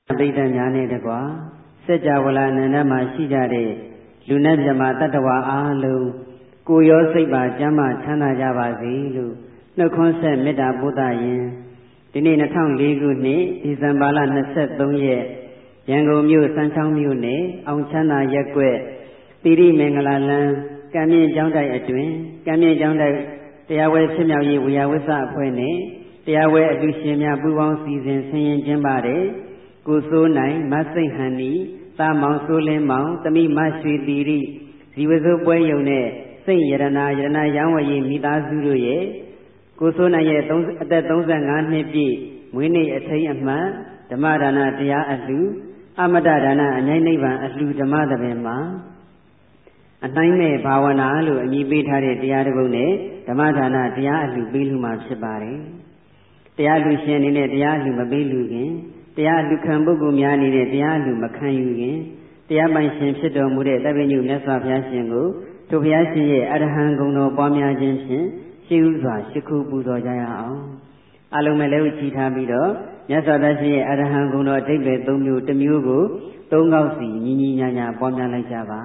ပိဋကများနဲ့တကွာစัจ java လာအနန္တမှာရှိကြတဲ့လူနဲ့မြမတတ္တဝါအားလုံးကိုယ်ရောစိတ်ပါကျမ်းမာချမ်းသာကြပါစေလို့နှုတ်ခွန်းဆက်မေတ္တာပို့သရင်ဒီနေ့2004ခုနှစ်ဒီဇင်ဘာလ23ရက်ရန်ကုန်မြို့စမ်းချောင်းမြို့နယ်အောင်ချမ်းသာရပ်ကွက်တိရိမင်္ဂလာလမ်းကံမြင့်ကျောင်းတိုက်အတွင်ကံမြင့်ကျောင်းတိုက်တရားဝဲဖြစ်မြောက်ရေးဝေယဝစ္စအဖွဲ့နဲ့တရားဝဲအလူရှင်များပူးပေါင်းစီစဉ်ဆင်ရင်ကျင်းပတဲ့ကိုစိုးနိုင်မစိတ်ဟန်နီတာမောင်စိုးလင်းမောင်တမိမရွှေတီရိဇီဝစိုးပွဲယုံနဲ့စိတ်ရတနာရောင်းဝယ်ရေးမိသားစုတို့ရဲ့ကိုစိုးနိုင်ရဲ့အသက်35နှစ်ပြည့်မွေးနေ့အထိမ်းအမှတ်ဓမ္မဒါနတရားအလှအမတဒါနအမြိုက်နိဗ္ဗာန်အလှဓမ္မသဘင်မှာအတိုင်းမဲ့ဘာဝနာလို့အမည်ပေးထားတဲ့တရားတစ်ပုဒ်နဲ့ဓမ္မဒါနတရားအလှပေးလူမှာဖြစ်ပါတယ်တရားလူရှင်အနေနဲ့တရားလူမပေးလူခင်တရားလူခံပုဂ္ဂိုလ်များအနေနဲ့တရားလူမခံယူခင်တရားပိုင်ရှင်ဖြစ်တော်မူတဲ့တပည့်ညုမြတ်စွာဘုရားရှင်ကိုထိုဘုရားရှင်ရဲ့အရဟံဂုဏ်တော်ပွားများခြင်းဖြင့်ရှိဥစွာရှိခိုးပူဇော်ကြရအောင်အလုံးမဲ့လည်းချီထားပြီးတော့မြတ်စွာဘုရားရှင်ရဲ့အရဟံဂုဏ်တော်အဓိပ္ပာယ်၃မျိုးတစ်မျိုးကို၃ခေါက်စီညီညီညာညာပွားများလိုက်ကြပါ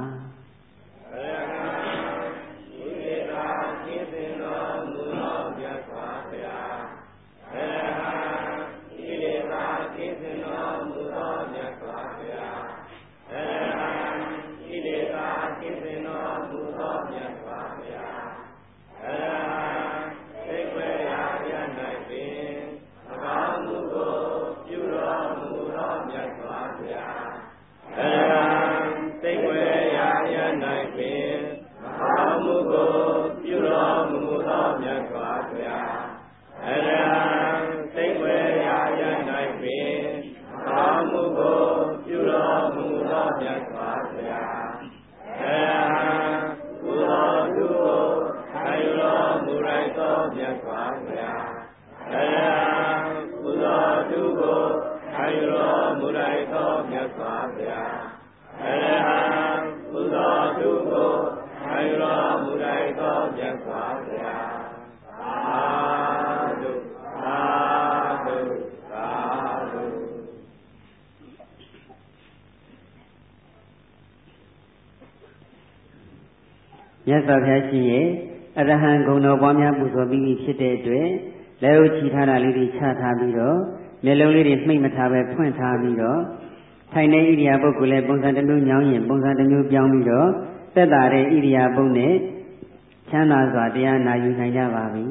မြတ်စွာဘုရားရှင်ရဲ့အရဟံဂုဏ်တော်ပွားများပူဇော်ပြီးဖြစ်တဲ့အတွက်လက်ဥချီထားတာလေးတွေချထားပြီးတော့မျက်လုံးလေးတွေမှိတ်မထားပဲဖွင့်ထားပြီးတော့ထိုင်တဲ့ဣရိယာပုဂ္ဂိုလ်လည်းပုံစံတစ်မျိုးညောင်းရင်ပုံစံတစ်မျိုးပြောင်းပြီးတော့သက်သာတဲ့ဣရိယာပုနဲ့ချမ်းသာစွာတရားနာယူနိုင်ကြပါပြီ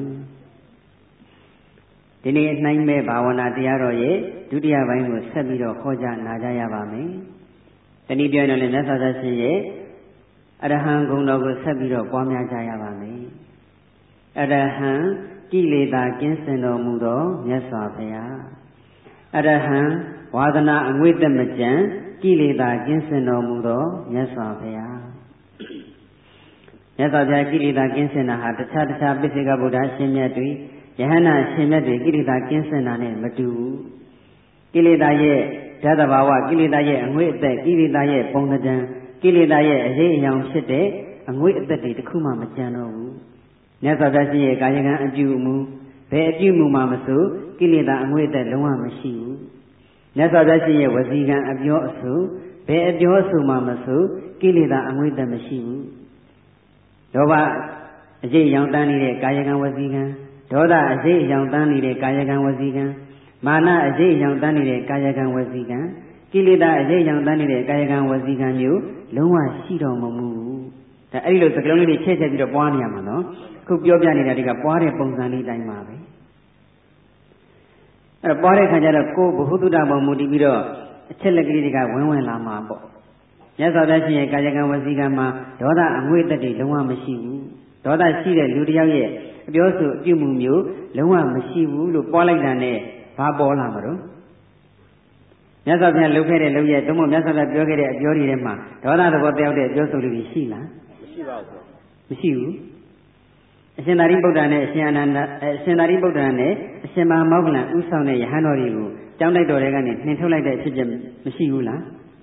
ဒီနေ့နှိုင်းမဲ့ဘာဝနာတရားတော်ရဲ့ဒုတိယပိုင်းကိုဆက်ပြီးတော့ခေါ်ကြနာကြရပါမယ်တနည်းပြောရင်လည်းမြတ်စွာဘုရားရှင်ရဲ့အရဟံဂုဏ်တော်ကိုဆက်ပြီးတော့ပွားများကြရပါမယ်အရဟံကိလေသာကင်းစင်တော်မူသောမြတ်စွာဘုရားအရဟံဝါဒနာအငွေ့သက်မကြံကိလေသာကင်းစင်တော်မူသောမြတ်စွာဘုရားမြတ်စွာဘုရားကိလေသာကင်းစင်တာဟာတခြားပိစိကဗုဒ္ဓရှင်မြတ်တွေယဟန္တာရှင်မြတ်တွေကိလေသာကင်းစင်တာနဲ့မတူဘူးကိလေသာရဲ့ဓာတ်သဘာဝကိလေသာရဲ့အငွေ့အသက်ကိလေသာရဲ့ပုံသဏ္ဍာန်ကိလေသာရဲ့အရေးအယောင်ဖြစ်တဲ့အငွေ့အသက်တွေတစ်ခုမှမကျန်တော့ဘူးမြတ်စွာဘုရားရှင်ရဲ့ကာယကံအပြုအမူဘယ်အပြုအမူမှမဆိုကိလေသာအငွေ့အသက်လုံးဝမရှိဘူးမြတ်စွာဘုရားရှင်ရဲ့ဝစီကံအပြောအဆိုဘယ်အပြောအဆိုမှမဆိုကိလေသာအငွေ့အသက်မရှိဘူးလောဘအရေးအယောင်တန်းနေတဲ့ကာယကံဝစီကံဒေါသအရေးအယောင်တန်းနေတဲ့ကာယကံဝစီကံမာနအရေးအယောင်တန်းနေတဲ့ကာယကံဝစီကံကိလေသာအရေးအယောင်တန်းနေတဲ့ကာယကံဝစီကံမျိုးလုံးဝရှိတော်မမူဘူးဒါအဲ့ဒီလိုစကလုံးလေးတွေချက်ပြီးတော့ပွားနေရမှာနော်ခုပြောပြနေတာဒီကပွားတဲ့ပုံစံလေးတိုင်းပါပဲအဲ့တော့ပွားတဲ့ခါကျတော့ကိုယ်ဘ ഹു တုတ္တပုံမူတည်ပြီးတော့အချက်လက်ကလေးတွေကဝင်လာမှာပေါ့မြတ်စွာဘုရားရှင်ရဲ့ကာယကံဝစီကံမှာဒေါသအငွေ့သက်တွေလုံးဝမရှိဘူးဒေါသရှိတဲ့လူတစ်ယောက်ရဲ့အပြောဆိုအပြုမှုမျိုးလုံးဝမရှိဘူးလို့ပွားလိုက်တာနဲ့ဘာပေါ်လာမှာတော့မြတ်စွာဘုရားလုပ်ခဲ့တဲ့လုပ်ရဲ့သို့မဟုတ်မြတ်စွာဘုရားပြောခဲ့တဲ့အပြောတွေထဲမှာဒေါသသဘောတယောက်တဲ့အပြောဆိုလေးတွေရှိလားမရှိပါဘူးမရှိဘူးအရှင်သာရိပုတ္တရာနဲ့အရှင်သာရိပုတ္တရာနဲ့အရှင်မဟာမောဂလန်ဥဆောင်တဲ့ယဟန်တော်တွေကိုကျောင်းတိုက်တော်တွေကနေနှင်ထုတ်လိုက်တဲ့အဖြစ်မရှိဘူးလား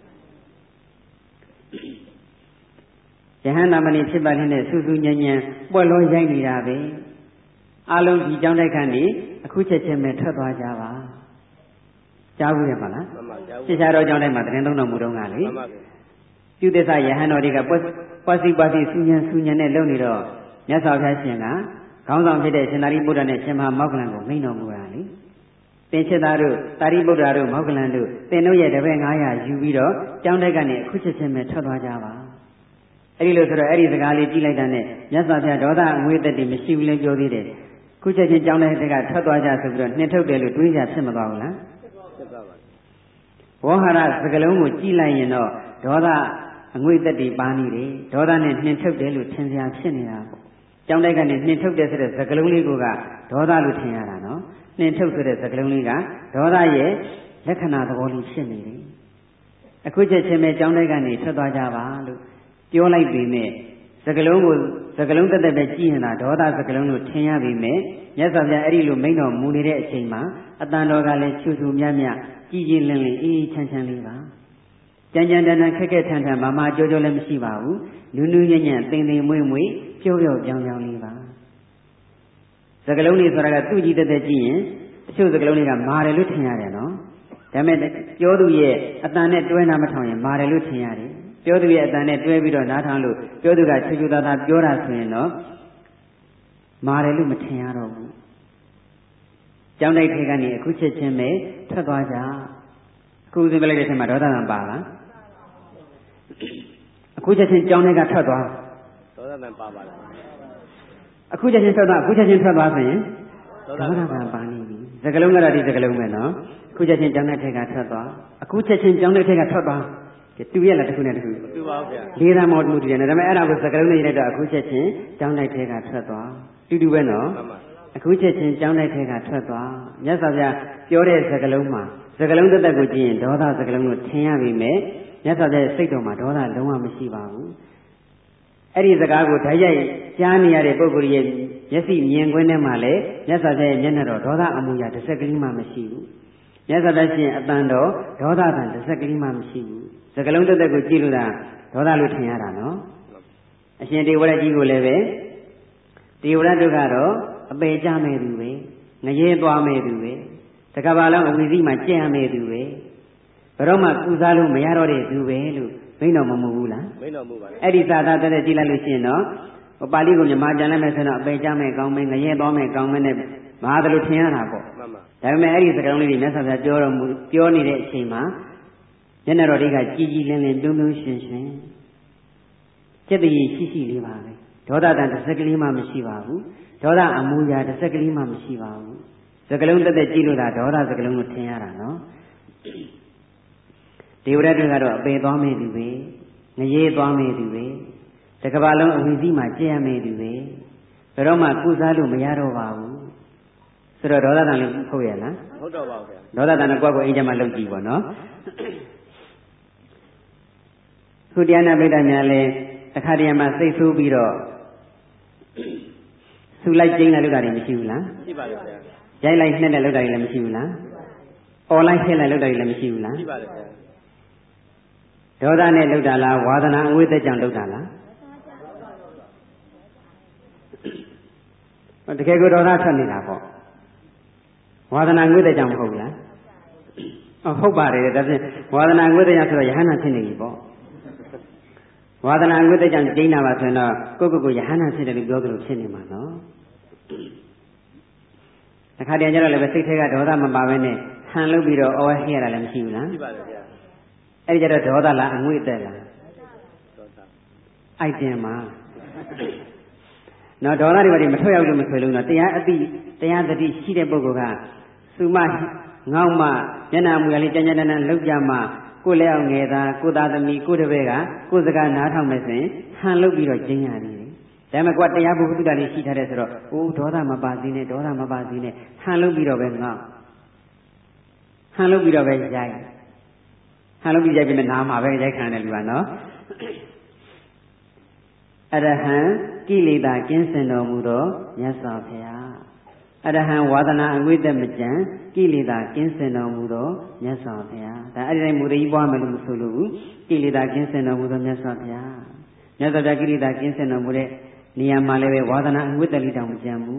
ယဟန်နာမဏိဖြစ်ပါလင်းနဲ့စူးစူးညံ့ညံ့ပွက်လုံးရိုက်နေတာပဲအလုံးဒီကြောင်းတိုက်ခန်းနေအခုချက်ချင်းပဲထွက်သွားကြပါကြားဘူးရပါလားစစ်ရှားတော်ကြောင့်တိုင်းမှာတရင်သုံးတော်မူတော့ကလေပြုသစ္စာယဟန်တော်တွေကပွားစီစူညံနဲ့လုံနေတော့မြတ်စွာဘုရားရှင်ကခေါင်းဆောင်ဖြစ်တဲ့ရှင်သာရိပုတ္တရာနဲ့ရှင်မဟာမောက္ကလန်ကိုမိန့်တော်မူတာလေသင်္ချစ်သားတို့သာရိပုတ္တရာတို့မောက္ကလန်တို့သင်တို့ရဲ့တပည့်900ယူပြီးတော့ကျောင်းတိုက်ကနေအခုချက်ချင်းပဲထွက်သွားကြပါအဲ့ဒီလိုဆိုတော့အဲ့ဒီစကားလေးကြည့်လိုက်တာနဲ့မြတ်စွာဘုရားဒေါသအငွေ့သက်တည်းမရှိဘူးလဲပြောသေးတယ်ခုချက်ချင်းကျောင်းတိုက်ကထွက်သွားကြဆိုပြီးတော့နှင်ထုတ်တယ်လို့တွေးကြဖြစ်မသွားဘူးလားဖြစ်ပါပါဝေါဟာရစကလုံးကိုကြည့်လိုက်ရင်တော့ဒေါသအငွေ့သက်တည်းပါနေတယ်ဒေါသနဲ့နှင်ထုတ်တယ်လို့ထင်စရာဖြစ်နေတာပေါ့ကျောင်းတိုက်ကနေနှင်ထုတ်တယ်ဆိုတဲ့စကလုံးလေးကဒေါသလို့ထင်ရတာနော်နှင်ထုတ်ဆိုတဲ့စကလုံးလေးကဒေါသရဲ့လက္ခဏာသဘောလေးဖြစ်နေတယ်အခုချက်ချင်းပဲကျောင်းတိုက်ကနေထွက်သွားကြပါလို့ပြောလိုက်ပေမဲ့စကလုံးတက်တက်ပဲကြည့်နေတာဒေါသစကလုံးလို့ထင်ရပေမဲ့မြတ်စွာဘုရားအဲ့ဒီလိုမိန့်တော်မူနေတဲ့အချိန်မှာအတန်တော်ကလည်းချူချူမြတ်မြတ်ကြည်ကြည်လင်းလင်းအေးချမ်းချမ်းလေးပါကြမ်းကြမ်းတမ်းတမ်းခက်ခက်ထန်ထန်မာကြောလည်းမရှိပါဘူးနူးနူးညံ့ညံ့သိမ်သိမ်မွေ့မွေ့ပျော့ပျော့ပြောင်းပြောင်းလေးပါစကလုံးလေးဆိုတာကသူ့ကြည့်တက်ကြည့်ရင်တချို့စကလုံးလေးကမာတယ်လို့ထင်ရတယ်နော်ဒါပေမဲ့ပြောသူရဲ့အတန်နဲ့တွဲနာမထောင်ရင်မာတယ်လို့ထင်ရတယ်ပြောသူရဲ့အတန်နဲ့တွဲပြီးတော့နားထောင်လို့ပြောသူကချူချူသားသားပြောတာဆိုရင်တော့မာတယ်လို့မထင်ရတော့ဘူးကျောင်းတိုက်ထဲကနေအခုချက်ချင်းပဲထွက်သွားကြအခုစဉ်ပြလိုက်တဲ့အချိန်မှာဒေါသတန်ပါလားအခုချက်ချင်းကျောင်းထဲကထွက်သွားဒေါသတန်ပါပါလားအခုချက်ချင်းထွက်သွားဆိုရင်ဒေါသတန်ပါနေပြီစကလုံးကတော့ဒီစကလုံးပဲနော်အခုချက်ချင်းကျောင်းတိုက်ထဲကထွက်သွားအခုချက်ချင်းကျောင်းတိုက်ထဲကထွက်သွားတူရလားတစ်ခုနဲ့တစ်ခုတူပါဘူးဗျာလေးသမောတူတယ်နော်ဒါပေမဲ့အဲ့ဒါကိုစကလုံးနဲ့ရေးလိုက်တော့အခုချက်ချင်းကျောင်းတိုက်ထဲကထွက်သွားတူပဲနော်အခုချက်ချင်းကျောင်းတိုက်ထဲကထွက်သွားမြတ်စွာဘုရားပြောတဲ့စကလုံးမှာစကလုံးတက်ကိုကြည့်ရင်ဒေါသစကလုံးလို့ထင်ရပြီမဲ့မြတ်စွာဘုရားစိတ်တော်မှာဒေါသလုံးဝမရှိပါဘူးအဲ့ဒီစကားကိုဓာတ်ရိုက်ကြားနေရတဲ့ပုဂ္ဂိုလ်ရဲ့မျက်စိမြင်ကွင်းထဲမှာလည်းမြတ်စွာဘုရားရဲ့မျက်နှာတော်ဒေါသအမူအရာတစ်စက်ကလေးမှမရှိဘူးမြတ်စွာဘုရားရှင်အတန်တော်ဒေါသတန်တစ်စက်ကလေးမှမရှိဘူးစကလုံးတက်ကိုကြည့်လို့ဒါဒေါသလို့ထင်ရတာနော်အရှင်တေဝရကြီးကိုလည်းပဲတေဝရတို့ကတော့အပေကြမဲ့သူပဲငရဲသွားမဲ့သူပဲတကဘာလုံးအဝိဇ္ဇိမှာကြံ့ရမဲ့သူပဲဘယ်တော့မှကုစားလို့မရတော့တဲ့သူပဲလို့မိန့်တော်မမူဘူးလားမိန့်တော်မူပါလေအဲ့ဒီသာသာတဲ့ကြည့်လိုက်လို့ရှိရင်တော့ပါဠိကိုမြန်မာပြန်လိုက်မယ်ဆိုတော့အပေကြမဲ့ကောင်းမယ်ငရဲသွားမဲ့ကောင်းမယ်နဲ့မဟာတလို့ထင်ရတာပေါ့မှန်ပါဒါပေမဲ့အဲ့ဒီစကားလုံးလေးတွေမြတ်စွာဘုရားပြောနေတဲ့အချိန်မှာမျက်နှာတော်တွေကကြည်ကြည်လင်းလင်းပြုံးပြုံးရွှင်ရွှင်စက်တည်းရှိလေးပါပဲဒေါသတန်တစ်စက်ကလေးမှမရှိပါဘူးဒေါသအမူအရာတစ်စက်ကလေးမှမရှိပါဘူးစကလုံးတက်ကြည့်လို့ဒါဒေါသစကလုံးကိုထင်ရတာနော်ဒေဝရတ်တွေကတော့အပေသွားမဲ့သူပဲငရဲသွားမဲ့သူပဲတကဘာလုံးအဝိဇ္ဇိမှာကြည့်ရမဲ့သူပဲဘယ်တော့မှကုစားလို့မရတော့ပါဘူးဆိုတော့ဒေါသတန်လေးဟုတ်ရဲ့လားဟုတ်တော့ပါဘူးဗျာဒေါသတန်နဲ့ကိုယ့်ကိုအိမ်ထဲမှာလှုပ်ကြည့်ပါနော်ခုတရားနာပိဋကများလဲအခါတည်းမှာစိတ်ဆိုးပြီးတော့ဆူလိုက်ကျင်းလိုက်လောက်တာတွေမရှိဘူးလားရှိပါလေဗျာရိုက်လိုက်နှက်တဲ့လောက်တာတွေလည်းမရှိဘူးလားအော်လိုက်ထည့်လိုက်လောက်တာတွေလည်းမရှိဘူးလားရှိပါလေဗျာဒေါသနဲ့လောက်တာလားဝါဒနာအငွေ့သက်ကြောင့်လောက်တာလားတကယ်ကိုဒေါသထွက်နေတာပေါ့ဝါဒနာငွေ့သက်ကြောင့်မဟုတ်ဘူးလားဟုတ်ပါတယ်ဒါဖြင့်ဝါဒနာငွေ့သက်ကြောင့်ဆိုတော့ယဟန္တာဖြစ်နေပြီပေါ့ဝါဒနာငွေ့တဲ့ကြောင့်ကျင်းတာပါဆိုရင်တော့ကိုယဟန္တာဖြစ်တယ်လို့ပြောသလိုဖြစ်နေမှာနော်တခါတည်းကျတော့လည်းပဲစိတ်ထဲကဒေါသမပါဘဲနဲ့ဟန်လုပ်ပြီးတော့အော်ဟဲ့ရတာလည်းမရှိဘူးလားရှိပါတယ်ဗျာအဲ့ဒီကျတော့ဒေါသလားအငွေ့သက်လားဒေါသအိုက်တင်မှာနော်ဒေါသတွေဘာတွေမထွက်ရောက်လို့မထွက်လို့နော်တရားသတိရှိတဲ့ပုဂ္ဂိုလ်ကစုမငေါ့မမျက်နှာမူရလေးကြမ်းကြမ်းတမ်းလှုပ်ကြမှာကိုယ်လည်းအောင်ငယ်သားကိုသားသမီးကိုတပည့်ကကိုယ်စကားနားထောင်မယ်ဆိုရင်ဟန်လုပ်ပြီးတော့ကျင်းရတယ်။ဒါပေမဲ့ကိုယ်တရားဘုဒ္ဓတာလေးရှိထားတဲ့ဆိုတော့အိုးဒေါသမပါစေနဲ့ဒေါသမပါစေနဲ့ဟန်လုပ်ပြီးတော့ပဲငေါ့ဟန်လုပ်ပြီးတော့ပဲရိုက်ဟန်လုပ်ပြီးရိုက်ပြီးနားမှာပဲရိုက်ခံတယ်လူကနော်။အရဟံကိလေသာကင်းစင်တော်မူသောမြတ်စွာဘုရားအရဟံဝါဒနာအငွေ့သက်မကြံကိလေသာကင်းစင်တော်မူသောမြတ်စွာဘုရားဒါအဲ့ဒီတိုင်းမူရကြီးပွားမယ်လို့မဆိုလို့ဘူးကိလေသာကင်းစင်တော်မူသောမြတ်စွာဘုရားမြတ်စွာဘုရားကိလေသာကင်းစင်တော်မူတဲ့နေရာမှာလည်းပဲဝါဒနာအငွေ့သက်လေးတောင်မကြံဘူး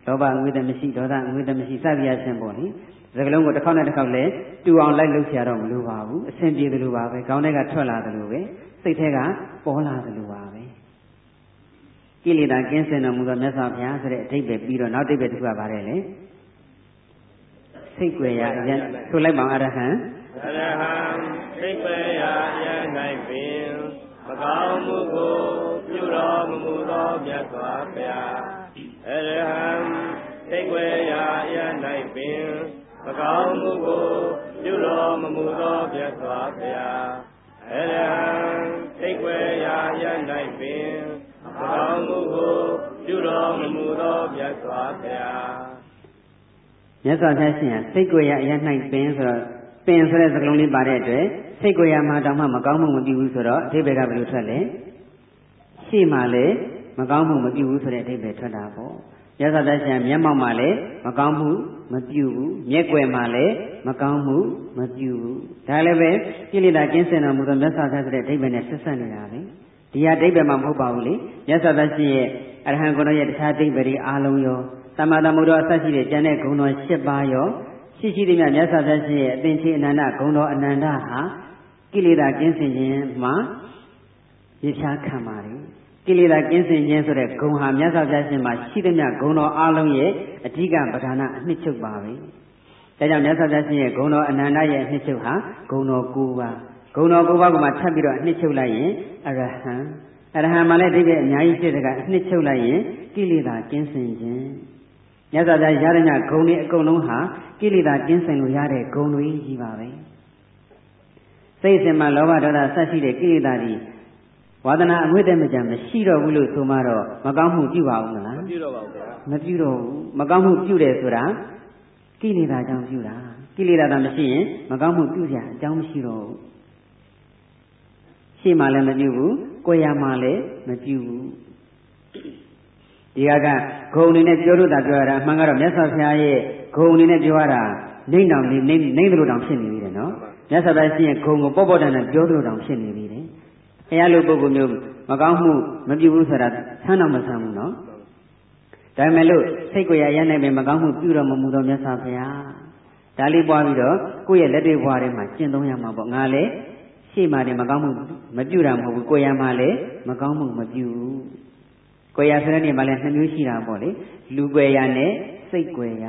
လောဘငွေတမရှိဒေါသငွေတမရှိစသည်အချင်းပေါ့လေစကလုံးကိုတစ်ခေါက်နဲ့တစ်ခေါက်လဲတူအောင်လိုက်လုပ်ချရတော့မလိုပါဘူးအဆင်ပြေတယ်လို့ပါပဲခေါင်းထဲကထွက်လာတယ်လို့ပဲစိတ်ထဲကပေါ်လာတယ်လို့ပါပဲကိလေသာကင်းစင်တော်မူသောမြတ်စွာဘုရားဆိုတဲ့အဓိပ္ပာယ်ပြီးတော့နောက်အဓိပ္ပာယ်တစ်ခုကပါတယ်လေစိတ်ွယ်ရာအရင်ဆိုလိုက်ပါအရဟံစိတ်ွယ်ရာအရင်၌ပင်မကောင်းမှုကိုပြုတော်မမူသောမြတ်စွာဘုရားအရဟံစိတ်ွယ်ရာအရင်၌ပင်မကောင်းမှုကိုပြုတော်မမူသောမြတ်စွာဘုရားအရဟံစိတ်ွယ်ရာအရင်၌ပင်မကောင်းမှုကိုပြုတော်မမူသောမြတ်စွာဘုရားမြတ်စွာဘုရားရှင်ဟာစိတ်ကိုယ်ရအရ၌ပင်ဆိုတော့ပင်ဆိုတဲ့စကားလုံးလေးပါတဲ့အတွက်စိတ်ကိုယ်ရမှာတောင်မှမကောင်းမှုမပြုဘူးဆိုတော့အဓိပ္ပာယ်ကဘယ်လိုထွက်လဲရှေ့မှာလည်းမကောင်းမှုမပြုဘူးဆိုတဲ့အဓိပ္ပာယ်ထွက်တာပေါ့မြတ်စွာဘုရားရှင်မျက်မှောက်မှာလည်းမကောင်းမှုမပြုဘူးမျက်ွယ်မှာလည်းမကောင်းမှုမပြုဘူးဒါလည်းပဲကိလေသာကင်းစင်တော်မူသောမြတ်စွာဘုရားဆိုတဲ့အဓိပ္ပာယ်နဲ့ဆက်ဆက်နေတာပဲဒီဟာအဓိပ္ပာယ်မှာမဟုတ်ပါဘူးလေမြတ်စွာဘုရားရှင်ရဲ့အရဟံဂုဏ်တော်ရဲ့တခြားအဓိပ္ပာယ်တွေအားလုံးရောသမ္မာသမ္ဗုဒ္ဓအစရှိတဲ့ကျမ်းတဲ့ဂုဏ်တော်၈ပါးရောရှိသည်မြတ်စွာဘုရားရှင်ရဲ့အသင်္ချေအနန္တဂုဏ်တော်အနန္တဟာကိလေသာကင်းစင်ခြင်းမှာရဖြားခံပါတယ်ကိလေသာကင်းစင်ခြင်းဆိုတဲ့ဂုဏ်ဟာမြတ်စွာဘုရားရှင်မှာရှိသည်မြတ်ဂုဏ်တော်အားလုံးရဲ့အဓိကပဓာနအနှစ်ချုပ်ပါပဲဒါကြောင့်မြတ်စွာဘုရားရှင်ရဲ့ဂုဏ်တော်အနန္တရဲ့အနှစ်ချုပ်ဟာဂုဏ်တော်၉ပါးဂုဏ်တော်၉ပါးကိုမှထပ်ပြီးတော့အနှစ်ချုပ်လိုက်ရင်အရဟံမှာလည်းဒီကအများကြီးဖြစ်တဲ့ကအနှစ်ချုပ်လိုက်ရင်ကိလေသာကင်းစင်ခြင်းမြတ်စွာဘုရားရတဲ့ညဂုဏ်တွေအကုန်လုံးဟာကိလေသာကင်းစင်လို့ရတဲ့ဂုဏ်တွေကြီးပါပဲစိတ်စဉ်မှာလောဘဒေါသဆက်ရှိတဲ့ကိလေသာတွေဝါဒနာအငွေ့တဲ့မကြမရှိတော့ဘူးလို့ဆိုမှတော့မကောင်းမှုပြုပါဦးမလားမပြုတော့ပါဘူးဗျာမပြုတော့ဘူးမကောင်းမှုပြုတယ်ဆိုတာကိလေသာကြောင့်ပြုတာကိလေသာသာမရှိရင်မကောင်းမှုပြုကြအကြောင်းမရှိတော့ဘူးရှေ့မှာလည်းမပြုဘူးကိုယ်ရမှာလည်းမပြုဘူးဒီကဂုံအနေနဲ့ပြောလို့တာပြောရတာအမှန်ကတော့မြတ်စွာဘုရားရဲ့ဂုံအနေနဲ့ပြောရတာနှိမ့်တယ်လို့တောင်ဖြစ်နေပြီတဲ့နော်မြတ်စွာဘုရားရှင်ရဲ့ဂုံကိုပေါ့ပေါ့တန်တန်ပြောလို့တောင်ဖြစ်နေပြီတဲ့ဘုရားလိုပုဂ္ဂိုလ်မျိုးမကောင်းမှုမပြုဘူးဆိုတာဆန်းတော့မဆန်းဘူးနော်ဒါပေမဲ့လို့စိတ်ကိုယ်ရရနိုင်ပဲမကောင်းမှုပြုတော်မမူသောမြတ်စွာဘုရားဒါလေးပွားပြီးတော့ကိုယ့်ရဲ့လက်တွေ့ဘဝထဲမှာကျင့်သုံးရမှာပေါ့ငါလည်းရှေ့မှာတည်းမကောင်းမှုမပြုတာမဟုတ်ဘူးကိုယ်ရမှာလည်းမကောင်းမှုမပြုဘူးကိုယ်ရဆိုတဲ့နေရာမှာလည်းနှစ်မျိုးရှိတာပေါ့လေလူကိုယ်ရနဲ့စိတ်ကိုယ်ရ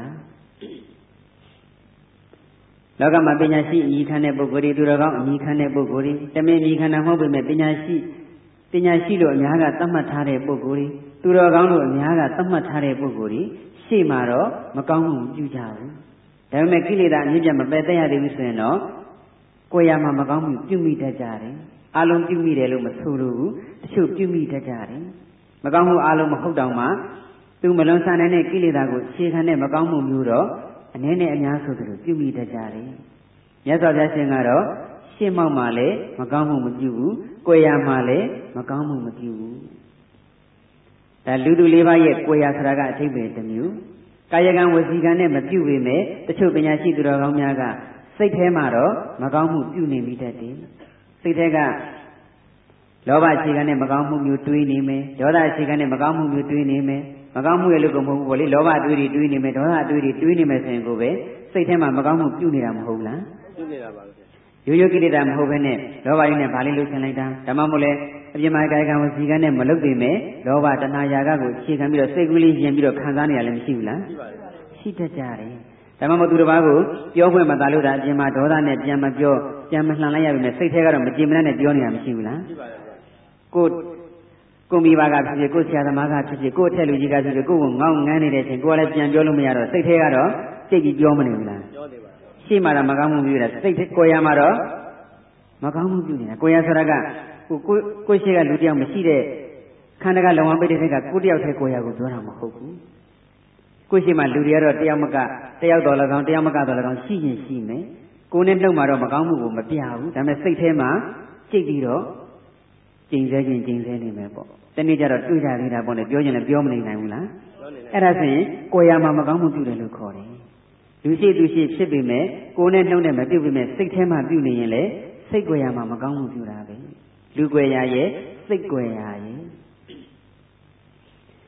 လောကမှာပညာရှိအညီခံတဲ့ပုဂ္ဂိုလ်တွေသူတော်ကောင်းအညီခံတဲ့ပုဂ္ဂိုလ်တွေတမင်အညီခံတာမဟုတ်ပေမဲ့ပညာရှိလို့အများကသတ်မှတ်ထားတဲ့ပုဂ္ဂိုလ်တွေသူတော်ကောင်းလို့အများကသတ်မှတ်ထားတဲ့ပုဂ္ဂိုလ်တွေရှေ့မှာတော့မကောင်းမှုပြုကြဘူးဒါပေမဲ့ကိလေသာအမြင့်ပြတ်မပယ်တတ်ရသေးဘူးဆိုရင်တော့ကိုယ်ရမှာမကောင်းမှုပြုမိတတ်ကြတယ်အလုံးပြုမိတယ်လို့မဆိုလို့ဘူးတချို့ပြုမိတတ်ကြတယ်မကောင်းမှုအလုံးမဟုတ်တောင်မှသူမလွန်ဆန်နိုင်တဲ့ကိလေသာကိုခြေခံတဲ့မကောင်းမှုမျိုးတော့အနည်းနဲ့အများဆိုသလိုပြုမိတတ်ကြတယ်မြတ်စွာဘုရားရှင်ကတော့ရှင်းမောက်မှလည်းမကောင်းမှုမပြုဘူးကိုယ်ရမှလည်းမကောင်းမှုမပြုဘူးဒါလူသူလေးပါးရဲ့ကိုယ်ရဆိုတာကအထိပ္ပယ်တစ်မျိုးကာယကံဝစီကံနဲ့မပြုပေမဲ့တချို့ပညာရှိသူတော်ကောင်းများကစိတ်ထဲမှာတော့မကောင်းမှုပြုနေမိတတ်တယ်စိတ်ထဲကလောဘအခြေခံနဲ့မကောင်းမှုမျိုးတွေးနေမယ်ဒေါသအခြေခံနဲ့မကောင်းမှုမျိုးတွေးနေမယ်မကောင်းမှုရဲ့လို့ကမဟုတ်ဘူးပေါ့လေလောဘအတွေးတွေတွေးနေမယ်ဒေါသအတွေးတွေတွေးနေမယ်ဆိုရင်ကိုပဲစိတ်ထဲမှာမကောင်းမှုပြုနေတာမဟုတ်လားပြုနေတာပါဗျာရိုးရိုးကိလေသာမဟုတ်ဘဲနဲ့လောဘရင်းနဲ့ဗာလေးလို့ဆင်လိုက်တာဓမ္မမို့လဲအပြစ်မှာကာယကံဝစီကံနဲ့မလုပ်ပေမဲ့လောဘတဏှာရာဂကိုအခြေခံပြီးတော့စိတ်ကူးလေးရင်ပြီးတော့ခံစားနေရလည်းမရှိဘူးလားရှိပါတယ်ရှိတတ်ကြတယ်ဓမ္မမို့သူတစ်ပါးကိုပြောခွင့်မသာလို့တာအပြစ်မှာဒေါသနဲ့ပြန်မပြောပြန်မလှန်လိုက်ရပြီမဲ့စိတ်ထဲကတော့မကြင်မနဲ့ပြောနေတာမရှိဘူးလားရှိပါတယ်ကိုမိဘကဖြစ်ဖြစ်ကိုဆရာသမားကဖြစ်ဖြစ်ကိုအထက်လူကြီးကဖြစ်ဖြစ်ကိုငေါင်းငန်းနေတဲ့အချိန်ကိုလည်းပြန်ပြောလို့မရတော့စိတ်ထဲကတော့စိတ်ကြီးပြောမနေဘူးလားပြောနေပါရှေ့မှာတော့မကောင်းမှုပြုတာစိတ်ထဲကိုရမှာတော့မကောင်းမှုပြုနေတာကိုရဆိုတာကကိုရှေ့ကလူတယောက်မရှိတဲ့ခန္ဓာကလုံအောင်ပိတ်တဲ့စိတ်ကကိုတယောက်ထဲကိုရကိုပြောတာမဟုတ်ဘူးကိုရှေ့မှာလူတွေကတော့တယောက်တော်၎င်းတယောက်မကတော်၎င်းရှိရင်ရှိမယ်ကိုနဲ့နှုတ်မှာတော့မကောင်းမှုကိုမပြဘူးဒါပေမဲ့စိတ်ထဲမှာကြိတ်ပြီးတော့ကျိန်ဆဲနေမယ်ပေါ့တနေ့ကျတော့တွေ့ကြသေးတာပေါ့နဲ့ပြောရင်လည်းပြောမနေနိုင်ဘူးလားအဲ့ဒါဆိုရင်ကိုယ်ရမှာမကောင်းမှုပြုတယ်လို့ခေါ်တယ်လူရှိဖြစ်ပေမဲ့ကိုယ်နဲ့နှုတ်နဲ့မပြုတ်ပေမဲ့စိတ်ထဲမှာပြုနေရင်လည်းစိတ်ကိုယ်ရမှာမကောင်းမှုပြုတာပဲလူကိုယ်ရရဲ့စိတ်ကိုယ်ရရဲ့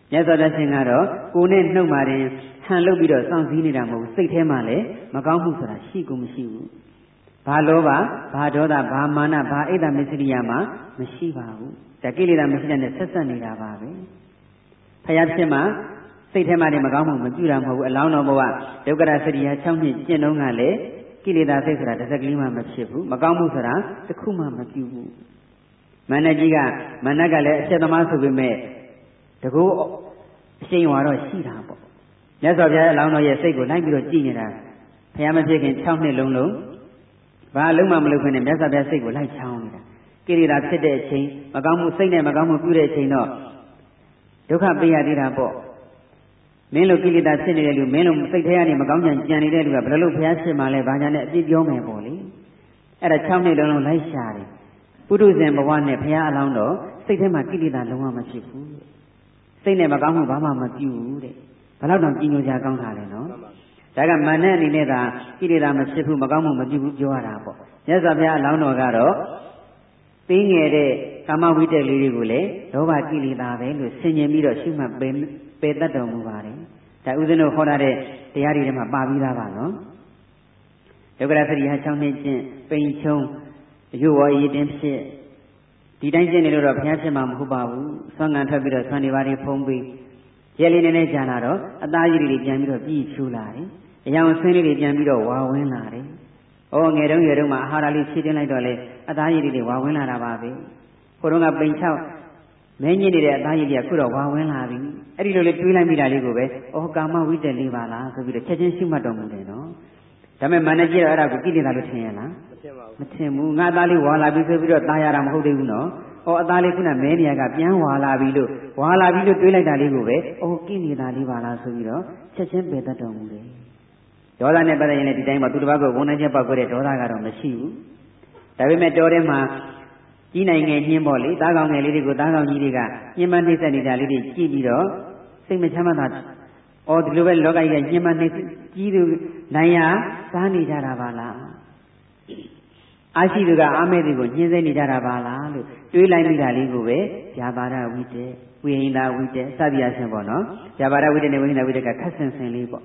မြတ်စွာဘုရားရှင်ကတော့ကိုယ်နဲ့နှုတ်မှတင်ဟန်လုပ်ပြီးတော့စောင့်စည်းနေတာမဟုတ်ဘူးစိတ်ထဲမှာလည်းမကောင်းမှုဆိုတာရှိကုန်မရှိဘူးဘာလောဘဘာဒေါသဘာမာနဘာအိတ်တမစ္စရိယမှာမရှိပါဘူးဒါကိလေသာမရှိတဲ့ဆက်ဆက်နေတာပါပဲဖယားဖြစ်မှာစိတ်ထဲမှာတင်မကောင်းမှုမပြုတာမဟုတ်ဘူးအလောင်းတော်ဘဝဒုက္ခရစရိယာ6နှစ်ကျင့်တော့ကလည်းကိလေသာစိတ်ဆိုတာတစ်စက်ကလေးမှမဖြစ်ဘူးမကောင်းမှုဆိုတာတစ်ခုမှမပြုဘူးမန္တကြီးကမန္တကလည်းအချက်သမားဆိုပေမဲ့တကူအရှိန်ဝါတော့ရှိတာပေါ့မြတ်စွာဘုရားအလောင်းတော်ရဲ့စိတ်ကိုလိုက်ပြီးတော့ကြည်နေတာဖယားမဖြစ်ခင်6နှစ်လုံးလုံးဘာအလုံးမှမလုပ်ခင်နဲ့မြတ်စွာဘုရားစိတ်ကိုလိုက်ချောင်းနေတာကိလေသာဖြစ်တဲ့အချိန်မကောင်းမှုစိတ်နဲ့မကောင်းမှုပြုတဲ့အချိန်တော့ဒုက္ခပေးရသေးတာပေါ့မင်းလိုကိလေသာဖြစ်နေတဲ့လူမင်းလိုစိတ်ထဲကနေမကောင်းကြံကြံနေတဲ့လူကဘယ်လိုလုပ်ဖျားဖြစ်မှလဲဘာညာနဲ့အပြစ်ပြောမယ်ပေါ့လေအဲ့ဒါ6နှစ်လုံးလုံးလိုက်ရှာတယ်ပုထုဇဉ်ဘဝနဲ့ဘုရားအလောင်းတော်စိတ်ထဲမှာကိလေသာလုံးဝမဖြစ်ဘူးစိတ်နဲ့မကောင်းမှုဘာမှမပြုဘူးတဲ့ဘယ်တော့တောင်ကြီးညိုကြကောင်းတာလဲနော်ဒါကမာနအနေနဲ့သာကိလေသာမဖြစ်ဘူးမကောင်းမှုမပြုဘူးပြောရတာပေါ့မြတ်စွာဘုရားအလောင်းတော်ကတော့သိငယ်တဲ့ကာမဝိတ္တလေးတွေကိုလည်းလောဘကိလေသာပဲလို့ဆင်ញင်ပြီးတော့ရှုမှတ်ပယ်တတ်တော်မူပါတယ်ဒါဥစဉ်တို့ဟောထားတဲ့တရားတွေထဲမှာပါပြီးသားပါနော်ဒုက္ခရစရိယာ6နှစ်ကျင့်ပိန်ချုံအယုဝါရည်တင်ဖြစ်ဒီတိုင်းကျင့်နေလို့တော့ဘုရားဖြစ်မှာမဟုတ်ပါဘူးဆွမ်းငံထွက်ပြီးတော့ဆွမ်းနေပါတွေဖုံးပြီးရဲလေးနဲ့ကြာလာတော့အသားရည်တွေပြန်ပြီးတော့ပြည့်ဖြူလာတယ်အယောင်ဆင်းလေးတွေပြန်ပြီးတော့ဝါဝင်းလာတယ်။အော်ငယ်တုန်းမှာအာဟာရလေးဖြည့်တင်းလိုက်တော့လေအသားရည်တွေဝါဝင်းလာတာပါပဲ။ကိုတော့ကပိန်ချောက်မင်းကြီးနေတဲ့အသားရည်တွေကခုတော့ဝါဝင်းလာပြီ။အဲ့ဒီလိုလေးတွေးလိုက်မိတာလေးကိုပဲအော်ကာမဝိတ္တလေးပါလားဆိုပြီးတော့ချက်ချင်းရှုမှတ်တော်မူတယ်နော်။ဒါပေမဲ့မန္တကြီးတော့အဲ့ဒါကိုကိလေသာလို့ထင်ရလား။မထင်ဘူး။ငါသားလေးဝါလာပြီဆိုပြီးတော့ตายရတာမဟုတ်သေးဘူးနော်။အော်အသားလေးခုနမဲနေရကပြန်ဝါလာပြီလို့တွေးလိုက်တာလေးကိုပဲအော်ကိလေသာလေးပါလားဆိုပြီးတော့ချက်ချင်းပယ်တတ်တော်မူတယ်။ဒေါသနဲ့ပတ်သက်ရင်လည်းဒီတိုင်းမှာသူတစ်ပါးကိုဝန်နိုင်ချက်ပောက်ခွဲတဲ့ဒေါသကတော့မရှိဘူး။ဒါပေမဲ့တော်ထဲမှာကြီးနိုင်ငယ်ညှင်းပေါ့လေသားကောင်ငယ်လေးတွေကိုသားကောင်ကြီးတွေကညှင်းမနှိမ့်ဆက်နေတာလေးတွေကြည့်ပြီးတော့စိတ်မချမ်းသာအော်ဒီလိုပဲလောကကြီးကညှင်းမနှိမ့်ကြီးသူနိုင်ရစားနေကြတာပါလားအာရှိသူကအာမဲ့သူကိုညှင်းဆဲနေကြတာပါလားလို့တွေးလိုက်မိတာလေးကိုပဲဗျာပါဒဝိတ္တဝိဟိန္ဒဝိတ္တစသည်အချင်းပေါ့နော်ဗျာပါဒဝိတ္တနဲ့ဝိဟိန္ဒဝိတ္တကခက်ဆင်ဆင်လေးပေါ့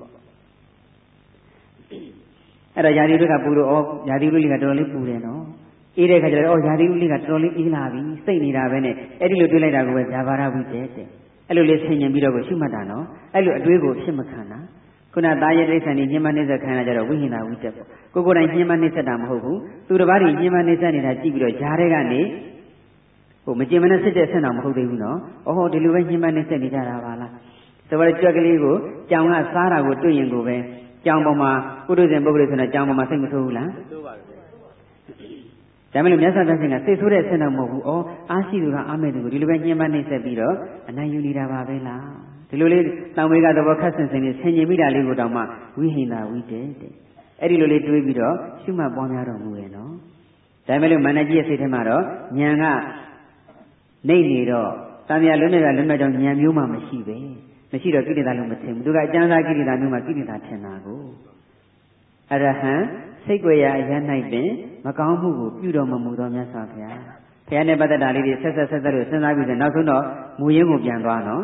အဲ့တော့ယာတိတို့ကပူလို့ယာတိတို့လေးကတော်တော်လေးပူတယ်နော်အေးတဲ့ခါကျတော့ယာတိတို့လေးကတော်တော်လေးအေးလာပြီစိတ်နေတာပဲနဲ့အဲ့ဒီလိုတွေးလိုက်တာကိုပဲဗျာပါဒဝိတ္တတဲ့အဲ့လိုလေးဆင်ញင်ပြီးတော့ကိုရှုမှတ်တာနော်အဲ့လိုအတွေးကိုဖြစ်မခံတာခုနသားရဲ့တိဋ္ဌာန်ကြီးညှဉ်းပန်းနှိမ့်ဆက်ခံရကြတော့ဝိဟိန္ဒဝိတ္တပေါ့ကိုယ်တိုင်ညှဉ်းပန်းနှိမ့်ဆက်တာမဟုတ်ဘူးသူတစ်ပါးကြီးညှဉ်းပန်းနှိမ့်ဆက်နေတာကြည့်ပြီးတော့ဂျားတဲ့ကနေမကျင်မနဲ့စစ်တဲ့ဆင့်တော်မဟုတ်သေးဘူးနော်အော်ဒီလိုပဲညှဉ်းပန်းနှိမ့်ဆက်နေကြတာပါလားဆိုတော့ကြွက်ကလေးကိုကြောင်ကစားတာကိုတွေ့ရင်ကိုပဲကြောင်ပေါ်မှာပုထုဇဉ်ပုဂ္ဂိုလ်ဆိုတဲ့ကြောင်ပေါ်မှာစိတ်မဆိုးဘူးလားဆိုးပါဘူးဒါမှမဟုတ်မြတ်စွာဘုရားရှင်ကစိတ်ဆိုးတဲ့ဆင့်တော်မဟုတ်ဘူးအားရှိသူကအားမဲ့သူကိုဒီလိုပဲညှဉ်းပန်းနှိမ့်ဆက်ပြီးတော့အနိုင်ယူနေတာပါပဲလားဒီလိုလေးတောင်မေကသဘောခက်ဆင်ဆင်လေးဆင်ញင်မိတာလေးကိုတောင်မှဝိဟိန္ဒဝိတ္တတဲ့အဲ့ဒီလိုလေးတွေးပြီးတော့ရှုမှတ်ပွားများတော်မူရဲ့နော်ဒါပေမဲ့လို့မန္တကြီးရဲ့စိတ်ထဲမှာတော့ဉာဏ်ကနေနေတော့တန်မြာလုံးနဲ့ကလုံးနဲ့ကြောင့်ဉာဏ်မျိုးမှမရှိပဲမရှိတော့ကိလေသာလုံးမထင်ဘူးသူကအကျဉ်းသားကိလေသာမျိုးမှကိလေသာထင်တာကိုအရဟံစိတ်ွယ်ရာအရ၌ပင်မကောင်းမှုကိုပြုတော်မမူသောမြတ်စွာဘုရားဘုရားနဲ့ပတ်သက်တာလေးတွေဆက်လို့စဉ်းစားပြီးတော့နောက်ဆုံးတော့မူရင်းကိုပြန်သွားနော်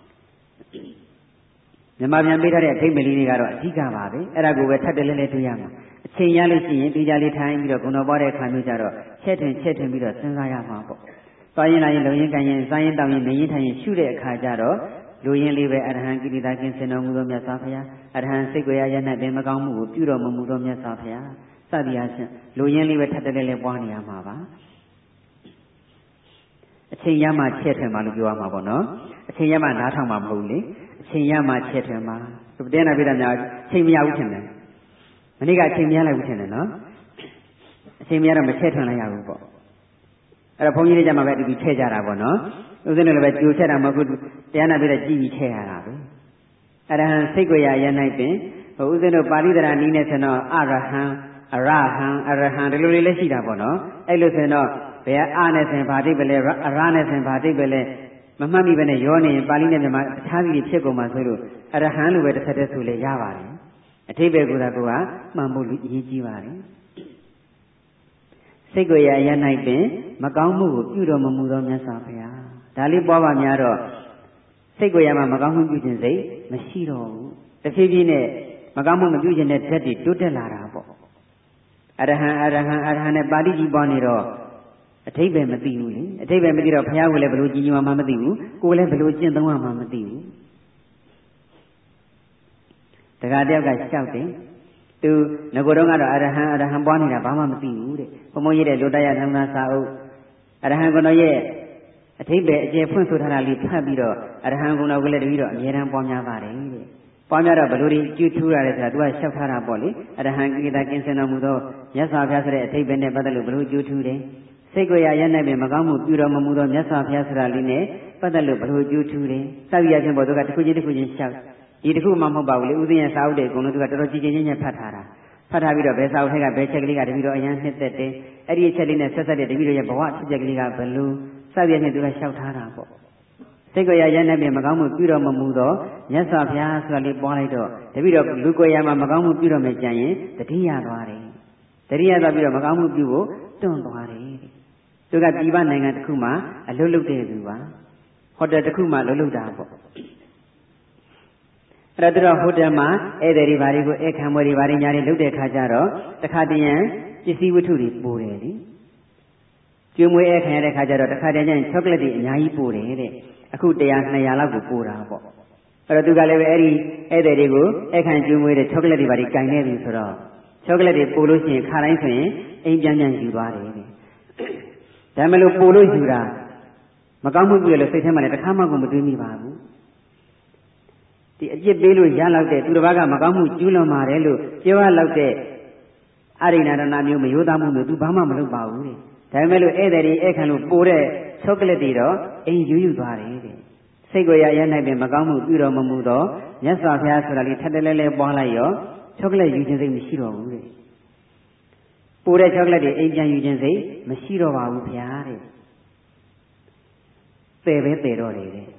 မြန်မာပြန်ပေးထားတဲ့အထိပ္ပယ်လေးတွေကတော့အဓိကပါပဲအဲ့ဒါကိုပဲထပ်တယ်လဲတွေ့ရမှာအချိန်ရလို့ရှိရင်ဒီကြလေးထိုင်ပြီးတော့ဂုဏတော်ပွားတဲ့အခါမျိုးကြတော့ချက်ထင်ပြီးတော့စဉ်းစားရမှာပေါ့သွားရင်လာရင်လုံရင်ကန်ရင်စားရင်တောင်းရင်နေရင်ထိုင်ရင်ရှုတဲ့အခါကျတော့လူရင်းလေးပဲအရဟံကိလေသာကင်းစင်တော်မူသောမြတ်စွာဘုရားအရဟံစိတ်ကိုရရ၌ပင်မကောင်းမှုကိုပြုတော်မမူသောမြတ်စွာဘုရားစသည်အားဖြင့်လူရင်းလေးပဲထပ်တယ်လဲပွားနေရမှာပါအချိန်ရမှချက်ထင်ပါလို့ပြောရမှာပေါ့နော်အချိန်ရမှနားထောင်မှာမဟုတ်လေအချိန်ရမှချက်ထင်မှာတဲနာပြတာများအချိန်မရဘူးထင်တယ်မနေ့ကအချိန်မရလိုက်ဘူးထင်တယ်နော်အချိန်မရတော့မချက်ထွင်လိုက်ရဘူးပေါ့အဲ့တော့ဘုန်းကြီးတွေကြမှာပဲဒီထည့်ကြတာပေါ့နော်ဥစဉ်လည်းပဲကြိုချက်တာမဟုတ်ဘူးတရားနာပြတဲ့ကြည်ပြီးထည့်ရတာပဲအရဟံစိတ်ကိုရရ၌ပင်ဥစဉ်တို့ပါဠိတရာနည်းနဲ့ဆိုတော့အရဟံဒီလိုလေးလည်းရှိတာပေါ့နော်အဲ့လိုဆိုရင်တော့ဘယ်အာနဲ့ဆိုရင်ဗာတိပဲလဲအရနဲ့ဆိုရင်ဗာတိပဲလဲမမှတ်မိပဲနဲ့ရောနေရင်ပါဠိနဲ့မြန်မာအခြားစီဖြစ်ကုန်မှာဆိုလို့အရဟံလိုပဲတစ်ဆက်တည်းဆိုလေရပါတယ်အထိပ္ပယ်ကိုယ်ကမှန်ဖို့အရေးကြီးပါတယ်စိတ်ကိုရရ၌ပင်မကောင်းမှုကိုပြုတော်မမူသောမြတ်စွာဘုရားဒါလေးပွားပါများတော့စိတ်ကိုရမှာမကောင်းမှုပြုခြင်းစိတ်မရှိတော့ဘူးတဖြည်းဖြည်းနဲ့မကောင်းမှုမပြုခြင်းတဲ့ဓာတ်တွေတိုးတက်လာတာပေါ့အရဟံနဲ့ပါဠိကြီးပွားနေတော့အထိပ္ပယ်မသိဘူးလေအထိပ္ပယ်မသိတော့ဘုရားကိုလည်းဘယ်လိုကြည်ညိုမှမသိဘူးကိုယ်လည်းဘယ်လိုကျင့်သုံးမှမသိဘူးတခါတယောက်ကရှောက်တယ်သူငကိုတော့ကတော့အရဟံပွားနေတာဘာမှမသိဘူးတဲ့ဘုံဘုံကြီးတဲ့လိုတရသံဃာစာအုပ်အရဟံကိုတော့ရဲ့အထိပ္ပယ်အကျေဖွင့်ဆိုထားတာလေးဖတ်ပြီးတော့အရဟံကုဏကိုလည်းတပည့်တော့အမြဲတမ်းပွားများပါတယ်တဲ့ပွားများတော့ဘယ်လိုဒီကျူးထူးရတယ်ဆိုတာသူကလျှောက်ထားတာပေါ့လေအရဟံကိတာကင်းစင်တော်မူသောမြတ်စွာဘုရားဆိုတဲ့အထိပ္ပယ်နဲ့ပတ်သက်လို့ဘယ်လိုကျူးထူးတယ်စိတ်ကိုရရနိုင်ပြီမကောင်းမှုပြုတော်မမူသောမြတ်စွာဘုရားဆိုတာလေးနဲ့ပတ်သက်လို့ဘယ်လိုကျူးထူးတယ်စသည်အချင်းပေါ်သူကတစ်ခုချင်းလျှောက်ဒီတစ်ခုမှမဟုတ်ပါဘူးလေဥစဉ်ရဲ့စာအုပ်တွေအကုန်လုံးသူကတော်တော်ကြည်ကြည်ချင်းချင်းဖတ်ထားတာဖတ်ထားပြီးတော့ဘယ်စာအုပ်ထဲကဘယ်ချက်ကလေးကတပည့်တော်အရန်နှစ်သက်တယ်အဲ့ဒီအချက်လေးနဲ့ဆက်ဆက်တဲ့တပည့်တော်ရဲ့ဘဝဖြစ်ချက်ကလေးကဘယ်လိုစသည်နဲ့သူကလျှောက်ထားတာပေါ့စိတ်ကိုရရနိုင်ပြီမကောင်းမှုပြုတော်မမူသောမြတ်စွာဘုရားဆိုတာလေးပွားလိုက်တော့တပည့်တော်လူကိုရမှာမကောင်းမှုပြုတော်မယ်ကြံရင်တတိယသွားတယ်တတိယသွားပြီးတော့မကောင်းမှုပြုဖို့တွန့်သွားတယ်သူကပြည်ပနိုင်ငံတစ်ခုမှာအလုပ်လုပ်တဲ့သူပါဟိုတယ်တစ်ခုမှာလုပ်တာပေါ့အဲ့ဒါတော့ဟိုတယ်မှာဧည့်သည်တွေဘာတွေကိုဧည့်ခံပွဲတွေဘာတွေညာတွေလုပ်တဲ့ခါကျတော့တခါတည်းရန်ပစ္စည်းဝတ္ထုတွေပို့တယ်လေကျွေးမွေးဧည့်ခံရတဲ့ခါကျတော့တခါတည်းကျရင်ချောကလက်တွေအများကြီးပို့တယ်တဲ့အခု100 200လောက်ကိုပို့တာပေါ့အဲ့တော့သူကလည်းပဲအဲ့ဒီဧည့်သည်တွေကိုဧည့်ခံကျွေးမွေးတဲ့ချောကလက်တွေဘာတွေကင်နေပြီဆိုတော့ချောကလက်တွေပို့လို့ရှိရင်ခါတိုင်းဆိုရင်အိမ်ပြန်ယူသွားတယ်တဲ့ဒါမှမဟုတ်ပို့လို့ယူတာမကောင်းမှုပြုရလို့စိတ်ထဲမှာလည်းတစ်ခါမှကိုမတွေးမိပါဘူးဒီအကျစ်ပေးလို့ရလောက်တဲ့သူတစ်ပါးကမကောင်းမှုကျူးလွန်ပါတယ်လို့ပြောရလောက်တဲ့အရိဏရဏမျိုးမယောသားမှုမျိုးသူဘာမှမလုပ်ပါဘူးတဲ့ဒါပေမဲ့လို့ဧည့်သည်တွေဧည့်ခံလို့ပို့တဲ့ချောကလက်တွေတော့အိမ်ယူသွားတယ်တဲ့စိတ်ကိုရရနိုင်ပင်မကောင်းမှုပြုတော်မမူတော့မြတ်စွာဘုရားဆိုတာလေးထက်တလဲလဲပွားလိုက်ရောချောကလက်ယူခြင်းစိတ်မရှိတော့ဘူးတဲ့ပို့တဲ့ချောကလက်တွေအိမ်ပြန်ယူခြင်းစိတ်မရှိတော့ပါဘူးဗျာတဲ့သေပဲသေတော့တယ်တဲ့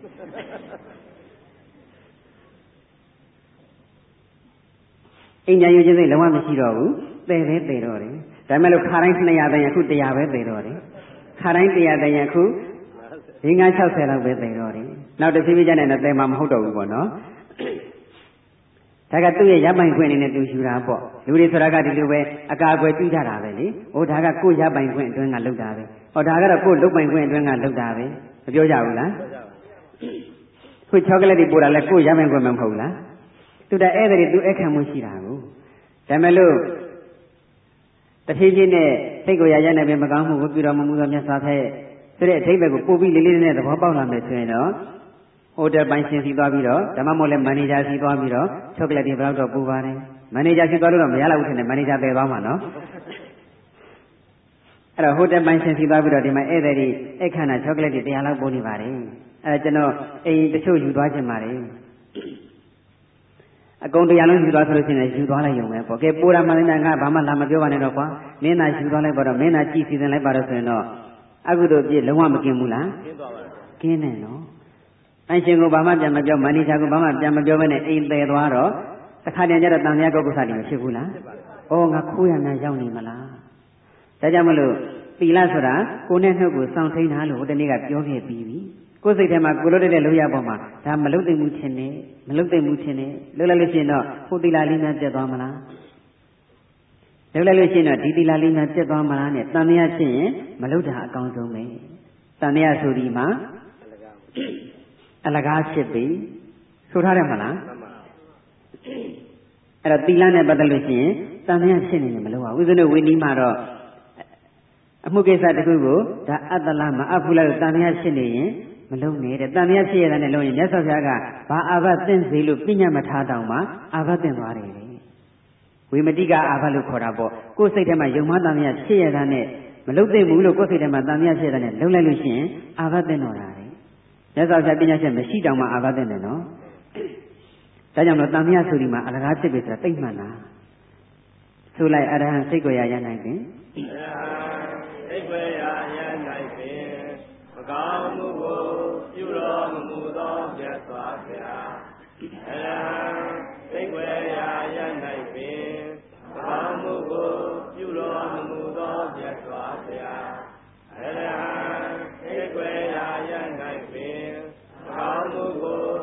အိမ်ပြန်ယူခြင်းစိတ်လုံးဝမရှိတော့ဘူးသေပဲသေတော့တယ်ဒါပေမဲ့လို့ခါတိုင်း200တန်အခု100ပဲသေတော့တယ်ခါတိုင်း100တန်အခု50-60လောက်ပဲသေတော့တယ်နောက်တစ်ဖြည်းဖြည်းကျနေတော့သေမှာမဟုတ်တော့ဘူးပေါ့နော်ဒါကသူ့ရဲ့ရပိုင်ခွင့်အနေနဲ့သူယူတာပေါ့လူတွေဆိုတာကဒီလိုပဲအကာအကွယ်ပြုကြတာပဲလေဟိုဒါကကိုယ်ရပိုင်ခွင့်အတွင်းကလုပ်တာပဲဟောဒါကတော့ကိုယ်လုပ်ပိုင်ခွင့်အတွင်းကလုပ်တာပဲမပြောကြဘူးလားခုချောကလက်တွေပို့တာလဲကိုယ်ရပိုင်ခွင့်မဟုတ်လားသူတဧည့်သည်သူအခမ်းမှုရှိတာကိုဒါမဲ့လို့တဖြည်းဖြည်းနဲ့စိတ်ကိုရရနေပြီမကောင်းမှုကိုပြုတော်မမူသောမြတ်စွာဘုရားဆိုတဲ့အထိပ္ပယ်ကိုပို့ပြီးလေးလေးနဲ့သဘောပေါက်လာမယ်ဆိုရင်တော့ဟိုတယ်ပိုင်းရှင်စီသွားပြီးတော့ဓမ္မမို့လဲမန်နေဂျာစီသွားပြီးတော့ချောကလက်တွေဘယ်တော့ပူပါတယ်မန်နေဂျာစီသွားလို့တော့မရလောက်ဘူးထင်တယ်မန်နေဂျာပဲသွားမှာနော်အဲ့တော့ဟိုတယ်ပိုင်းရှင်စီသွားပြီးတော့ဒီမှာဧည့်သည်တွေအခမ်းနာချောကလက်တွေ100လောက်ပို့နေပါတယ်အဲ့ဒါကျွန်တော်အိမ်တချို့ယူသွားခြင်းပါတယ်အကုန်100လုံးယူသွားဆိုလို့ရှိရင်ယူသွားလိုက်ရုံပဲပေါ့ကဲပိုးတာမှလည်းငါဘာမှလာမပြောပါနဲ့တော့ကွာမင်းသာယူသွားလိုက်ပါတော့မင်းသာကြည့်စီစဉ်လိုက်ပါတော့ဆိုရင်တော့အကုသိုလ်ပြည့်လုံးဝမกินဘူးလားกินသွားပါဘူးกินတယ်နော်အရှင်ကိုဘာမှပြန်မပြောမန်နေဂျာကိုဘာမှပြန်မပြောဘဲနဲ့အိမ်ပယ်သွားတော့တစ်ခါတည်းကျတော့တန်မြတ်ကုက္ကုသတိမဖြစ်ဘူးလားဩငါခိုးရမှရောက်နေမလားဒါကြောင့်မလို့သီလဆိုတာကိုယ်နဲ့နှုတ်ကိုစောင့်ထိန်တာလို့ဟိုတနေ့ကပြောခဲ့ပြီးပြီကိုယ်စိတ်ထဲမှာကိုလို့တဲ့လို့ရပေါ်မှာဒါမလုတ်သိမှုချင်းနဲ့မလုတ်သိမှုချင်းနဲ့လုတ်လိုက်လို့ရှိရင်တော့ဟိုသီလလေးများပြတ်သွားမလားလုတ်လိုက်လို့ရှိရင်တော့ဒီသီလလေးများပြတ်သွားမလားနဲ့တန်မြတ်ဖြစ်ရင်မလုတ်တာအကောင်းဆုံးပဲတန်မြတ်ဆိုဒီမှာအလကားဖြစ်ပြီဆိုထားတယ်မလားအဲ့တော့သီလနဲ့ပတ်သက်လို့ရှိရင်တန်မြတ်ဖြစ်နေတယ်မလို့ပါဘူးဥစ္စနဝိနည်းမှာတော့အမှုကိစ္စတစ်ခုကိုဒါအတ္တလမအပ်ဘူးလားလို့တန်မြတ်ဖြစ်နေရင်မလုံးနဲ့တဲ့တန်မြတ်ဖြစ်ရတဲ့လုံးရင်မြတ်စွာဘုရားကဘာအာဘသင့်စေလို့ပြညတ်မထားတောင်မှအာဘသင့်သွားတယ်ဝိမတိကအာဘလို့ခေါ်တာပေါ့ကိုယ်စိတ်ထဲမှာယုံမှတန်မြတ်ဖြစ်ရတဲ့နဲ့မလုံးသိဘူးလို့ကိုယ်စိတ်ထဲမှာတန်မြတ်ဖြစ်ရတဲ့နဲ့လုံးလိုက်လို့ရှိရင်အာဘသင့်တော့တာလေမြတ်စွာဘုရားပြညတ်ချက်မရှိတောင်မှအာဘသင့်တယ်နော်ဒါကြောင့်လို့တန်မြတ်ဆိုဒီမှာအလကားဖြစ်ပြီဆိုတာသိမှန်လားဆိုလိုက်အရဟံစိတ်ကိုရရနိုင်ပြီစိတ်ကိုရရနိုင်ပြီမကောင်းမှုကိုပြုတော်မမူသောမြတ်စွာဘုရားအရဟံစိတ်ကိုရရနိုင်ပြီမကောင်းမှုကိုပြုတော်မမူသောမြတ်စွာဘုရားအရဟံစိတ်ကိုရရနိုင်ပြီမကောင်းမှုကို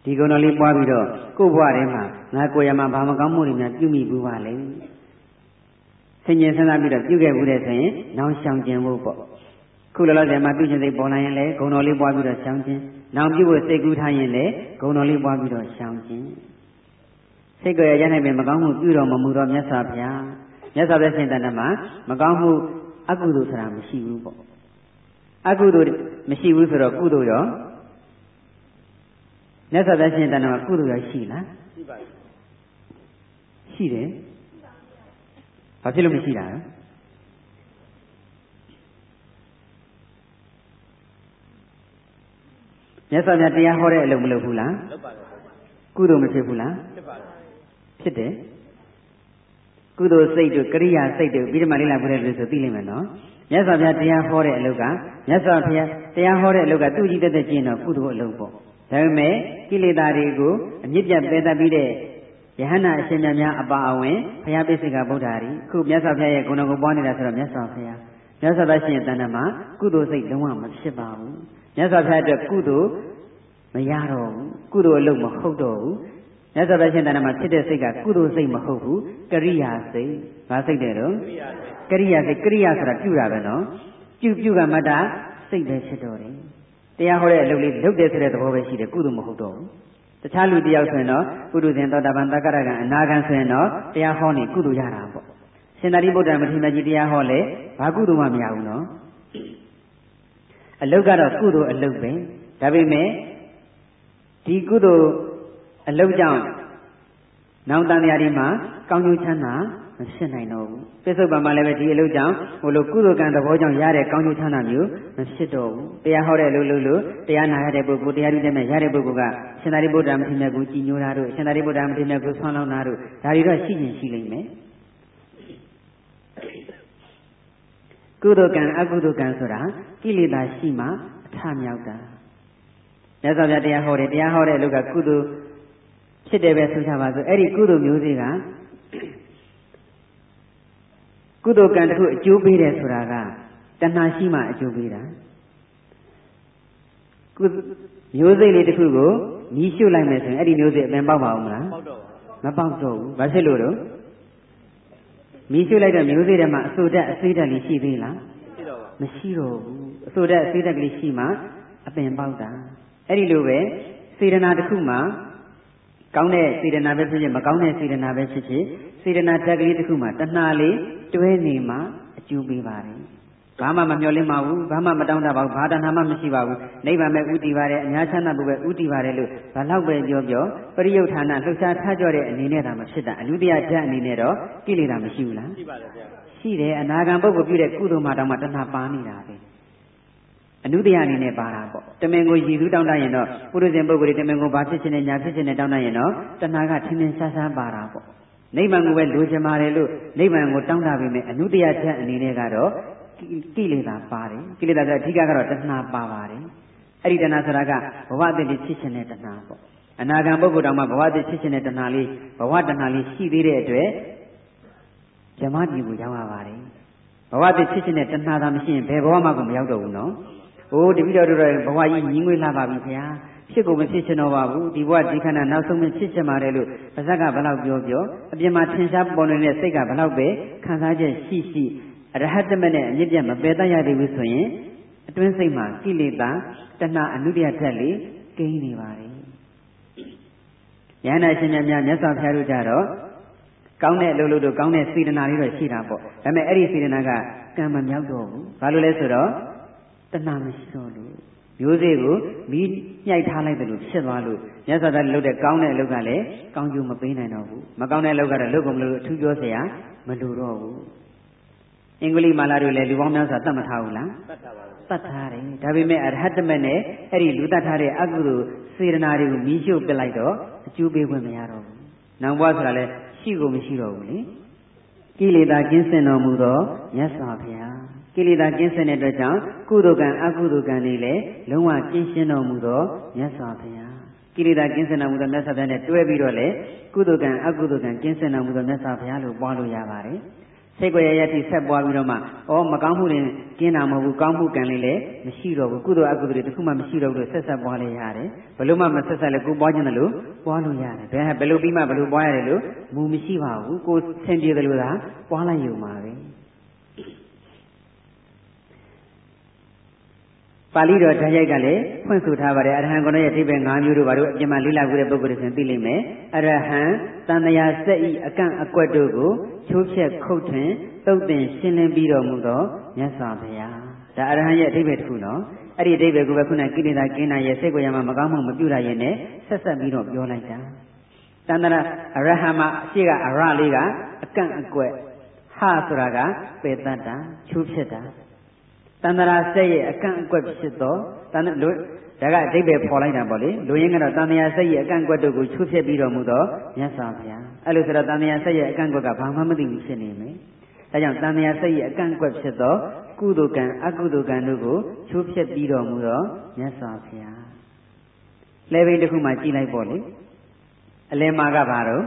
ဒီကုံတော်လေးပွားပြီးတော့ကိုယ့်ဘဝထဲမှာငါကိုယ်ရမှာဘာမကောင်းမှုတွေများပြုမိဘူးပါလေဆင်ញင်စဉ်းစားပြီးတော့ပြုခဲ့ဘူးတဲ့ဆိုရင်နောင်ရှောင်ကျင်ဖို့ပေါ့ခုလောလောဆယ်မှာပြုခြင်းစိတ်ပေါ်လာရင်လည်းဂုဏ်တော်လေးပွားပြီးတော့ရှောင်ခြင်းနောင်ပြုဖို့စိတ်ကူးထားရင်လည်းဂုဏ်တော်လေးပွားပြီးတော့ရှောင်ခြင်းစိတ်ကိုရရနိုင်ပေမကောင်းမှုပြုတော်မမူတော့မြတ်စွာဘုရားမြတ်စွာဘုရားရှင်တန်တမှာမကောင်းမှုအကုသိုလ်ဆိုတာမရှိဘူးပေါ့အကုသိုလ်မရှိဘူးဆိုတော့ကုသိုလ်ရောမြတ်စွာဘုရားရှင်တန်တမှာကုသိုလ်ရောရှိလားရှိပါဘူးရှိတယ်ဘာဖြစ်လို့မရှိတာလဲမြတ်စွာဘုရားတရားဟောတဲ့အလုပ်မလုပ်ဘူးလားလုပ်ပါဘူးကုသိုလ်မဖြစ်ဘူးလားဖြစ်ပါဘူးဖြစ်တယ်ကုသိုလ်စိတ်တို့ကရိယာစိတ်တို့ပြီးတော့မှလေ့လာဖို့တဲ့လို့ဆိုသိလိမ့်မယ်နော်မြတ်စွာဘုရားတရားဟောတဲ့အလုပ်ကမြတ်စွာဘုရားတရားဟောတဲ့အလုပ်ကသူ့ကြည့်တဲ့ကျင့်တော့ကုသိုလ်အလုပ်ပေါ့ဒါပေမဲ့ကိလေသာတွေကိုအမြင့်ပြတ်ပယ်တတ်ပြီးတဲ့ယဟန္တာအရှင်မြတ်များအပါအဝင်ဘုရားပိစိကဗုဒ္ဓရီခုမြတ်စွာဘုရားရဲ့ဂုဏ်တော်ကိုပွားနေတာဆိုတော့မြတ်စွာဘုရားမြတ်စွာဘုရားရှင်တန်တမှာကုသိုလ်စိတ်လုံးဝမဖြစ်ပါဘူးမြတ်စွာဘုရားအတွက်ကုသိုလ်မရတော့ဘူးကုသိုလ်အလုပ်မဟုတ်တော့ဘူးမြတ်စွာဘုရားရှင်တန်တမှာဖြစ်တဲ့စိတ်ကကုသိုလ်စိတ်မဟုတ်ဘူးကရိယာစိတ်ဘာစိတ်တဲ့တော့ကရိယာစိတ်ကရိယာဆိုတာပြုတာပဲနော်ပြုကမတ္တစိတ်ပဲဖြစ်တော့တယ်တရားဟောတဲ့အလုပ်လေးလုပ်တယ်ဆိုတဲ့သဘောပဲရှိတယ်ကုသိုလ်မဟုတ်တော့ဘူးတခြားလူတယောက်ဆိုရင်တော့ပုထုဇဉ်သောတာပန်သက္ကရကံအနာဂံဆိုရင်တော့တရားဟောနေကုသိုလ်ရတာပေါ့ရှင်သာရိပုတ္တရာမထေရကြီးတရားဟောလေဘာကုသိုလ်မှမရဘူးနော်အလုပ်ကတော့ကုသိုလ်အလုပ်ပဲဒါပေမဲ့ဒီကုသိုလ်အလုပ်ကြောင့်နောင်တန်ရာဒီမှာကောင်းကျိုးချမ်းသာမဖြစ်နိုင်တော့ဘူးပြစ္ဆုတ်ပံမှာလည်းပဲဒီအလုပ်ကြောင့်ဟိုလိုကုသိုလ်ကံသဘောကြောင့်ရတဲ့ကောင်းကျိုးချမ်းသာမျိုးမဖြစ်တော့ဘူးတရားဟောတဲ့အလုပ်လို့တရားနာရတဲ့ပုဂ္ဂိုလ်တရားဓုတဲ့မဲ့ရတဲ့ပုဂ္ဂိုလ်ကရှင်သာရိပုတ္တရာမထေရကိုကြည်ညိုတာတို့ရှင်သာရိပုတ္တရာမထေရကိုဆွမ်းလောင်းတာတို့ဒါတွေတော့ရှိရင်ရှိလိမ့်မယ်ကုသိုလ်ကံအကုသိုလ်ကံဆိုတာကိလေသာရှိမှအထမြောက်တာမြတ်စွာဘုရားတရားဟောတယ်တရားဟောတဲ့အလုပ်ကကုသိုလ်ဖြစ်တယ်ပဲဆိုကြပါစို့အဲ့ဒီကုသိုလ်မျိုးစေ့ကကုသိုလ်ကံတစ်ခုအကျိုးပေးတယ်ဆိုတာကတဏှာရှိမှအကျိုးပေးတာမျိုးစိတ်လေးတစ်ခုကိုမြည်ရှုလိုက်မယ်ဆိုရင်အဲ့ဒီမျိုးစိတ်အပင်ပေါက်ပါဦးမလားမပေါက်တော့ဘူးဘာဖြစ်လို့တော့မြည်ရှုလိုက်တဲ့မျိုးစိတ်ထဲမှာအဆိုဓာတ်အစိဓာတ်လေးရှိသေးလားမရှိတော့ဘူးအဆိုဓာတ်အစိဓာတ်ကလေးရှိမှအပင်ပေါက်တာအဲ့ဒီလိုပဲစေတနာတစ်ခုမှာကောင်းတဲ့စေတနာပဲဖြစ်ဖြစ်မကောင်းတဲ့စေတနာပဲဖြစ်ဖြစ်စေတနာဓာတ်ကလေးတစ်ခုမှာတဏှာလေးတွဲနေမှအကျိုးပေးပါတယ်ဘာမှမမျှော်လင့်ပါဘူးဘာမှမတောင်းတပါဘူးဘာတဏှာမှမရှိပါဘူးနိဗ္ဗာန်ပဲဥတည်ပါတယ်အများချမ်းသာဖို့ပဲဥတည်ပါတယ်လို့ဘာလောက်ပဲပြောပရိယုဌာဏလှုပ်ရှားထားကြတဲ့အနေနဲ့ဒါမဖြစ်တာအနုတ္တယဓာတ်အနေနဲ့တော့ကိလေသာမရှိဘူးလားရှိပါတယ်ဗျာရှိတယ်အနာဂံပုဂ္ဂိုလ်ပြုတဲ့ကုသိုလ်မှတောင်မှတဏှာပါနေတာပဲအနုတ္တယအနေနဲ့ပါတာပေါ့တမင်ကိုရည်သူတောင်းတရင်တော့ပုရိသေပုဂ္ဂိုလ်တွေတမင်ကိုဘာဖြစ်ခြင်းနဲ့ညာဖြစ်ခြင်းနဲ့တောင်းတရင်တော့တဏှာကထင်ထင်ရှားရှားပါတာပေါ့နိဗ္ဗာန်ကိုပဲလိုချင်ပါတယ်လို့နိဗ္ဗာန်ကိုတောင်းတပေမဲ့အနုတ္တယဓာတ်အနေနဲ့ကတော့ကိလေသာပါတယ်ကိလေသာဆိုအဓိကကတော့တဏှာပါပါတယ်အဲ့ဒီတဏှာဆိုတာကဘဝတည်းဖြစ်ခြင်းနဲ့တဏှာပေါ့အနာဂံပုဂ္ဂိုလ်တောင်မှဘဝတည်းဖြစ်ခြင်းနဲ့တဏှာလေးဘဝတဏှာလေးရှိသေးတဲ့အတွက်ဇမတိကိုရောက်ရပါတယ်ဘဝတည်းဖြစ်ခြင်းနဲ့တဏှာသာမရှိရင်ဘယ်ဘဝမှကိုမရောက်တော့ဘူးနော်။အိုးတပည့်တော်တို့ဘဝကြီးညီငွေလာပါပြီခင်ဗျာ။ဖြစ်ကိုမဖြစ်ချင်တော့ပါဘူး။ဒီဘဝဒီခန္ဓာနောက်ဆုံးမဖြစ်ချင်ပါတယ်လို့ပါဇက်ကဘလောက်ပြောအပြင်မှာထင်ရှားပေါ်နေတဲ့စိတ်ကဘလောက်ပဲခံစားချက်ရှိအရဟတမနဲ့အမြင့်ပြတ်မပယ်တတ်ရသေးဘူးဆိုရင်အတွင်းစိတ်မှာကိလေသာတဏှာအနုတ္တယဓာတ်လေးကိန်းနေပါတယ်။ယန္တာရှင်များမြတ်စွာဘုရားတို့ကြတော့ကောင်းတဲ့အလုပ်လို့ကောင်းတဲ့စေတနာလေးတော့ရှိတာပေါ့။ဒါပေမဲ့အဲ့ဒီစေတနာကကံမမြောက်တော့ဘူး။ဘာလို့လဲဆိုတော့တဏှာမရှိတော့လို့မျိုးစေ့ကိုမီးညှိုက်ထားလိုက်တယ်လို့ဖြစ်သွားလို့မြတ်စွာဘုရားလုပ်တဲ့ကောင်းတဲ့အလုပ်ကလည်းကောင်းကျိုးမပေးနိုင်တော့ဘူးမကောင်းတဲ့အလုပ်ကတော့လုပ်ကုန်မလို့အထူးပြောเสียမလိုတော့ဘူးအင်္ဂလိပ်မာလာတို့လည်းလူပေါင်းများစွာတတ်မထားဘူးလားတတ်ထားပါဘူးတတ်ထားတယ်ဒါပေမဲ့အရဟတမနဲ့အဲ့ဒီလူတတ်ထားတဲ့အကုသိုလ်စေတနာတွေကိုမီးရှို့ပစ်လိုက်တော့အကျိုးပေးခွင့်မရတော့ဘူးနောင်ဘဝဆိုတာလည်းရှိကိုမရှိတော့ဘူးလေကိလေသာကင်းစင်တော်မူသောမြတ်စွာဘုရားကိလေသာကင်းစင်တဲ့အတွက်ကြောင့်ကုသိုလ်ကံအကုသိုလ်ကံတွေလည်းလုံးဝကင်းရှင်းတော်မူသောမြတ်စွာဘုရားကိလေသာကင်းစင်တော်မူသောမြတ်စွာဘုရားနဲ့တွဲပြီးတော့လေကုသိုလ်ကံအကုသိုလ်ကံကင်းစင်တော်မူသောမြတ်စွာဘုရားလို့ပွားလို့ရပါတယ်ဆစိတ်ကိုရရတိဆက်ပွားပြီးတော့မှမကောင်းမှုတွေကျင်းတာမဟုတ်ဘူးကောင်းမှုကံလေးလည်းမရှိတော့ဘူးကုသိုလ်အကုသိုလ်တွေတစ်ခုမှမရှိတော့ဘူးဆက်ဆက်ပွားလေးရတယ်ဘယ်လို့မှမဆက်ဆက်လဲကိုပွားခြင်းတယ်လို့ပွားလို့ရတယ်ဘယ်လိုပြီးမှဘယ်လိုပွားရတယ်လို့မူမရှိပါဘူးကိုဆင်ပြေတယ်လို့သာပွားလိုက်ရုံပါပဲပါဠိတော်ဓာတ်ရိုက်ကလည်းဖွင့်ဆိုထားပါတယ်အရဟံဂုဏရဲ့အဓိပ္ပာယ်၅မျိုးတို့ဘာလို့အပြင်မှာလေးလာကြတဲ့ပုဂ္ဂိုလ်တွေဆိုရင်သိလိမ့်မယ်အရဟံတန်တရာစက်ဤအကန့်အကွက်တို့ကိုချိုးဖြက်ခုတ်ထွင်သုတ်သင်ရှင်းလင်းပြီးတော်မူသောမြတ်စွာဘုရားဒါအရဟံရဲ့အဓိပ္ပာယ်တစ်ခုနော်အဲ့ဒီအဓိပ္ပာယ်ကိုပဲခုနကိလေသာကင်းတာရဲ့စိတ်ကိုရမှာမကောင်းမှုမပြုတာရဲ့နဲ့ဆက်ဆက်ပြီးတော့ပြောလိုက်တာတန်တရာအရဟံမှာအရှိကအရလေးကအကန့်အကွက်ဟဆိုတာကပယ်တတ်တာချိုးဖြက်တာတန္တရာစိတ်ရဲ့အကန့်အကွက်ဖြစ်သောဒါကအဓိပ္ပာယ်ဖော်လိုက်တာပေါ့လေလူရင်းကတော့တန်တရားစိတ်ရဲ့အကန့်အကွက်တို့ကိုချိုးဖျက်ပြီးတော်မူသောမြတ်စွာဘုရားအဲ့လိုဆိုတော့တန်တရားစိတ်ရဲ့အကန့်အကွက်ကဘာမှမသိဘူးဖြစ်နေမယ်ဒါကြောင့်တန်တရားစိတ်ရဲ့အကန့်အကွက်ဖြစ်သောကုသိုလ်ကံအကုသိုလ်ကံတို့ကိုချိုးဖျက်ပြီးတော်မူသောမြတ်စွာဘုရားလဲဘိန်းတစ်ခုမှကြည်လိုက်ပေါ့လေအလယ်မှာကဘာတော့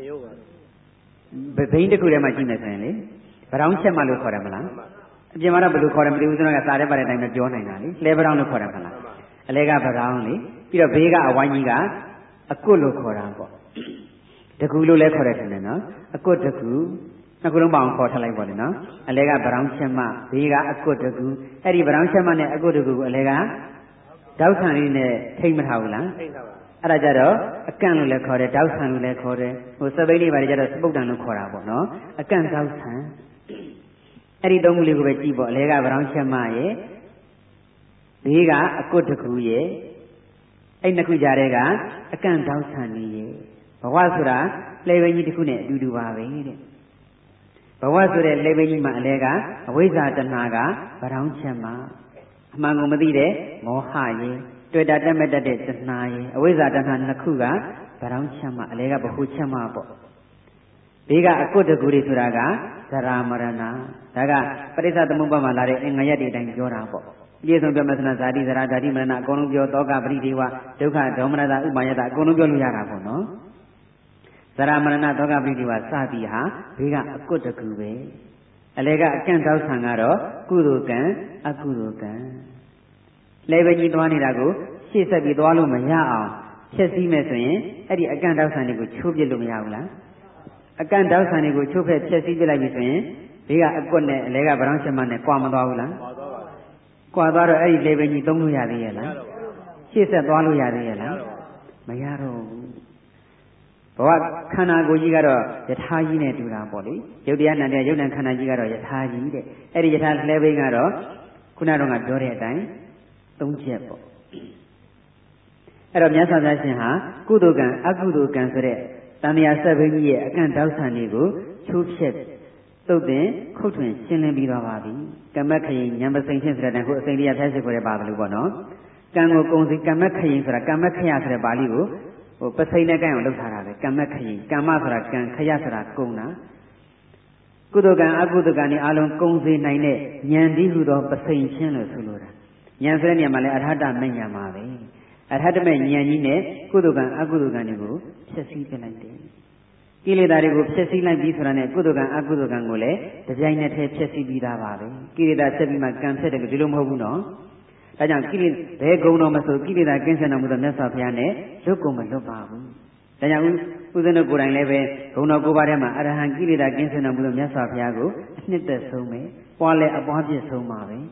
ဘိန်းတစ်ခုထဲမှာကြည့်မယ်ဆိုရင်လေဗရောင်းချက်မှလို့ခေါ်တယ်မလားအပြင်မှာတော့ဘယ်လိုခေါ်တယ်မသိဘူးဆိုတော့စားတဲ့ပါတဲ့အတိုင်းပဲပြောနိုင်တာလေလဲဗရောင်းလို့ခေါ်တယ်မလားအလဲကဗရောင်းလေပြီးတော့ဘေးကအဝိုင်းကြီးကအကွတ်လို့ခေါ်တာပေါ့တကူလို့လည်းခေါ်တယ်ထင်တယ်နော်အကွတ်တကူနှစ်ခုလုံးပေါအောင်ခေါ်ထားလိုက်ပေါ့လေနော်အလဲကဗရောင်းချက်မှဘေးကအကွတ်တကူအဲ့ဒီဗရောင်းချက်မှနဲ့အကွတ်တကူကိုအလဲကတောက်ဆန်လေးနဲ့ထိမ့်မထားဘူးလားထိမ့်ထားပါအဲ့ဒါကြတော့အကန့်လို့လည်းခေါ်တယ်တောက်ဆန်လို့လည်းခေါ်တယ်စပိတ်လေးပါလေကြတော့စပုတ်တန်လို့ခေါ်တာပေါ့နော်အကန့်တောက်ဆန်အဲ့ဒီသုံးခုလေးကိုပဲကြည့်ပေါ့အလဲကဗရောင်းချက်မရဲ့ဘေးကအကွတ်တကူရဲ့အဲ့နှစ်ခုကြားထဲကအကန့်တောက်ဆန်ကြီးရဲ့ဘဝဆိုတာလေဝိကြီးတစ်ခုနဲ့အတူတူပါပဲတဲ့ဘဝဆိုတဲ့လေဝိကြီးမှာအလဲကအဝိဇ္ဇာတဏှာကဗရောင်းချက်မအမှန်ကိုမသိတဲ့မောဟရဲ့တွေ့တာတက်မဲ့တတ်တဲ့တဏှာရဲ့အဝိဇ္ဇာတဏှာနှစ်ခုကဗရောင်းချက်မအလဲကဘဟုချက်မပေါ့ဘေးကအကွတ်တကူတွေဆိုတာကဇရာမရဏဒါကပရိစ္ဆသမုပ္ပါမှာလာတဲ့အင်္ဂယတ်တွေအတိုင်းပြောတာပေါ့ပြေဆုံးပြောမစနာဇာတိဇရာဓာတိမရဏအကုန်လုံးပြောတောကပရိဒေဝဒုက္ခဒေါမနတာဥပါယတအကုန်လုံးပြောလို့ရတာပေါ့နော်ဇရာမရဏတောကပရိဒေဝစသည်ဟာဘေးကအကွတ်တကူပဲအလေကအကန့်တောက်ဆံကတော့ကုသိုလ်ကံအကုသိုလ်ကံလေပဲကြီးသွားနေတာကိုရှေ့ဆက်ပြီးသွားလို့မရအောင်ဖြည့်ဆည်းမယ်ဆိုရင်အဲ့ဒီအကန့်တောက်ဆံတွေကိုချိုးပြစ်လို့မရဘူးလားအကန့်တောက်ဆံတွေကိုချိုးဖက်ဖြည့်ဆည်းပြလိုက်ပြီဆိုရင်ဘေးကအကွတ်နဲ့အလဲကဗရောင်းချက်မနဲ့ကွာမသွားဘူးလားကွာသွားတော့အဲ့ဒီလေပဲကြီးသုံးလို့ရသေးရဲ့လားရှေ့ဆက်သွားလို့ရသေးရဲ့လားမရတော့ဘူးဘဝခန္ဓာကိုယ်ကြီးကတော့ယထာကြီးနဲ့တူတာပေါ့လေရုပ်တရားနာတရားရုပ်နာခန္ဓာကြီးကတော့ယထာကြီးတဲ့အဲ့ဒီယထာလဲဘိန်းကတော့ခုနကတော့ပြောတဲ့အတိုင်း၃ချက်ပေါ့အဲ့တော့မြတ်စွာဘုရားရှင်ဟာကုသိုလ်ကံအကုသိုလ်ကံဆိုတဲ့တန်မြာဆက်ဘိန်းကြီးရဲ့အကန့်တောက်ဆံတွေကိုချိုးဖြက်သုတ်တင်ခုတ်ထွင်ရှင်းလင်းပြီးတော့ပါပြီကမ္မခရင်ဉာဏ်ပစိန်ချင်းဆိုတဲ့တန်ကိုအစိန်တရားဖက်စစ်ကိုလည်းပါဘလို့ပေါ့နော်ကံကိုကုံစီကမ္မခရင်ဆိုတာကမ္မခရဆိုတဲ့ပါဠိကိုပစိန်နဲ့ကိုင်းအောင်လုပ်ထားတာပဲကမ္မခရင်ကမ္မဆိုတာကံခရဆိုတာကုံတာကုသိုလ်ကံအကုသိုလ်ကံဒီအလုံးကုံစေနိုင်တဲ့ဉာဏ်ဒီဟုသောပစိန်ချင်းလို့ဆိုလိုတာဉာဏ်ဆိုတဲ့နေရာမှာလည်းအရဟတမဉဏ်ပါပဲအရဟတမေဉာဏ်ကြီးနဲ့ကုသိုလ်ကံအကုသိုလ်ကံတွေကိုဖြည့်ဆည်းပြလိုက်တယ်ကိလေသာတွေကိုဖြည့်ဆည်းလိုက်ပြီးဆိုတာနဲ့ကုသိုလ်ကံအကုသိုလ်ကံကိုလည်းတပြိုင်နက်တည်းဖြည့်ဆည်းပြီးသားပါပဲကိလေသာဆက်ပြီးမှကံဖြတ်တယ်လို့ဒီလိုမဟုတ်ဘူးနော်ဒါကြောင့်ကိလေဘယ်ဂုဏ်တော်မဆိုကိလေသာကင်းစင်တော်မူသောမြတ်စွာဘုရားနဲ့လွတ်ကုန်မလွတ်ပါဘူးဒါကြောင့်ဦးဇင်းတို့ကိုယ်တိုင်လည်းပဲဂုဏ်တော်၉ပါးထဲမှာအရဟံကိလေသာကင်းစင်တော်မူသောမြတ်စွာဘုရားကိုအနှစ်သက်ဆုံးပဲပွားလဲအပွားပြည့်ဆုံးပါပဲ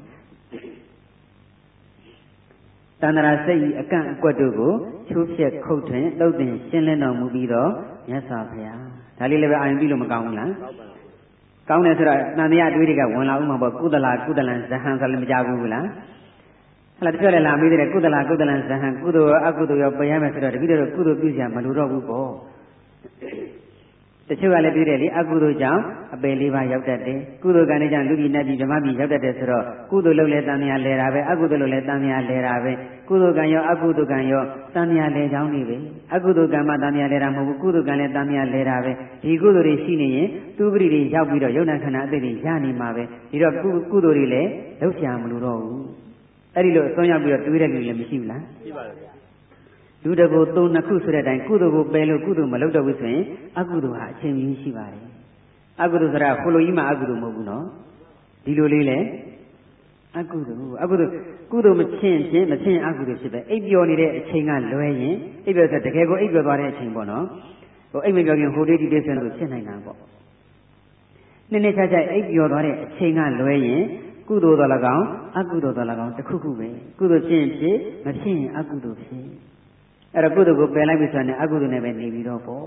တန္တရာစိတ်ဤအကန့်အကွက်တို့ကိုချိုးဖြက်ခုတ်ထွင်သုတ်သင်ရှင်းလင်းတော်မူပြီးတော့မြတ်စွာဘုရားဒါလေးလည်းပဲအာရုံပြုလို့မကောင်းဘူးလားကောင်းတယ်ဆိုတော့တန်တရားအတွေးတွေကဝင်လာဥမှာပေါ့ကုသလကုသလံဇဟံဆိုလည်းမကြဘူးလားဟဲ့လားတပြည့်လည်းလာမေးတဲ့ကုသလကုသလံဇဟံကုသိုလ်ရောအကုသိုလ်ရောပယ်ရမယ်ဆိုတော့တပည့်တော်ကုသိုလ်ပြုစရာမလိုတော့ဘူးပေါ့တချို့ကလည်းပြည့်တယ်လေအကုသိုလ်ကြောင့်အပယ်လေးပါးရောက်တတ်တယ်ကုသိုလ်ကံကြောင့်လူပြည်နတ်ပြည်ဓမ္မပြည်ရောက်တတ်တယ်ဆိုတော့ကုသိုလ်လုပ်လဲတန်မြာလဲတာပဲအကုသိုလ်လုပ်လဲတန်မြာလဲတာပဲကုသိုလ်ကံရောအကုသိုလ်ကံရောတန်မြာလဲကြောင်းနေပဲအကုသိုလ်ကံမှတန်မြာလဲတာမဟုတ်ဘူးကုသိုလ်ကံလည်းတန်မြာလဲတာပဲဒီကုသိုလ်တွေရှိနေရင်သူပရိတွေရောက်ပြီးတော့ယုံနာခန္ဓာအသိတွေရနေမှာပဲဒီတော့ကုသိုလ်တွေလည်းလုပ်ရှာမလို့တော့ဘူးအဲ့ဒီလိုအစွန်းရောက်ပြီးတော့တွေးတဲ့လူလည်းမရှိဘူးလားရှိပါရဲ့လူတကူသုံးနှစ်ခုဆိုတဲ့အတိုင်းကုသိုလ်ကိုပယ်လို့ကုသိုလ်မလုပ်တော့ဘူးဆိုရင်အကုသိုလ်ဟာအချိန်ကြီးရှိပါတယ်အကုသိုလ်ဆိုတာဟိုလိုကြီးမှအကုသိုလ်မဟုတ်ဘူးနော်ဒီလိုလေးလေအကုသိုလ်ကုသိုလ်မချင်းချင်းမချင်းအကုသိုလ်ဖြစ်ပဲအိပ်ပျော်နေတဲ့အချိန်ကလွဲရင်အိပ်ပျော်ဆိုတကယ်ကိုအိပ်ပျော်သွားတဲ့အချိန်ပေါ့နော်ဟိုအိပ်မပျော်ခင်ဟိုလေးဒီလေးဆိုလို့ဖြစ်နိုင်တာပေါ့နည်းနည်းခြားခြားအိပ်ပျော်သွားတဲ့အချိန်ကလွဲရင်ကုသိုလ်တော်၎င်းအကုသိုလ်တော်၎င်းတစ်ခုခုပဲကုသိုလ်ချင်းဖြစ်မဖြစ်ရင်အကုသိုလ်ဖြစ်အဲ့တော့ကုသိုလ်ကိုပယ်လိုက်ပြီဆိုရင်အကုသိုလ်နဲ့ပဲနေပြီးတော့ပေါ့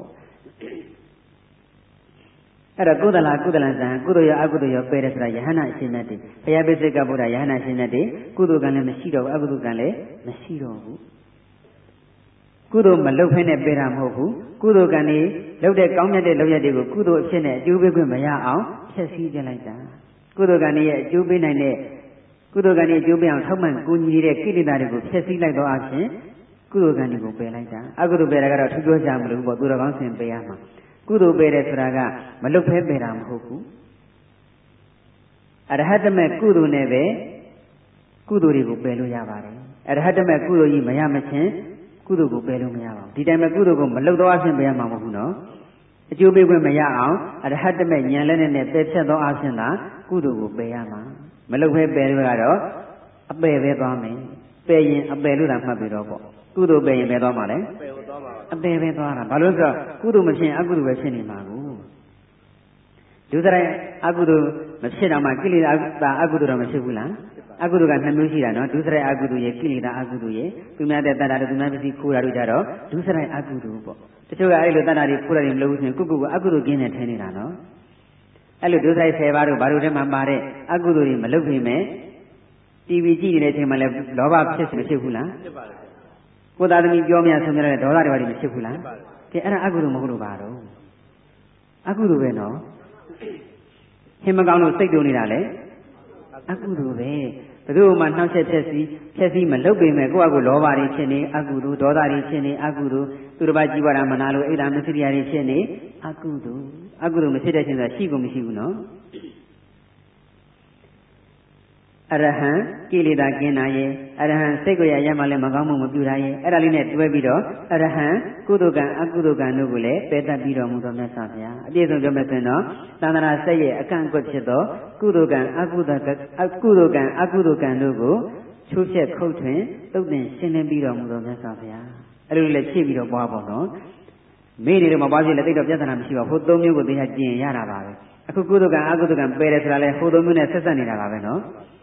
အဲ့တော့ကုသလကုသလံဇံကုသိုလ်ရောအကုသိုလ်ရောပယ်တယ်ဆိုတာယဟန္တာအရှင်မြတ်တွေဘုရားပိစိကဗုဒ္ဓယဟန္တာအရှင်မြတ်တွေကုသိုလ်ကံလည်းမရှိတော့ဘူးအကုသိုလ်ကံလည်းမရှိတော့ဘူးကုသိုလ်မလုပ်ဖဲနဲ့ပယ်တာမဟုတ်ဘူးကုသိုလ်ကံတွေလုပ်တဲ့ကောင်းမြတ်တဲ့လုပ်ရတဲ့ကိုကုသိုလ်အဖြစ်နဲ့အကျိုးပေးခွင့်မရအောင်ဖျက်ဆီးပြလိုက်တာကုသိုလ်ကံရဲ့အကျိုးပေးနိုင်တဲ့ကုသိုလ်ကံရဲ့အကျိုးပေးအောင်ထောက်မှန်ကူညီနေတဲ့ကိလေသာတွေကိုဖျက်ဆီးလိုက်တော့အဖြစ်ကုသိုလ်ကံတွေကိုပယ်လိုက်တာအကုသိုလ်ပယ်တာကတော့ထူးပြောကြမလို့ပေါ့သူတော်ကောင်းစင်ပယ်ရမှာကုသိုလ်ပယ်တယ်ဆိုတာကမလုတ်ဖဲပယ်တာမဟုတ်ဘူးအရဟတမေကုသိုလ်နဲ့ပဲကုသိုလ်တွေကိုပယ်လို့ရပါတယ်အရဟတမေကုသိုလ်ကြီးမရမချင်းကုသိုလ်ကိုပယ်လို့မရပါဘူးဒီတိုင်းပဲကုသိုလ်ကိုမလုတ်တော့အဖြစ်ပယ်ရမှာမဟုတ်ဘူးနော်အကျိုးပေးခွင့်မရအောင်အရဟတမေဉာဏ်လက်နဲ့ပယ်ဖြတ်သောအဖြစ်လားကုသိုလ်ကိုပယ်ရမှာမလုတ်ဖဲပယ်လို့ကတော့အပယ်ပဲသွားမယ်ပယ်ရင်အပယ်လို့သာမှတ်ပြီးတော့ပေါ့ကုသိုလ်ပယ်ရင်ပဲသွားမှာလေအပယ်ပဲသွားတာဘာလို့ဆိုတော့ကုသိုလ်မဖြစ်အကုသိုလ်ပဲဖြစ်နေမှာကိုဒုစရိုက်အကုသိုလ်မဖြစ်တော့မှကိလေသာအကုသိုလ်တော့မဖြစ်ဘူးလားအကုသိုလ်က2မျိုးရှိတာနော်ဒုစရိုက်အကုသိုလ်ရဲ့ကိလေသာအကုသိုလ်ရဲ့သူများတဲ့တဏ္ဍာတို့သူများပစ္စည်းခိုးတာတို့ကြတော့ဒုစရိုက်အကုသိုလ်ပေါ့တချို့ကအဲ့လိုတဏ္ဍာတွေခိုးတာတွေမလုပ်ဘူးဆိုရင်ကုကုကအကုသိုလ်ကင်းနေထင်နေတာနော်အဲ့လိုဒုစရိုက်10ပါးတို့ဘာလို့ထဲမှာပါတဲ့အကုသိုလ်တွေမလုပ်နိုင်မဲ့တီဗီကြည့်နေတဲ့အချိန်မှာလည်းလောဘဖြစ်မဖြစ်ဘူးလားဖြစ်ပါလေကိုယ်သားသမီးပြောမြဆုံးမြတဲ့ဒေါသတွေဘာတွေမဖြစ်ဘူးလားကဲအဲ့ဒါအကုသိုလ်မဟုတ်လို့ပါတော့အကုသိုလ်ပဲနော်ဟင်မကောင်းလို့စိတ်တုံနေတာလေအကုသိုလ်ပဲဘယ်သူမှနှောက်ချက်ဖြက်စီးမလုပ်ပေမဲ့ကိုယ့်အကူလောဘတွေဖြစ်နေအကုသိုလ်ဒေါသတွေဖြစ်နေအကုသိုလ်သူတစ်ပါးကြည်ဝါဒမနာလို့အိဒါမစ္စရိယာတွေဖြစ်နေအကုသိုလ်မဖြစ်တဲ့ခြင်းဆိုတာရှိကုန်မရှိဘူးနော်အရဟံကိလေသာကင်းတာရဲ့အရဟံစိတ်ကိုရရမှလည်းမကောင်းမှုမပြုတာရဲ့အဲ့ဒါလေးနဲ့တွဲပြီးတော့အရဟံကုသိုလ်ကံအကုသိုလ်ကံတို့ကိုလည်းပယ်တတ်ပြီးတော်မူတော်မြတ်စွာဘုရားအပြည့်စုံပြောမယ်ဆိုရင်တော့သန္တရာစိတ်ရဲ့အကန့်အကွက်ဖြစ်သောကုသိုလ်ကံအကုသိုလ်ကံတို့ကိုချိုးဖျက်ခုတ်ထွင်တုတ်တင်ရှင်းလင်းပြီးတော်မူတော်မြတ်စွာဘုရားအဲ့လိုလည်းဖြည့်ပြီးတော့ပွားပေါ့နော်မေးနေတော့မပွားဖြစ်လည်းတိတ်တော့ပြဿနာမရှိပါဘူးဟို3မျိုးကိုသိချကျင်ရတာပါပဲအခုကုသိုလ်ကံအကုသိုလ်ကံပယ်တယ်ဆိုတာလည်းဟို3မျိုးနဲ့ဆက်ဆက်နေတာပါပဲနော်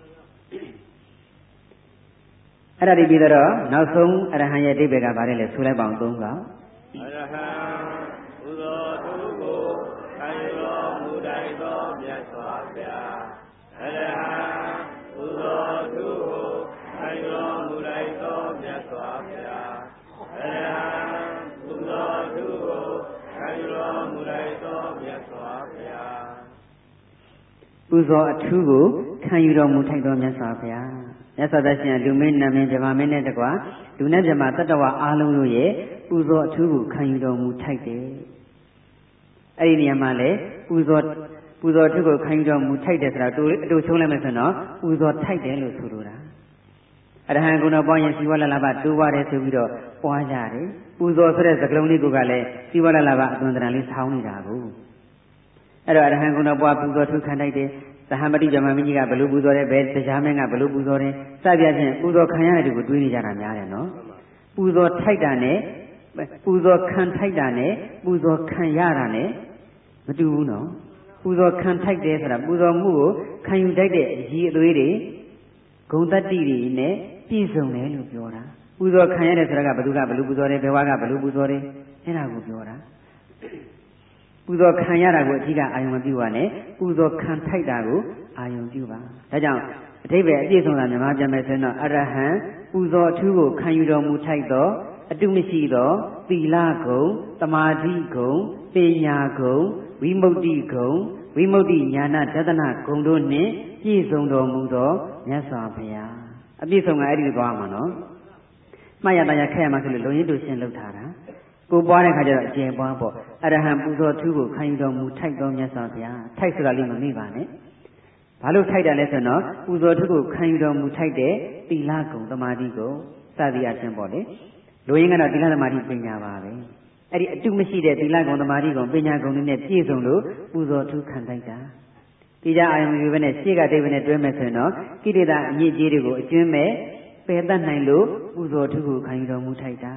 အဲ့ဒါဒီပြီးတော့နောက်ဆုံးအရဟံရဲ့အဓိပ္ပာယ်ကဘာလဲလဲဆိုလိုက်ပါအောင်3ပါအရဟံဘုသောသူကိုခံတော်မူတိုင်သောမြတ်စွာဘုရားအရဟံဘုသောသူကိုခံတော်မူတိုင်သောမြတ်စွာဘုရားအရဟံဘုသောသူကိုခံတော်မူတိုင်သောမြတ်စွာဘုရားပူဇော်အထူးကိုခံယူတော်မူထိုက်သောမြတ်စွာဘုရားမြတ်စွာဘုရားလူမင်းနာမင်းဗြဟ္မာမင်းနဲ့တကွာလူနဲ့ဗြဟ္မာတတ္တဝါအားလုံးတို့ရဲ့ပူဇော်အထူးကိုခံယူတော်မူထိုက်တယ်အဲ့ဒီနေရာမှာလေပူဇော်အထူးကိုခံယူတော်မူထိုက်တယ်ဆိုတာအတူချုံးလိုက်မယ်ဆိုတော့ပူဇော်ထိုက်တယ်လို့ဆိုလိုတာအရဟံဂုဏပွားရင်စီဝလလဘတိုးပွားတယ်ဆိုပြီးတော့ပွားကြတယ်ပူဇော်ဆိုတဲ့စကားလုံးလေးကလည်းစီဝလလဘအသွင်သဏ္ဍာန်လေးဆောင်းနေတာကိုအဲ့တော့အရဟံဂုဏပွားပူဇော်ထူးခံထိုက်တယ်သဟမတိဗြဟ္မာမင်းကြီးကဘလို့ပူဇော်တယ်ဘယ်တရားမင်းကဘလို့ပူဇော်တယ်စသဖြင့်ပူဇော်ခံရတဲ့သူကိုတွေးနေကြတာများတယ်နော်ပူဇော်ထိုက်တာနဲ့ပူဇော်ခံထိုက်တာနဲ့ပူဇော်ခံရတာနဲ့မတူဘူးနော်ပူဇော်ခံထိုက်တယ်ဆိုတာပူဇော်မှုကိုခံယူထိုက်တဲ့အကြီးအသွေးတွေဂုဏ်တတ္တိတွေနဲ့ပြည့်စုံတယ်လို့ပြောတာပူဇော်ခံရတယ်ဆိုတာကဘယ်သူကဘလို့ပူဇော်တယ်ဘယ်ဝါကဘလို့ပူဇော်တယ်အဲ့ဒါကိုပြောတာပူဇော်ခံရတာကိုအဓိကအာယုံမပြုပါနဲ့ပူဇော်ခံထိုက်တာကိုအာယုံပြုပါဒါကြောင့်အဓိပ္ပာယ်အပြည့်စုံတာမြန်မာပြန်မယ်ဆိုရင်တော့အရဟံပူဇော်အထူးကိုခံယူတော်မူထိုက်သောအတုမရှိသောသီလဂုဏ်သမာဓိဂုဏ်ပညာဂုဏ်ဝိမု ക്തി ဂုဏ်ဝိမု ക്തി ဉာဏဒသနဂုဏ်တို့နှင့်ပြည့်စုံတော်မူသောမြတ်စွာဘုရားအပြည့်စုံကအဲ့ဒီလိုသွားမှာနော်မှတ်ရတာရခက်ရမှာဆိုလို့လုံရင်းတို့ရှင်းလုပ်ထားတာကိုပွားတဲ့ခါကျတော့အကျယ်ပွားပေါ့အရဟံပူဇော်ထူးကိုခံယူတော်မူထိုက်သောမြတ်စွာဘုရားထိုက်ဆိုတာလေးမမေ့ပါနဲ့ဘာလို့ထိုက်တာလဲဆိုတော့ပူဇော်ထူးကိုခံယူတော်မူထိုက်တဲ့သီလဂုဏ်သမာဓိဂုဏ်စသည်အချင်းပေါ့လေလူရင်းကတော့သီလသမာဓိပညာပါပဲအဲ့ဒီအတုမရှိတဲ့သီလဂုဏ်သမာဓိဂုဏ်ပညာဂုဏ်တွေနဲ့ပြည့်စုံလို့ပူဇော်ထူးခံလိုက်တာဒီကြအာယုံတွေပဲနဲ့ရှေ့ကတိတ်ပဲနဲ့တွဲမယ်ဆိုရင်တော့ကိလေသာအညစ်အကြေးတွေကိုအကျွမ်းမဲ့ပယ်တတ်နိုင်လို့ပူဇော်ထူးကိုခံယူတော်မူထိုက်တာ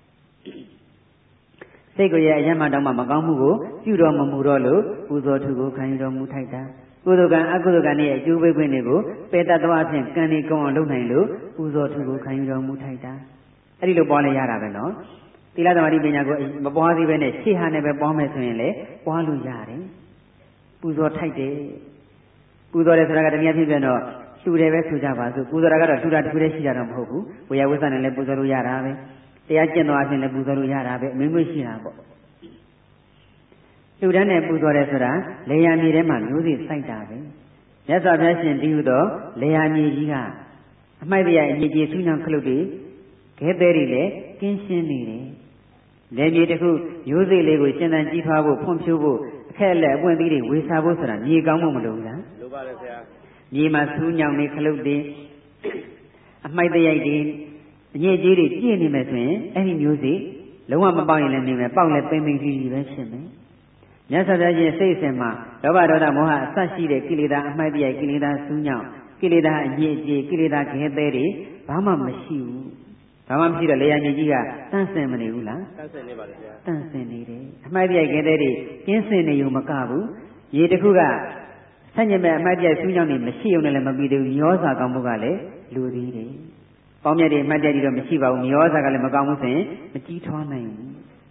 စိတ်ကိုရဲ့အယံမတောင်းမှမကောင်းမှုကိုပြုတော်မမူတော့လို့ပူဇော်ထူးကိုခံယူတော်မူထိုက်တာကုသိုလ်ကံအကုသိုလ်ကံရဲ့အကျိုးပေးခွင့်တွေကိုပယ်တတ်သောအဖြစ်ကံဒီကောင်းအောင်လုပ်နိုင်လို့ပူဇော်ထူးကိုခံယူတော်မူထိုက်တာအဲ့ဒီလိုပွားလဲရတာပဲနော်သီလသမာဓိပညာကိုမပွားသေးပဲနဲ့ရှေ့ဟာနဲ့ပဲပွားမယ်ဆိုရင်လေပွားလို့ရတယ်ပူဇော်ထိုက်တယ်ပူဇော်တယ်ဆိုတာကတနည်းအားဖြင့်တော့လှူတယ်ပဲဆိုကြပါစို့ပူဇော်တာကတော့လှူတာတစ်ခုတည်းရှိတာတော့မဟုတ်ဘူးဝေယဝိသနဲ့လည်းပူဇော်လို့ရတာပဲတရားကျင့်တော်အချင်းလည်းပူဇော်လို့ရတာပဲအမျိုးမျိုးရှိတာပေါ့လှူဒန်းနဲ့ပူဇော်တယ်ဆိုတာလေယာမြေထဲမှာမျိုးစိစိုက်တာပဲမြတ်စွာဘုရားရှင်တည်ဟူသောလေယာမြေကြီးကအမိုက်တရားအညစ်အကြေးဆူးညောင်ခလုတ်တွေခဲသေးတွေလည်းကင်းရှင်းနေတယ်လေမြေတစ်ခုမျိုးစိလေးကိုရှင်းတန်ကြီးထွားဖို့ဖွံ့ဖြိုးဖို့အခက်အလက်အပွင့်သီးတွေဝေစားဖို့ဆိုတာမြေကောင်းမှုမလိုဘူးလားလိုပါတယ်ဆရာမြေမှာဆူးညောင်နေခလုတ်တွေအမိုက်တရားတွေအညစ်အကြေးတွေပြည့်နေမယ်ဆိုရင်အဲ့ဒီမျိုးစိလုံးဝမပေါက်ရင်လည်းနေမယ်ပေါက်လည်းပိမ့်ပိမ့်ကြီးပဲဖြစ်မယ်မြတ်စွာဘုရားရှင်စိတ်အစဉ်မှာလောဘဒေါသမောဟအစရှိတဲ့ကိလေသာအမှိုက်တရားကိလေသာဆူးညောင်ကိလေသာအညစ်အကြေးကိလေသာခဲသေးတွေဘာမှမရှိဘူးဘာမှမရှိတော့လေယာဉ်ကြီးကတန့်စင်မနေဘူးလားတန့်စင်နေပါလေဗျာတန့်စင်နေတယ်အမှိုက်တရားခဲသေးတွေကင်းစင်နေုံမကဘူးရေတစ်ခုကဆန့်ကျင်မဲ့အမှိုက်တရားဆူးညောင်နေမရှိုံနဲ့လည်းမပြီးသေးဘူးမျောစာကောင်းမှုကလည်းလူသေးတယ်ပေါင်းမြတ်တွေအမှိုက်တရားတွေတော့မရှိပါဘူးမျောစာကလည်းမကောင်းဘူးဆိုရင်မကြီးထွားနိုင်ဘူး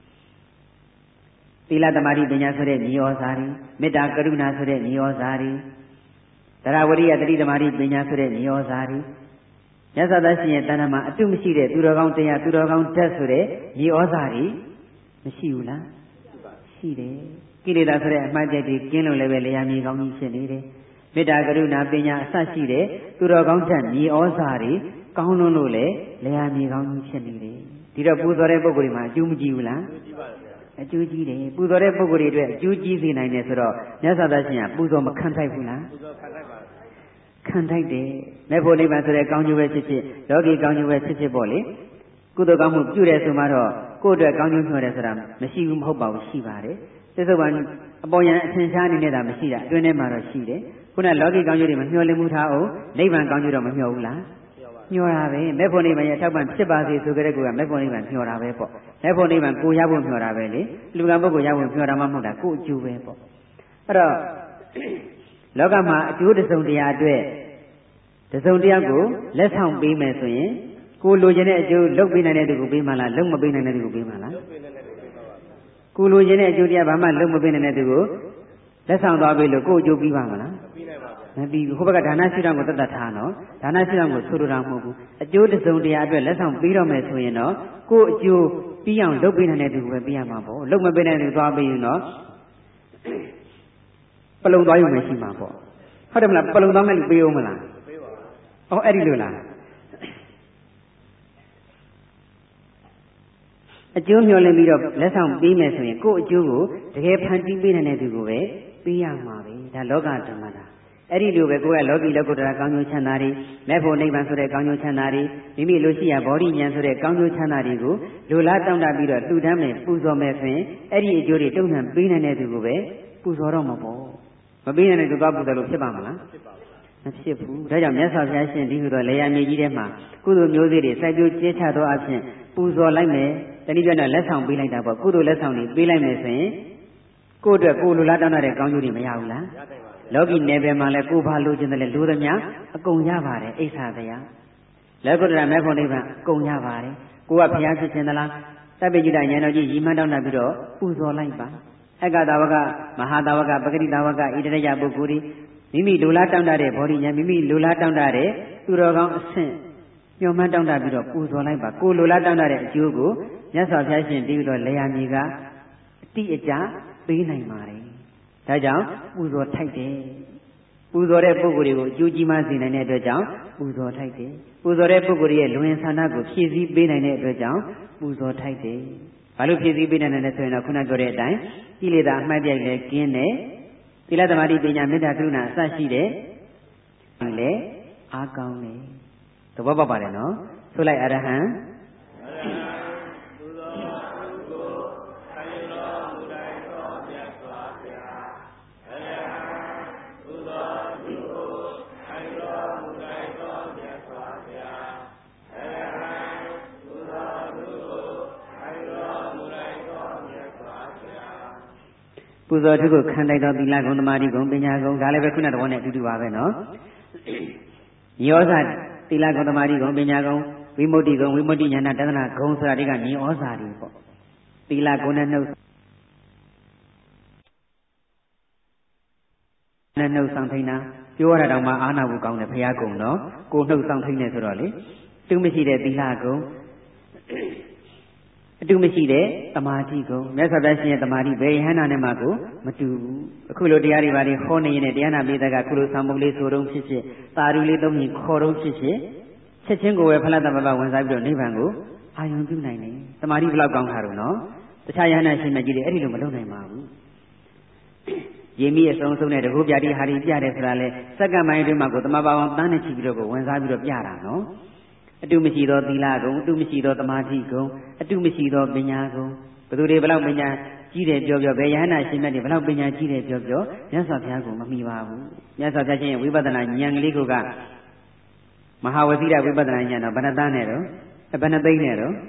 သီလသမာဓိပညာဆိုတဲ့မြေဩဇာတွေမေတ္တာကရုဏာဆိုတဲ့မြေဩဇာတွေတရားဝရိယတတိသမာဓိပညာဆိုတဲ့မြေဩဇာတွေမြတ်စွာဘုရားရှင်ရဲ့တဏ္ဍာမှာအတုမရှိတဲ့သူတော်ကောင်းတရားသူတော်ကောင်းဓာတ်ဆိုတဲ့မြေဩဇာတွေမရှိဘူးလားရှိတယ်ကိလေသာဆိုတဲ့အမှတ်ချက်တွေကင်းလို့လည်းပဲလျာမြေကောင်းကြီးဖြစ်နေတယ်မေတ္တာကရုဏာပညာအစရှိတဲ့သူတော်ကောင်းဓာတ်မြေဩဇာတွေကောင်းလွန်းလို့လည်းလျာမြေကောင်းကြီးဖြစ်နေတယ်ဒီတော့ပူဇော်တဲ့ပုဂ္ဂိုလ်တွေမှာအကျိုးမကြည့်ဘူးလားအကျိုးကြီးတယ်ပူဇော်တဲ့ပုဂ္ဂိုလ်တွေအတွက်အကျိုးကြီးစေနိုင်တယ်ဆိုတော့မြတ်စွာဘုရားရှင်ကပူဇော်မခံထိုက်ဘူးလားပူဇော်ခံထိုက်ပါခံထိုက်တယ်မဲ့ဖို့နိဗ္ဗာန်ဆိုတဲ့ကောင်းကျိုးပဲဖြစ်ဖြစ်လောကီကောင်းကျိုးပဲဖြစ်ဖြစ်ပေါ့လေကုသိုလ်ကောင်းမှုပြုတယ်ဆိုမှတော့ကိုယ့်အတွက်ကောင်းကျိုးမျှော်တယ်ဆိုတာမရှိဘူးမဟုတ်ပါဘူးရှိပါတယ်သစ္စာပန်အပေါ်ယံအထင်ရှားအနေနဲ့ဒါမရှိတာအတွင်းထဲမှာတော့ရှိတယ်ခုနလောကီကောင်းကျိုးတွေမမျှော်လင့်မှုထားအောင်နိဗ္ဗာန်ကောင်းကျိုးတော့မမျှော်ဘူးလားမျှော်တာပဲမဲ့ဖို့နိဗ္ဗာန်ရဲ့အထောက်ပံ့ဖြစ်ပါစေဆိုကြတဲ့ကူကမဲ့ဖို့နိဗ္ဗာန်မျှော်တာပဲပေါ့မဲ့ဖို့နိဗ္ဗာန်ကိုရဖို့မျှော်တာပဲလေလူကံပုဂ္ဂိုလ်ရဖို့မျှော်တာမှမဟုတ်တာကိုယ်အကျိုးပဲပေါ့အဲ့တော့လောကမှာအကျိုးတစုံတရာအတွက်တစုံတရာကိုလက်ဆောင်ပေးမယ်ဆိုရင်ကိုလိုချင်တဲ့အကျိုးလုပ်ပေးနိုင်တဲ့သူကိုပေးမှလားလုပ်မပေးနိုင်တဲ့သူကိုပေးမှလားကိုလိုချင်တဲ့အကျိုးတရားဘာမှလုပ်မပေးနိုင်တဲ့သူကိုလက်ဆောင်သွားပေးလို့ကိုအကျိုးပြီးပါမလားမပြီးဘူးဟိုဘက်ကဒါနရှိတော်ကိုတတ်တတ်ထားနော်ဒါနရှိတော်ကိုဆိုလိုတာမဟုတ်ဘူးအကျိုးတစုံတရာအတွက်လက်ဆောင်ပေးတော့မယ်ဆိုရင်တော့ကိုအကျိုးပြီးအောင်လုပ်ပေးနိုင်တဲ့သူကိုပဲပေးရမှာပေါ့လုပ်မပေးနိုင်တဲ့သူသွားပေးရင်တော့ပလုံသွားရုံပဲရှိမှာပေါ့ဟုတ်တယ်မလားပလုံသွားမဲ့လူပေးအောင်မလားဟောအဲ့ဒီလိုလားအကျိုးမျှော်လင့်ပြီးတော့လက်ဆောင်ပေးမယ်ဆိုရင်ကိုယ့်အကျိုးကိုတကယ်ဖန်တီးပေးနိုင်တဲ့သူကိုပဲပေးရမှာပဲဒါလောကဓမ္မတာအဲ့ဒီလိုပဲကိုယ်ကလောကီလောကုတ္တရာကောင်းကျိုးချမ်းသာတွေမဲ့ဖို့နိဗ္ဗာန်ဆိုတဲ့ကောင်းကျိုးချမ်းသာတွေမိမိလိုရှိရာဘောဓိဉာဏ်ဆိုတဲ့ကောင်းကျိုးချမ်းသာတွေကိုလိုလားတောင်းတပြီးတော့လှူဒန်းမယ်ပူဇော်မယ်ဆိုရင်အဲ့ဒီအကျိုးတွေတုံ့ပြန်ပေးနိုင်တဲ့သူကိုပဲပူဇော်တော့မှာပေါ့မပေးနိုင်တဲ့သူသွားပူဇော်လို့ဖြစ်ပါမလားမဖြစ်ဘူးဒါကြောင့်မြတ်စွာဘုရားရှင်ဒီလိုတော့လေယာမြေကြီးထဲမှာကုသိုလ်မျိုးစေ့တွေစိုက်ပျိုးကျဲချသောအဖြစ်ပူဇော်လိုက်မယ်တနည်းပြောတော့လက်ဆောင်ပေးလိုက်တာပေါ့ကုသိုလ်လက်ဆောင်တွေပေးလိုက်မယ်ဆိုရင်ကိုယ့်အတွက်ကိုယ်လိုလားတောင်းတဲ့ကောင်းကျိုးတွေမရဘူးလားလောကီနယ်ပယ်မှာလည်းကိုယ်ဘာလိုချင်တယ်လဲလိုသမျှအကုန်ရပါတယ်အိဋ္ဌာတရားလောကုတ္တရာမေဖို့နိဗ္ဗာန်အကုန်ရပါတယ်ကိုကဘုရားဖြစ်ခြင်းသလားတပ္ပိจิตဉာဏ်တော်ကြီးရည်မှန်းတောင်းတပြီးတော့ပူဇော်လိုက်ပါအက္ခတာဝကမဟာတာဝကပဂတိတာဝကဣတရယပုဂ္ဂိုလ်ဒီမိမိလိုလားတောင်းတတဲ့ဘောဓိဉာဏ်မိမိလိုလားတောင်းတတဲ့သူတော်ကောင်းအဆင့်ညှော်မှန်းတောင်းတပြီးတော့ပူဇော်လိုက်ပါကိုလိုလားတောင်းတတဲ့အကျိုးကိုမြတ်စွာဘုရားရှင်တည်ပြီးတော့လေယာမြေကအတိအကျပေးနိုင်ပါတယ်ဒါကြောင့်ပူဇော်ထိုက်တယ်ပူဇော်တဲ့ပုဂ္ဂိုလ်တွေကိုအကျိုးကြီးမားစေနိုင်တဲ့အတွက်ကြောင့်ပူဇော်ထိုက်တယ်ပူဇော်တဲ့ပုဂ္ဂိုလ်ရဲ့လူဝင်ဆန္ဒကိုဖြည့်ဆည်းပေးနိုင်တဲ့အတွက်ကြောင့်ပူဇော်ထိုက်တယ်ဘာလို့ဖြည့်ဆည်းပေးနိုင်တယ်ဆိုရင်တော့ခုနပြောတဲ့အတိုင်းကိလေသာအမှတ်ပြိုက်လည်းကင်းတယ်သီလသမာဓိပညာမေတ္တာကရုဏာအစရှိတယ်လည်းအားကောင်းတယ်သဘောပေါက်ပါတယ်နော်ဆိုလိုက်အရဟံပူဇော်ပူဇော်ထုကိုခံတိုက်သောသီလဂုဏ်သမာဓိဂုဏ်ပညာဂုဏ်ဒါလည်းပဲခုနတော်နဲ့အတူတူပါပဲနော်ညောစာသီလဂုဏ်သမာဓိဂုဏ်ပညာဂုဏ်ဝိမု ക്തി ဂုဏ်ဝိမု ക്തി ဉာဏတဒနာဂုဏ်ဆိုတာတွေကညောစာတွေပေါ့သီလဂုဏ်နဲ့နှုတ်ဆောင်ထိန်တာပြောရတာတောင်မှအာနာဘူးကောင်းတယ်ဘုရားကုံနော်ကိုနှုတ်ဆောင်ထိန်နေဆိုတော့လေတူမရှိတဲ့သီလဂုဏ်အတူမရှိတဲ့သမာဓိဂုဏ်မြတ်စွာဘုရားရှင်ရဲ့သမာဓိဘယ်ယဟန္တာနဲ့မှကိုမတူဘူးအခုလိုတရားတွေပါလေဟောနေရင်တရားနာပိသကအခုလိုသံပုတ်လေးဆိုတော့ဖြစ်ဖြစ်သာဓုလေးသုံးရင်ခေါ်တော့ဖြစ်ဖြစ်ချက်ချင်းကိုပဲဖလားတပပဝင်စားပြီးတော့နိဗ္ဗာန်ကိုအာရုံပြုနိုင်တယ်သမာဓိဘလောက်ကောင်းတာတော့နော်တခြားယဟန္တာရှင်မြတ်ကြီးတွေအဲ့ဒီလိုမလုပ်နိုင်ပါဘူးရေမိအစုံဆုံးနဲ့တကူပြတိဟာရီပြတယ်ဆိုတာလေစက္ကန့်ပိုင်းအတွင်းမှာကိုသမဘာဝံတန်းနဲ့ချီပြီးတော့ကိုဝင်စားပြီးတော့ပြတာနော်အတုမရှိသောသီလဂုဏ်အတုမရှိသောသမာဓိဂုဏ်အတုမရှိသောပညာဂုဏ်ဘယ်သူတွေဘလောက်ပညာကြီးတယ်ပြောပြောဘယ်ယဟနာရှင်မြတ်တွေဘလောက်ပညာကြီးတယ်ပြောပြောမြတ်စွာဘုရားကိုမမီပါဘူးမြတ်စွာဘုရားရှင်ရဲ့ဝိပဿနာဉာဏ်ကလေးကမဟာဝစီရဝိပဿနာဉာဏ်တော့ဘယ်နှသန်းနဲ့တော့ဘယ်နှသိန်းနဲ့တော့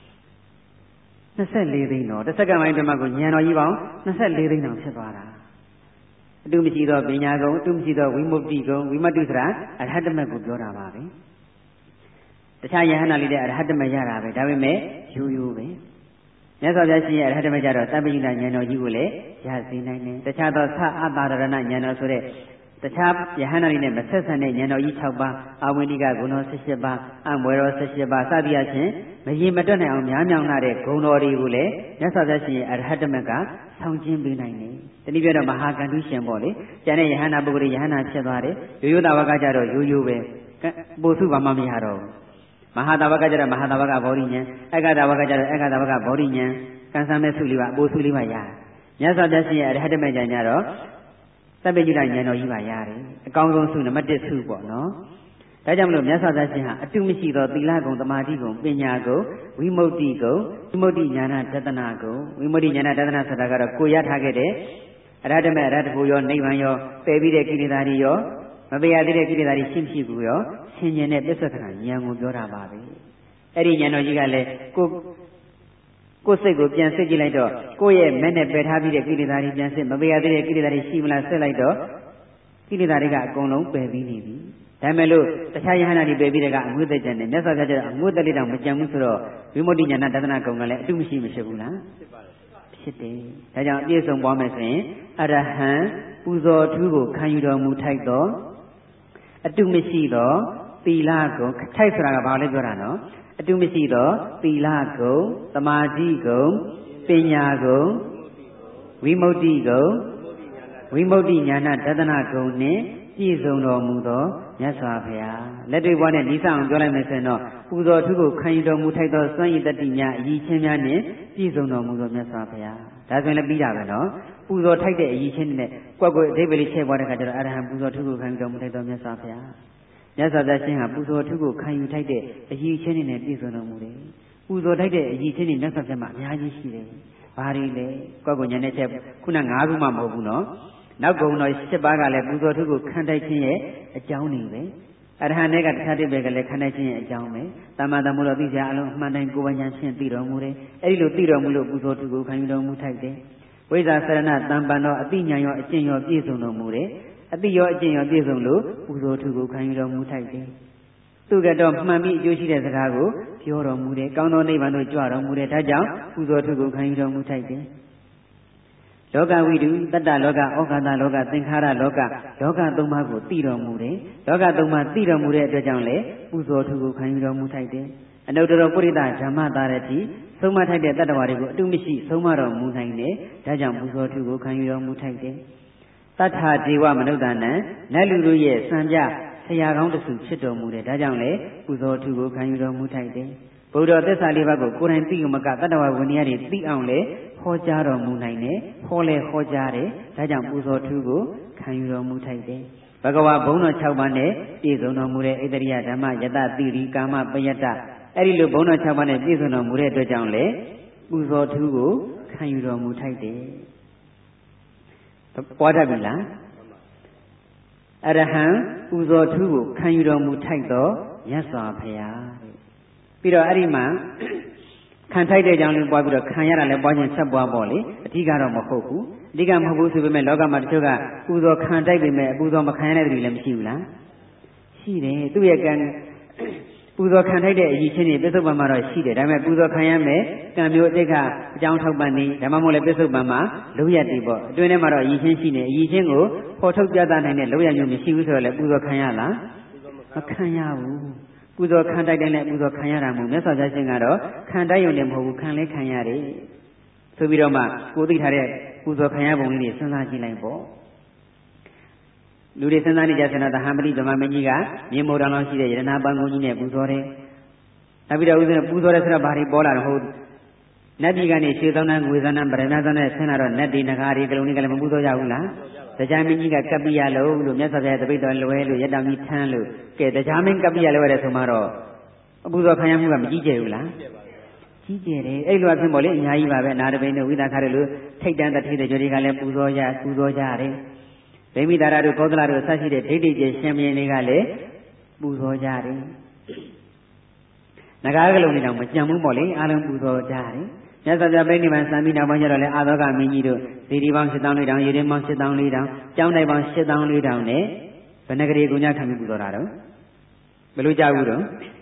24သိန်းတော့တစ်စက္ကန့်ပိုင်းတည်းမှာကိုဉာဏ်တော်ကြီးပေါင်း24သိန်းတောင်ဖြစ်သွားတာအတုမရှိသောပညာဂုဏ်အတုမရှိသောဝိမု ക്തി ဂုဏ်ဝိမတ္တုဆိုတာအရဟတမေကိုပြောတာပါပဲတခြားယဟနာလေးတဲ့အရဟတမေရတာပဲဒါပေမဲ့ရိုးရိုးပဲမြတ်စွာဘုရားရှင်ရဲ့အရဟတမေကြတော့တပ္ပယုဏဉာဏ်တော်ကြီးကိုလည်းရစေနိုင်တယ်တခြားသောသအတ္တရဏဉာဏ်တော်ဆိုတဲ့တခြားယဟနာလေးနဲ့မဆက်ဆံတဲ့ဉာဏ်တော်ကြီး6ပါးအာဝိနိကဂုဏ်တော်18ပါးအမွယ်တော်18ပါးစသည်အချင်းမရင်မတွက်နိုင်အောင်များမြောင်လာတဲ့ဂုဏ်တော်တွေကိုလည်းမြတ်စွာဘုရားရှင်ရဲ့အရဟတမေကဆောင်ကျင်းပေးနိုင်တယ်တနည်းပြောတော့မဟာကန္တုရှင်ပေါ့လေကျန်တဲ့ယဟနာပုဂ္ဂိုလ်ယဟနာဖြစ်သွားတယ်ရိုးရိုးသားဝကကြတော့ရိုးရိုးပဲပို့စုပါမှမရတော့ဘူးမဟာတာဝကကြတော့မဟာတာဝကဗောဓိဉာဏ်အက္ခတာဝကကြတော့အက္ခတာဝကဗောဓိဉာဏ်ကံစမ်းမဲ့စုလေးပါအပိုးစုလေးပါရတယ်မြတ်စွာဘုရားရှင်ရဲ့အရဟတမေဉာဏ်ကြတော့သဗ္ဗညုတဉာဏ်တော်ကြီးပါရတယ်အကောင်းဆုံးစုနံပါတ်1စုပေါ့နော်ဒါကြောင့်မလို့မြတ်စွာဘုရားရှင်ဟာအတုမရှိသောသီလဂုဏ်သမာဓိဂုဏ်ပညာဂုဏ်ဝိမု ക്തി ဂုဏ်ဝိမု ക്തി ဉာဏတဒနာဂုဏ်ဝိမု ക്തി ဉာဏတဒနာဆိုတာကတော့ကိုရထားခဲ့တဲ့အရဟတမေအရဟတဖို့ရောနိဗ္ဗာန်ရောပယ်ပြီးတဲ့ကိလေသာတွေရောမပယ်ရသေးတဲ့ကိလေသာတွေရှင်းဖြစ်ကူရောဆင်ញင်တဲ့ပစ္စုပ္ပန်ဉာဏ်ကိုပြောတာပါပဲအဲ့ဒီဉာဏ်တော်ကြီးကလည်းကိုယ်စိတ်ကိုပြန်စစ်ကြည့်လိုက်တော့ကိုယ့်ရဲ့မဲ့နဲ့ပယ်ထားပြီးတဲ့ကိလေသာတွေပြန်စစ်မပယ်ရသေးတဲ့ကိလေသာတွေရှိမလားစစ်လိုက်တော့ကိလေသာတွေကအကုန်လုံးပယ်ပြီးနေပြီဒါမဲ့လို့တခြားယဟနာတွေပယ်ပြီးတဲ့ကအငွေ့သက်ကြတယ်မြတ်စွာဘုရားကျတော့အငွေ့သက်လေးတောင်မကြံဘူးဆိုတော့ဝိမု ക്തി ဉာဏတဒနာဂုဏ်ကလည်းအတုမရှိမဖြစ်ဘူးလားဖြစ်တယ်ဒါကြောင့်အပြည့်စုံပွားမယ်ဆိုရင်အရဟံပူဇော်ထူးကိုခံယူတော်မူထိုက်သောအတုမရှိသောသီလဂုဏ်ထိုက်ဆိုတာကဘာလဲပြောတာနော်အတုမရှိသောသီလဂုဏ်သမာဓိဂုဏ်ပညာဂုဏ်ဝိမု ക്തി ဂုဏ်ဝိမု ക്തി ဉာဏတဒနာဂုဏ်နှင့်ပြည့်စုံတော်မူသောမြတ်စွာဘုရားလက်တွေ့ဘဝနဲ့နိစ္စအောင်ပြောလိုက်မယ်ဆိုရင်တော့ပူဇော်ထူးကိုခံယူတော်မူထိုက်သောစွမ်းရည်တတ္တိများအည်ချင်းများနှင့်ပြည့်စုံတော်မူသောမြတ်စွာဘုရားဒါဆိုရင်လည်းပြီးတာပဲနော်ပူဇော်ထိုက်တဲ့အည်ချင်းနဲ့ကွက်ကွက်အဓိပ္ပာယ်လေးချဲ့ပွားတဲ့ခါကျတော့အရဟံပူဇော်ထူးကိုခံယူတော်မူထိုက်သောမြတ်စွာဘုရားမြတ်စွာဘုရားရှင်ဟာပူဇော်ထူးကိုခံယူထိုက်တဲ့အည်ချင်းနဲ့ပြည့်စုံတော်မူတယ်ပူဇော်ထိုက်တဲ့အည်ချင်းနဲ့မြတ်စွာဘုရားမှာအများကြီးရှိတယ်ဘာတွေလဲကွက်ကွက်ညာနဲ့ချဲ့ခုန9ခုမှမဟုတ်ဘူးနော်နောက်ကုံတော်7ပါးကလည်းပူဇော်ထုကိုခံတိုက်ခြင်းရဲ့အကြောင်းတွေပဲအရဟံတွေကတခြားတိပဲကလည်းခံတိုက်ခြင်းရဲ့အကြောင်းပဲသမ္မာသမ္ဗုဒ္ဓသိစရာအလုံးအမှန်တိုင်းကိုယ်ပိုင်ဉာဏ်ဖြင့်သိတော်မူတယ်အဲဒီလိုသိတော်မူလို့ပူဇော်ထုကိုခံယူတော်မူထိုက်တယ်ဝိဇ္ဇာစရဏတံပံတော်အတိညာရောအကျင့်ရောပြည့်စုံတော်မူတယ်အတိရောအကျင့်ရောပြည့်စုံလို့ပူဇော်ထုကိုခံယူတော်မူထိုက်တယ်သူကတော့မှန်ပြီးအကျိုးရှိတဲ့စကားကိုပြောတော်မူတယ်ကောင်းသောနိဗ္ဗာန်သို့ကြွတော်မူတယ်ဒါကြောင့်ပူဇော်ထုကိုခံယူတော်မူထိုက်တယ်လောကဝိတုတတ္တလောကဩဃာတလောကသင်္ခါရလောကလောကသုံးပါးကိုသိတော်မူတယ်လောကသုံးပါးသိတော်မူတဲ့အတွက်ကြောင့်လေပူဇော်ထုကိုခံယူတော်မူထိုက်တယ်အနုတ္တရပုရိသဓမ္မတာရတိဆုံးမထိုက်တဲ့တတ္တဝါတွေကိုအတုမရှိဆုံးမတော်မူနိုင်တယ်ဒါကြောင့်ပူဇော်ထုကိုခံယူတော်မူထိုက်တယ်တတ္ထာဒေဝမနုဿာနံနတ်လူတို့ရဲ့စံပြဆရာကောင်းတစုဖြစ်တော်မူတယ်ဒါကြောင့်လေပူဇော်ထုကိုခံယူတော်မူထိုက်တယ်ဘုရားသစ္စာလေးပါးကိုကိုယ်တိုင်သိုံမကတတ္တဝါဝိနည်းတွေသိအောင်လေဟောကြားတော်မူနိုင်တယ်ဟောလဲဟောကြားတယ်ဒါကြောင့်ပူဇော်ထူးကိုခံယူတော်မူထိုက်တယ်ဘဂဝါဘုံတော်6ပါးနဲ့ပြည့်စုံတော်မူတဲ့ဣတရိယဓမ္မယတတိရိကာမပယတ္တအဲ့ဒီလိုဘုံတော်6ပါးနဲ့ပြည့်စုံတော်မူတဲ့အတွက်ကြောင့်လေပူဇော်ထူးကိုခံယူတော်မူထိုက်တယ်ပွားတတ်ပြီလားအရဟံပူဇော်ထူးကိုခံယူတော်မူထိုက်သောမြတ်စွာဘုရားပြီးတော့အဲ့ဒီမှာခံထိုက်တဲ့ကြောင့်လည်းပွားပြီးတော့ခံရတာလည်းပွားခြင်းဆက်ပွားပေါ့လေအဓိကတော့မဟုတ်ဘူးအဓိကမဟုတ်ဘူးဆိုပေမဲ့လောကမှာတချို့ကပူဇော်ခံတိုက်ပေမဲ့ပူဇော်မခံရတဲ့သူတွေလည်းမရှိဘူးလားရှိတယ်သူ့ရဲ့ကံပူဇော်ခံထိုက်တဲ့အရည်ချင်းတွေပြစ္ဆုတ်ပံမှာတော့ရှိတယ်ဒါပေမဲ့ပူဇော်ခံရမယ်ကံမျိုးအတိတ်ကအကြောင်းထောက်ပံ့နေဓမ္မမို့လည်းပြစ္ဆုတ်ပံမှာလုံးရတည်ပေါ့အတွင်းထဲမှာတော့အရည်ချင်းရှိနေအရည်ချင်းကိုဖော်ထုတ်ပြသနိုင်တဲ့လုံးရမျိုးမရှိဘူးဆိုတော့လည်းပူဇော်ခံရလားမခံရဘူးပူဇော်ခံတိုက်တဲ့နဲ့ပူဇော်ခံရတာမို့မြတ်စွာဘုရားရှင်ကတော့ခံတိုက်ရုံနဲ့မဟုတ်ဘူးခံလဲခံရတယ်ဆိုပြီးတော့မှကိုသိထားတဲ့ပူဇော်ခံရပုံလေးတွေစဉ်းစားကြည့်လိုက်ပေါ့လူတွေစဉ်းစားနေကြဆိုတော့သဟံပတိဗမာမင်းကြီးကမြေမိုးတောင်လောက်ရှိတဲ့ယရနာပန်းကုန်းကြီးနဲ့ပူဇော်တယ်နောက်ပြီးတော့ဦးဇင်းပူဇော်တယ်ဆိုတော့ဘာတွေပေါ်လာတော့ဟုတ်နတ်ပြည်ကနေရွှေသောင်းတန်းငွေသောင်းတန်းဗရမသန်းနဲ့ဆင်းလာတော့နတ်တွေနဂါးတွေကလုံးတွေကလည်းမပူဇော်ကြဘူးလားတရားမင်းကြီးကကပ္ပိယလို့မြတ်စွာဘုရားတပိတ်တော်လွယ်လို့ရတ္တမီထမ်းလို့ကဲတရားမင်းကပ္ပိယလို့ရတဲ့ဆိုမှတော့အပူဇော်ခံရမှုကမကြီးကျယ်ဘူးလားကြီးကျယ်တယ်အဲ့လိုအဖြစ်ပေါ့လေအများကြီးပါပဲနာတပိန်တို့ဝိသခါတို့လိုထိတ်တန်းတထိတဲ့ကြွတွေကလည်းပူဇော်ကြတယ်ဗိမိတာရတို့ကောသလတို့အစရှိတဲ့ဒိဋ္ဌိကျရှင်ဘုရင်တွေကလည်းပူဇော်ကြတယ်နဂါးကလုံးတွေတော့မကြံဘူးပေါ့လေအားလုံးပူဇော်ကြတယ်မြတ်စွာဘုရားပြိဋိဘံစံပြီးနောက်ပိုင်းကျတော့လည်းအာသောကမင်းကြီးတို့ဇီတိပေါင်း7400ရေရင်ပေါင်း7400ကျောင်းတိုင်ပေါင်း7400နဲ့ဘယ်နှကလေးကုညခံပြီးပူဇော်တာတော့ဘယ်လိုကြဘူးတော့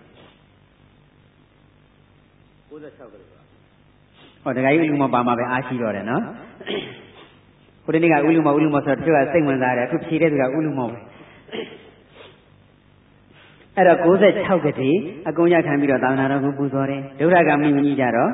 96ကလေးဟောတခါကြီးဥလူမပါမှာပဲအားရှိတော့တယ်နော်ဟိုတနေ့ကဥလူမဆိုတော့တချို့ကစိတ်ဝင်စားတယ်အခုဖြေတဲ့သူကဥလူမပဲအဲ့တော့96ကတိအကုန်ရခံပြီးတော့သာသနာတော်ကိုပူဇော်တယ်ဒုရကမိမကြီးကြတော့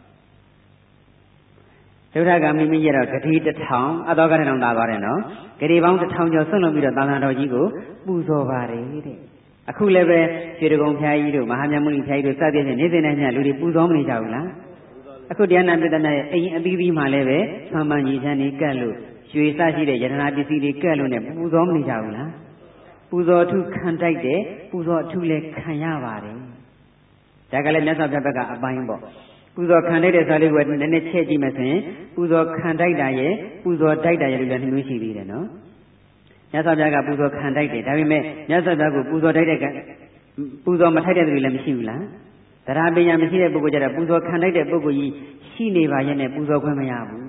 ဒုရကမိမကြီးကတော့ဂတိ1000အသောက1000သာသွားတယ်နော်ဂတိပေါင်း1000ကျော်ဆွန့်လွတ်ပြီးတော့သာသနာတော်ကြီးကိုပူဇော်ပါတယ်တဲ့အခုလည်းပဲရွှေတကုံဖျားကြီးတို့မဟာမြတ်မုနိဖျားကြီးတို့စသဖြင့်နေ့စဉ်နဲ့ညလူတွေပူဇော်မနေကြဘူးလားအခုတရားနာပိဋကနဲ့အိမ်အသီးသီးမှလည်းပဲဆံပန်ကြီးချမ်းကြီးကတ်လို့ရွှေစရှိတဲ့ယတနာပစ္စည်းတွေကတ်လို့နဲ့ပူဇော်မနေကြဘူးလားပူဇော်အထုခံတိုက်တယ်ပူဇော်အထုလည်းခံရပါတယ်ဒါကလည်းမြတ်စွာဘုရားဘက်ကအပိုင်းပေါ့ပူဇော်ခံတိုက်တဲ့စားလေးကိုနည်းနည်းချဲ့ကြည့်မယ်ဆိုရင်ပူဇော်ခံတိုက်တာရဲ့ပူဇော်တိုက်တာရဲ့လို့လည်းနှမျိုးရှိသေးတယ်နော်မြတ်စွာဘုရားကပူဇော်ခံတိုက်တယ်ဒါပေမဲ့မြတ်စွာဘုရားကိုပူဇော်တိုက်တဲ့ပူဇော်မထိုက်တဲ့သူတွေလည်းမရှိဘူးလားတရားပညာမရှိတဲ့ပုဂ္ဂိုလ်ကြတော့ပူဇော်ခံတိုက်တဲ့ပုဂ္ဂိုလ်ကြီးရှိနေပါရဲ့နဲ့ပူဇော်ခွင့်မရဘူး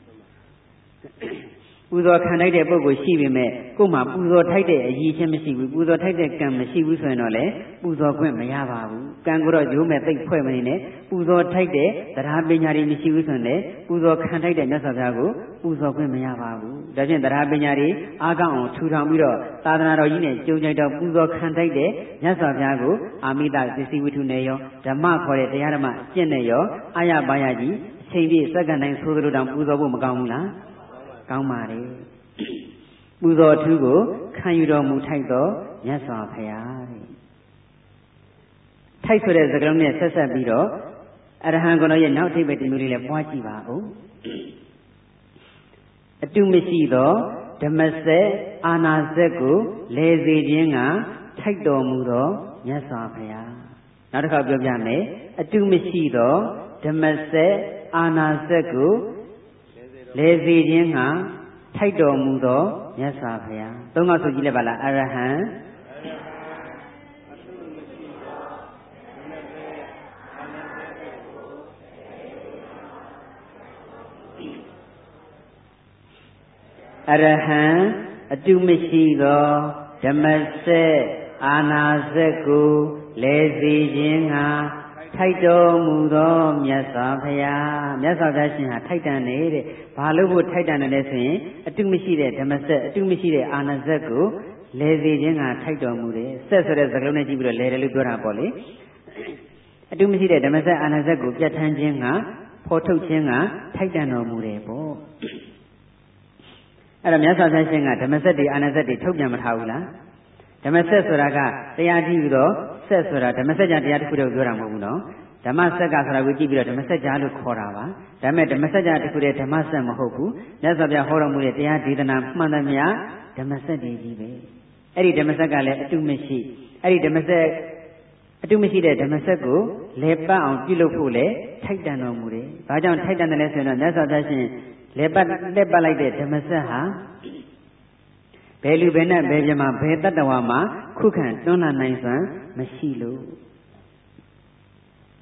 ပူဇော်ခံတိုက်တဲ့ပုဂ္ဂိုလ်ရှိပေမဲ့ကိုယ်မှာပူဇော်ထိုက်တဲ့အရည်ချင်းမရှိဘူးပူဇော်ထိုက်တဲ့ကံမရှိဘူးဆိုရင်တော့လေပူဇော်ခွင့်မရပါဘူးကံကိုတော့ရိုးမဲ့သိပ်ဖွဲ့မနေနဲ့ပူဇော်ထိုက်တဲ့တရားပညာတွေမရှိဘူးဆိုရင်လေပူဇော်ခံထိုက်တဲ့မြတ်စွာဘုရားကိုပူဇော်ခွင့်မရပါဘူးဒါဖြင့်တရားပညာတွေအားကောင်းအောင်ထူထောင်ပြီးတော့သာသနာတော်ကြီးနဲ့ကြုံကြိုက်တော့ပူဇော်ခံထိုက်တဲ့မြတ်စွာဘုရားကိုအာမိတသစ္စည်းဝိထုနဲ့ရောဓမ္မခေါ်တဲ့တရားဓမ္မကျင့်နဲ့ရောအာရပါရကြီးအချိန်ပြည့်စက္ကန့်တိုင်းဆိုသလိုတောင်ပူဇော်ဖို့မကောင်းဘူးလားကောင်းပါလေပူဇော်ထူးကိုခံယူတော်မူထိုက်သောမြတ်စွာဘုရားတဲ့ထိုက်ဆိုတဲ့စကားလုံးနဲ့ဆက်ဆက်ပြီးတော့အရဟံဂုဏ်ရဲ့နောက်ထိပ်ပဲဒီမျိုးလေးလည်းပွားကြည့်ပါဦးအတုမရှိသောဓမ္မစက်အာနာစက်ကိုလဲစေခြင်းကထိုက်တော်မူသောမြတ်စွာဘုရားနောက်တစ်ခါပြောပြမယ်အတုမရှိသောဓမ္မစက်အာနာစက်ကိုလဲစေခြင်းကထိုက်တော်မူသောမြတ်စွာဘုရားသုံးခါဆိုကြည့်လိုက်ပါလားအရဟံအရဟံအတုမရှိသောဓမ္မစက်အာနာစက်ကိုလဲစေခြင်းကထိုက်တော်မူသောမြတ်စွာဘုရားမြတ်စွာဘုရားရှင်ဟာထိုက်တန်နေတဲ့ဘာလို့ဖို့ထိုက်တန်တယ်လဲဆိုရင်အတုမရှိတဲ့ဓမ္မစက်အတုမရှိတဲ့အာနာစက်ကိုလဲစေခြင်းကထိုက်တော်မူတယ်ဆက်ဆိုတဲ့စကားလုံးနဲ့ကြည့်ပြီးတော့လဲတယ်လို့ပြောတာပေါ့လေအတုမရှိတဲ့ဓမ္မစက်အာနာစက်ကိုပြတ်ထန်းခြင်းကဖော်ထုတ်ခြင်းကထိုက်တန်တော်မူတယ်ပေါ့အဲ့တော့မြတ်စွာဘုရားရှင်ကဓမ္မစက်တွေအာနာစက်တွေထုတ်ပြန်မထားဘူးလားဓမ္မစက်ဆိုတာကတရားကြည့်ပြီးတော့ဆက်ဆိုတာဓမ္မစက်ကြတရားတစ်ခုတည်းပြောတာမဟုတ်ဘူးနော်ဓမ္မစက်ကဆိုတာကိုကြည့်ပြီးတော့ဓမ္မစက်ကြားလို့ခေါ်တာပါဒါပေမဲ့ဓမ္မစက်ကြတစ်ခုတည်းဓမ္မစက်မဟုတ်ဘူးမြတ်စွာဘုရားဟောတော်မူတဲ့တရားဒေသနာမှန်သမျှဓမ္မစက်တွေကြီးပဲအဲ့ဒီဓမ္မစက်ကလည်းအတုမရှိအဲ့ဒီဓမ္မစက်အတုမရှိတဲ့ဓမ္မစက်ကိုလဲပတ်အောင်ပြုလုပ်ဖို့လေထိုက်တန်တော်မူတယ်ဘာကြောင့်ထိုက်တန်တယ်လဲဆိုရင်တော့မြတ်စွာဘုရားရှင်လဲပတ်လိုက်တဲ့ဓမ္မစက်ဟာဘယ်လူဘယ်နဲ့ဘယ်ပြမှာဘယ်တတ္တဝါမှာခုခံတွန်းလှန်နိုင်စွမ်းမရှိလို့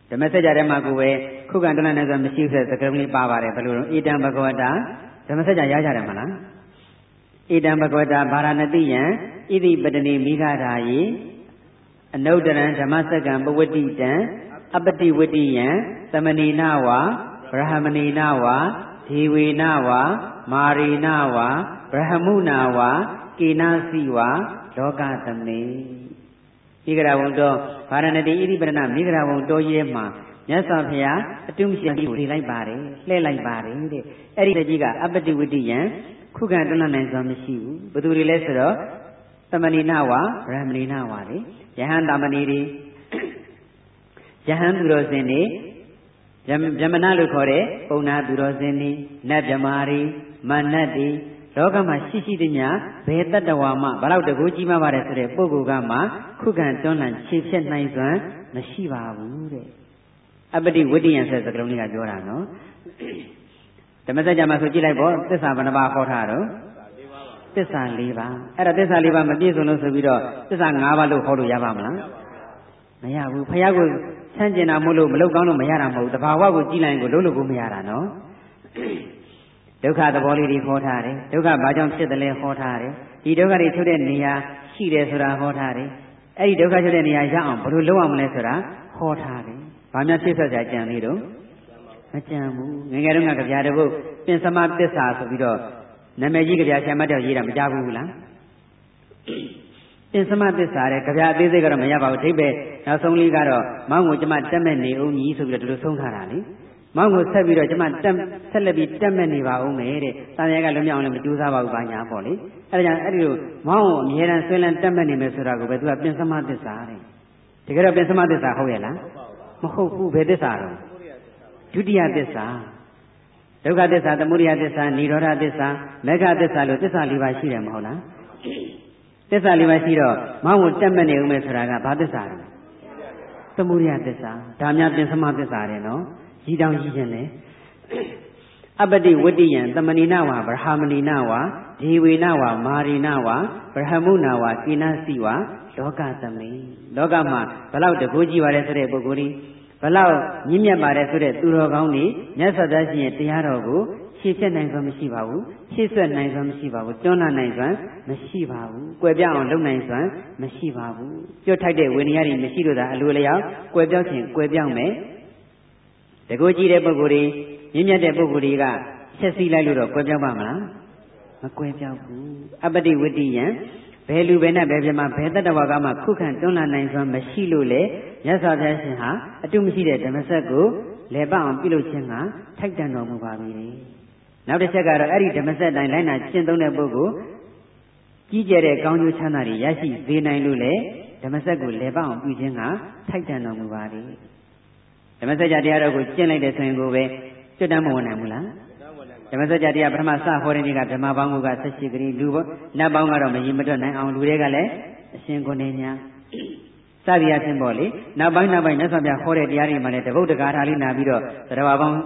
ဓမ္မစကြာထဲမှာကိုပဲခုခံတွန်းလှန်နေဆိုမရှိဘူးဆိုတဲ့စကားလေးပါပါတယ်ဘယ်လိုလဲဣတံဘဂဝတာဓမ္မစကြာရကြတယ်မလားဣတံဘဂဝတာဗာရာဏတိယံဣတိပတနိမိဂဓာယိအနုတ္တရံဓမ္မစက္ကံပဝတ္တိတံအပတိဝတ္တိယံသမဏိနဝါဗရဟမဏိနဝါဒေဝေနဝါမာရိနဝါဗရဟမုနာဝါကေနစီဝါလောကသမေမိဂရဝံတော်ဗာရဏတိဣတိပရဏမိဂရဝံတော်ကြီးမှာမြတ်စွာဘုရားအတုမရှိကိုဖြေလိုက်ပါတယ်လှည့်လိုက်ပါတယ်တဲ့အဲ့ဒီတကြီးကအပတိဝတ္တိယံခုခံတွန်းလှန်နိုင်စွာမရှိဘူးဘသူတွေလဲဆိုတော့သမဏိနဝါဗရဟမဏိနဝါလေယဟန်တမဏိတွေယဟန်သူတော်စင်တွေဗြဟ္မဏလို့ခေါ်တဲ့ပုံနာသူတော်စင်တွေနတ်ဗြမာတွေမနတ်တွေလောကမှာရှိရှိသမျှဘယ်တတ္တဝါမှဘလောက်တကူကြီးမှပါတယ်ဆိုတဲ့ပုဂ္ဂိုလ်ကမှခုခံတွန်းလှန်ခြေဖြတ်နိုင်စွမ်းမရှိပါဘူးတဲ့အပတိဝတ္တိယံဆိုတဲ့စကားလုံးလေးကပြောတာနော်ဓမ္မစကြာမှာဆိုကြည့်လိုက်ပေါ့သစ္စာဘယ်နှပါးဟောထားတော့သစ္စာ၄ပါးအဲ့ဒါသစ္စာ၄ပါးမပြည့်စုံလို့ဆိုပြီးတော့သစ္စာ၅ပါးလို့ဟောလို့ရပါမလားမရဘူးဘုရားကိုဆန့်ကျင်တာမို့လို့မလုပ်ကောင်းလို့မရတာမဟုတ်ဘူးတဘာဝကိုကြည်လိုက်ကိုလုံးလို့ကိုမရတာနော်ဒုက္ခသဘောလေးတွေဟောထားတယ်ဒုက္ခဘာကြောင့်ဖြစ်တယ်လဲဟောထားတယ်ဒီဒုက္ခတွေထုတ်တဲ့နေရာရှိတယ်ဆိုတာဟောထားတယ်အဲ့ဒီဒုက္ခထုတ်တဲ့နေရာရအောင်ဘယ်လိုလုပ်အောင်မလဲဆိုတာဟောထားတယ်ဘာများဖြစ်ဆက်ကြကြံသေးတော့မကြံဘူးငယ်ငယ်တုန်းကကြပြတဲ့ဘုပင်စမသစ္စာဆိုပြီးတော့နာမည်ကြီးကြပြဆရာမတော်ရေးတာမကြဘူးလားပင်စမသစ္စာတဲ့ကြပြအသေးစိတ်ကတော့မရပါဘူးအဓိပ္ပာယ်နောက်ဆုံးလေးကတော့မောင်းကိုကျမတက်မဲ့နေအောင်ကြီးဆိုပြီးတော့ဒီလိုဆုံးထားတာလေမောင်းကိုဆက်ပြီးတော့ကျမဆက်လက်ပြီးတက်မဲ့နေပါဦးမယ်တဲ့။တန်ရကလွတ်မြောက်အောင်လည်းမကြိုးစားပါဘူးဘာညာပေါ့လေ။အဲဒါကြောင့်အဲ့ဒီလိုမောင်းကိုအမြဲတမ်းဆွဲလန်းတက်မဲ့နေမယ်ဆိုတာကိုပဲသူကပင်စမသစ္စာတဲ့။တကယ်တော့ပင်စမသစ္စာဟုတ်ရဲ့လား။မဟုတ်ဘူးဘယ်သစ္စာတော့ဒုတိယသစ္စာဒုက္ခသစ္စာသမုဒယသစ္စာនិရောဓသစ္စာမေဃသစ္စာလို့သစ္စာ၄ပါးရှိတယ်မဟုတ်လား။သစ္စာ၄ပါးရှိတော့မောင်းကိုတက်မဲ့နေဦးမယ်ဆိုတာကဘာသစ္စာလဲ။သမုဒယသစ္စာဒါများပင်စမသစ္စာတယ်နော်။ကြီးတောင်ကြီးခြင်းလေအပတိဝတ္တိယံသမဏိနဝါဗရဟမဏိနဝါဒေဝေနဝါမာရိနဝါဗရဟမုနာဝါကိနစီဝါလောကသမေလောကမှာဘလောက်တကူကြီးပါတယ်ဆိုတဲ့ပုဂ္ဂိုလ်ကြီးဘလောက်မြင့်မြတ်ပါတယ်ဆိုတဲ့သူတော်ကောင်းကြီးမြတ်စွာဘုရားရှင်ရဲ့တရားတော်ကိုရှေ့ဆက်နိုင်စွမ်းမရှိပါဘူးရှေ့ဆက်နိုင်စွမ်းမရှိပါဘူးတွန်းလှန်နိုင်စွမ်းမရှိပါဘူးကွယ်ပြောင်းအောင်လုပ်နိုင်စွမ်းမရှိပါဘူးကြွတ်ထိုက်တဲ့ဝိနည်းတွေမရှိလို့သာအလိုလျောက်ကွယ်ပြောင်းခြင်းကွယ်ပြောင်းမယ်တကူကြည့်တဲ့ပုဂ္ဂိုလ်တွေမြင့်မြတ်တဲ့ပုဂ္ဂိုလ်တွေကဆက်စည်းလိုက်လို့တော့ကွယ်ပြောင်းပါမလားမကွယ်ပြောင်းဘူးအပတိဝတ္တိယံဘယ်လူဘယ်နဲ့ဘယ်ပြမဘယ်တတ္တဝါကမှခုခံတွန်းလှန်နိုင်စွမ်းမရှိလို့လေမြတ်စွာဘုရားရှင်ဟာအတုမရှိတဲ့ဓမ္မစက်ကိုလဲပအောင်ပြုလုပ်ခြင်းကထိုက်တန်တော်မူပါပြီနောက်တစ်ချက်ကတော့အဲ့ဒီဓမ္မစက်တိုင်းလိုက်နာကျင့်သုံးတဲ့ပုဂ္ဂိုလ်ကြီးကျယ်တဲ့ကောင်းကျိုးချမ်းသာတွေရရှိစေနိုင်လို့လေဓမ္မစက်ကိုလဲပအောင်ပြုခြင်းကထိုက်တန်တော်မူပါသည်ဓမ္မစကြာတရားတော်ကိုကျင့်လိုက်တဲ့ဆိုရင်ကိုပဲကျွတ်တမ်းမဝင်နိုင်ဘူးလားဓမ္မစကြာတရားပထမစဟောတဲ့နေ့ကဓမ္မပေါင်းက18ခရီးလူနတ်ပေါင်းကတော့မရင်မတွက်နိုင်အောင်လူတွေကလည်းအရှင်ကိုနေညာစသည်အချင်းပေါ့လေနောက်ပိုင်းမြတ်စွာဘုရားဟောတဲ့တရားတွေမှာလည်းတပုတ်တကားထားလေးနာပြီးတော့တရားပေါင်း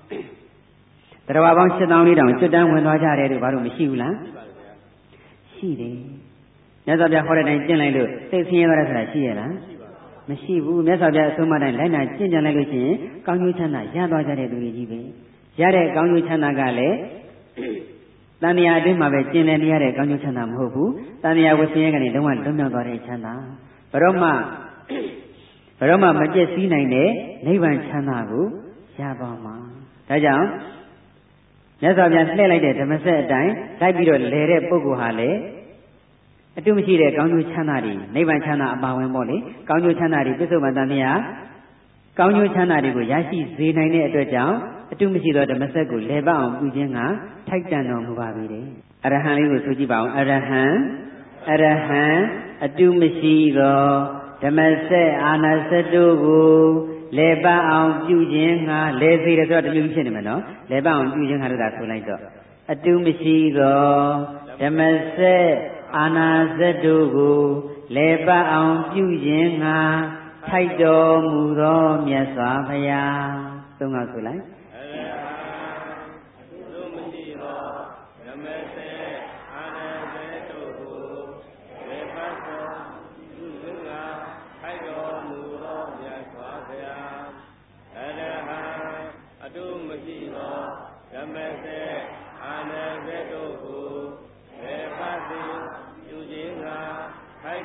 7000တောင်ကျွတ်တမ်းဝင်သွားကြတယ်လို့ဘာလို့မရှိဘူးလားရှိတယ်မြတ်စွာဘုရားဟောတဲ့တိုင်းကျင့်လိုက်လို့သိဆင်းရဲသွားတယ်ဆိုတာရှိရလားမရှိဘူးမြတ်စွာဘုရားအဆုံးအမတိုင်းလိုက်နာကျင့်ကြံလိုက်လို့ရှိရင်ကောင်းကျိုးချမ်းသာရသွားကြတဲ့သူတွေကြီးပဲရတဲ့ကောင်းကျိုးချမ်းသာကလည်းတဏှာအတွင်းမှာပဲကျင့်နေရတဲ့ကောင်းကျိုးချမ်းသာမဟုတ်ဘူးတဏှာဝဆင်းရဲကနေလုံးဝလွတ်မြောက်သွားတဲ့ချမ်းသာဘရောမှမကျက်စည်းနိုင်တဲ့နိဗ္ဗာန်ချမ်းသာကိုရပါမှာဒါကြောင့်မြတ်စွာဘုရားလှည့်လိုက်တဲ့ဓမ္မစက်အတိုင်းလိုက်ပြီးတော့လဲတဲ့ပုဂ္ဂိုလ်ဟာလေအတုမရှိတဲ့ကောင်းကျိုးချမ်းသာတွေနိဗ္ဗာန်ချမ်းသာအပါဝင်ပေါ့လေကောင်းကျိုးချမ်းသာတွေပြစ္ဆုတ်ပန်တန်မြတ်ကောင်းကျိုးချမ်းသာတွေကိုရရှိစေနိုင်တဲ့အတွက်ကြောင့်အတုမရှိသောဓမ္မစက်ကိုလဲပအောင်ပြုခြင်းကထိုက်တန်တော်မူပါပြီလေအရဟံလေးကိုဆိုကြည့်ပါအောင်အရဟံအတုမရှိသောဓမ္မစက်အာနာစက်တို့ကိုလဲပအောင်ပြုခြင်းကလဲစေတယ်ဆိုတော့တမျိုးဖြစ်နေမှာနော်လဲပအောင်ပြုခြင်းကလို့သာဆိုလိုက်တော့အတုမရှိသောဓမ္မစက်အာနာစက်တို့ကိုလဲပအောင်ပြုခြင်းကထိုက်တော်မူသောမြတ်စွာဘုရားသုံးခါဆိုလိုက်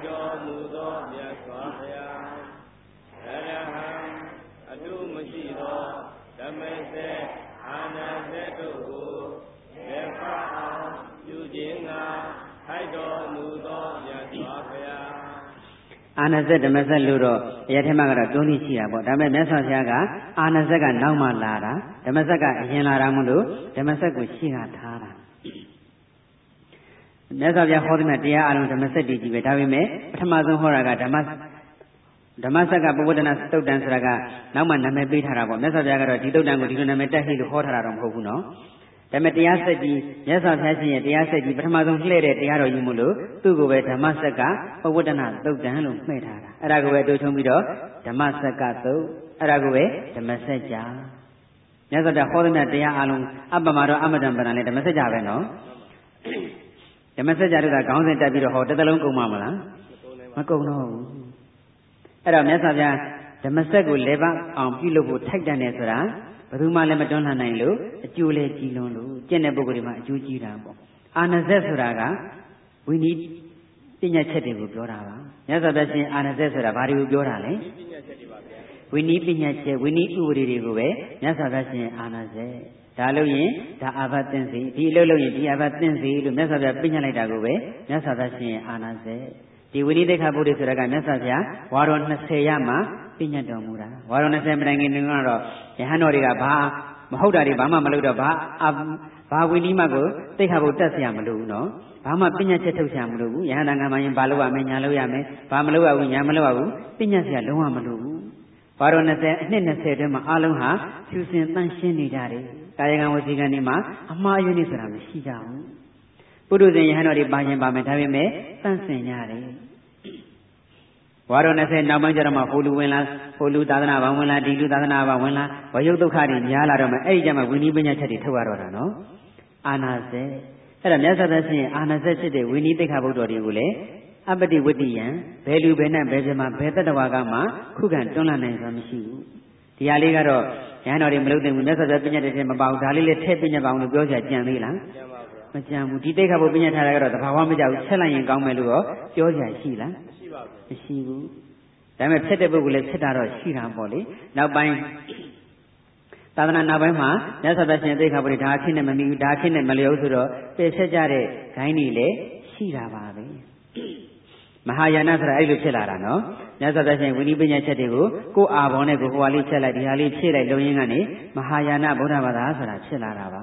တော်မူသောမြတ်စွာဘုရားအရဟံအတုမရှိသောဓမ္မစက်အာနာစက်တို့ကိုလက်ဖတ်အောင်ပြုခြင်းကထိုက်တော်မူသောမြတ်စွာဘုရားအာနာစက်ဓမ္မစက်လို့တော့အရာထဲမှာကတော့တွန်းပြီးရှိတာပေါ့ဒါပေမဲ့မြတ်စွာဘုရားကအာနာစက်ကနောက်မှလာတာဓမ္မစက်ကအရင်လာတာမို့လို့ဓမ္မစက်ကိုရှေ့ကထားတာမြတ်စွာဘုရားဟောတဲ့တရားအလုံးဓမ္မစက်တည်ကြည့်ပဲဒါပေမဲ့ပထမဆုံးဟောတာကဓမ္မစက်ကပဝတ္တနာသုတ်တံဆိုတာကနောက်မှနာမည်ပေးထားတာပေါ့မြတ်စွာဘုရားကတော့ဒီသုတ်တံကိုဒီလိုနာမည်တက်ဟိလို့ဟောထားတာတော့မဟုတ်ဘူးနော်ဒါပေမဲ့တရားစက်ကြီးမြတ်စွာဘုရားရှင်ရဲ့တရားစက်ကြီးပထမဆုံးလှည့်တဲ့တရားတော်ကြီးမို့လို့သူ့ကိုပဲဓမ္မစက်ကပဝတ္တနာသုတ်တံလို့မှဲ့ထားတာအဲ့ဒါကိုပဲအတူချုံပြီးတော့ဓမ္မစက်ကသုတ်အဲ့ဒါကိုပဲဓမ္မစက်ကြာမြတ်စွာဘုရားဟောတဲ့တရားအလုံးအပ္ပမတော်အမတံပဏလည်းဓမ္မစက်ကြာပဲနော်ဓမ္မစကြာတို့ကခေါင်းစဉ်တက်ပြီးတော့ဟောတစ်သလုံးကုန်မှာမလားမကုန်တော့ဘူးအဲ့တော့မြတ်စွာဘုရားဓမ္မစက်ကိုလေပတ်အောင်ပြုလုပ်ဖို့ထိုက်တန်တယ်ဆိုတာဘယ်သူမှလည်းမတွန်းလှန်နိုင်လို့အကျိုးလည်းကြီးလွန်းလို့ကျင့်တဲ့ပုဂ္ဂိုလ်တွေမှာအကျိုးကြီးတာပေါ့အာနာစက်ဆိုတာကဝိနည်းပညာချက်တွေကိုပြောတာပါမြတ်စွာဘုရားရှင်အာနာစက်ဆိုတာဘာတွေကိုပြောတာလဲဝိနည်းပညာချက်ဝိနည်းဥပဒေတွေကိုပဲမြတ်စွာဘုရားရှင်အာနာစက်ဒါလို့ရင်ဒါအာဘသင်္စီဒီလို့လို့ရင်ဒီအာဘသင်္စီလို့မြတ်စွာဘုရားပြညတ်လိုက်တာကိုပဲမြတ်စွာဘုရားရှင်အာနာစေဒီဝိနည်းသိက္ခာပုဒ်ဆိုတာကမြတ်စွာဘုရားဝါတော်20ရမှပြညတ်တော်မူတာဝါတော်20မတိုင်ခင်တုန်းကတော့ယဟန်တော်တွေကဘာမဟုတ်တာတွေဘာမှမလုပ်တော့ဘာဝိနည်းမှကိုသိက္ခာပုဒ်တက်เสียမလို့ဘူးနော်ဘာမှပြညတ်ချက်ထုတ်เสียမလို့ဘူးယဟန်တန်ကမှရင်ဘာလုပ်ရမလဲညာလုပ်ရမယ်ဘာမလုပ်ရဘူးညာမလုပ်ရဘူးပြညတ်เสียလုံးဝမလို့ဘူးဝါတော်20အနှစ်20အတွင်းမှာအလုံးဟာဖြူစင်တန့်ရှင်းနေကြတယ်ကာယကံဝစီကံဒီမှာအမှားအယွင်းနေဆိုတာမရှိကြဘူးပုထုဇဉ်ယဟန်တော်တွေပါရင်ပါမယ်ဒါပေမဲ့တန့်စင်ရတယ်ဝါတော်20နောက်ပိုင်းကျတော့မှဟိုလူဝင်လာဟိုလူသာသနာဘာဝင်လာဒီလူသာသနာဘာဝင်လာဝယုတ်ဒုက္ခတွေများလာတော့မှအဲ့ဒီကျမှဝိနည်းပညာချက်တွေထုတ်ရတော့တာနော်အာနာစေအဲ့ဒါမြတ်စွာဘုရားရှင်အာနာစေဖြစ်တဲ့ဝိနည်းသိက္ခာပုဒ်တော်တွေကိုလည်းအပတိဝတ္တိယံဘယ်လူဘယ်နဲ့ဘယ်ပြမဘယ်တတ္တဝါကမှခုခံတွန်းလှန်နိုင်စွာမရှိဘူးဒီဟာလေးကတော့ရဟန်းတော်တွေမလုပ်သင့်ဘူးမြတ်စွာဘုရားပြညတ်တဲ့မပါဘူးဒါလေးလည်းထည့်ပြညတ်ပါအောင်လို့ပြောကြကြံသေးလားမကြံဘူးဒီသိက္ခာပုဒ်ပြညတ်ထားတာကတော့တဘာဝမကြောက်ဘူးဆက်လိုက်ရင်ကောင်းမယ်လို့ရောပြောကြရှိလားမရှိဘူးဒါပေမဲ့ဖြစ်တဲ့ပုဂ္ဂိုလ်လည်းဖြစ်တာတော့ရှိတာပေါ့လေနောက်ပိုင်းသာသနာနောက်ပိုင်းမှာမြတ်စွာဘုရားရှင်သိက္ခာပုဒ်ဒါအခင်းနဲ့မမီဘူးဒါအခင်းနဲ့မလျော်ဆိုတော့ပယ်ဆက်ကြတဲ့ဂိုင်းတွေလည်းရှိတာပါပဲမဟာယာနဆိုတာအဲ့လိုဖြစ်လာတာနော်မြတ်စွာဘုရားရှင်ဝိနည်းပညာချက်တွေကိုကိုယ်အာဘောနဲ့ကိုဟိုဟာလေးချက်လိုက်ဒီဟာလေးဖြည့်လိုက်လုံရင်းကနေမဟာယာနဗုဒ္ဓဘာသာဆိုတာဖြစ်လာတာပါ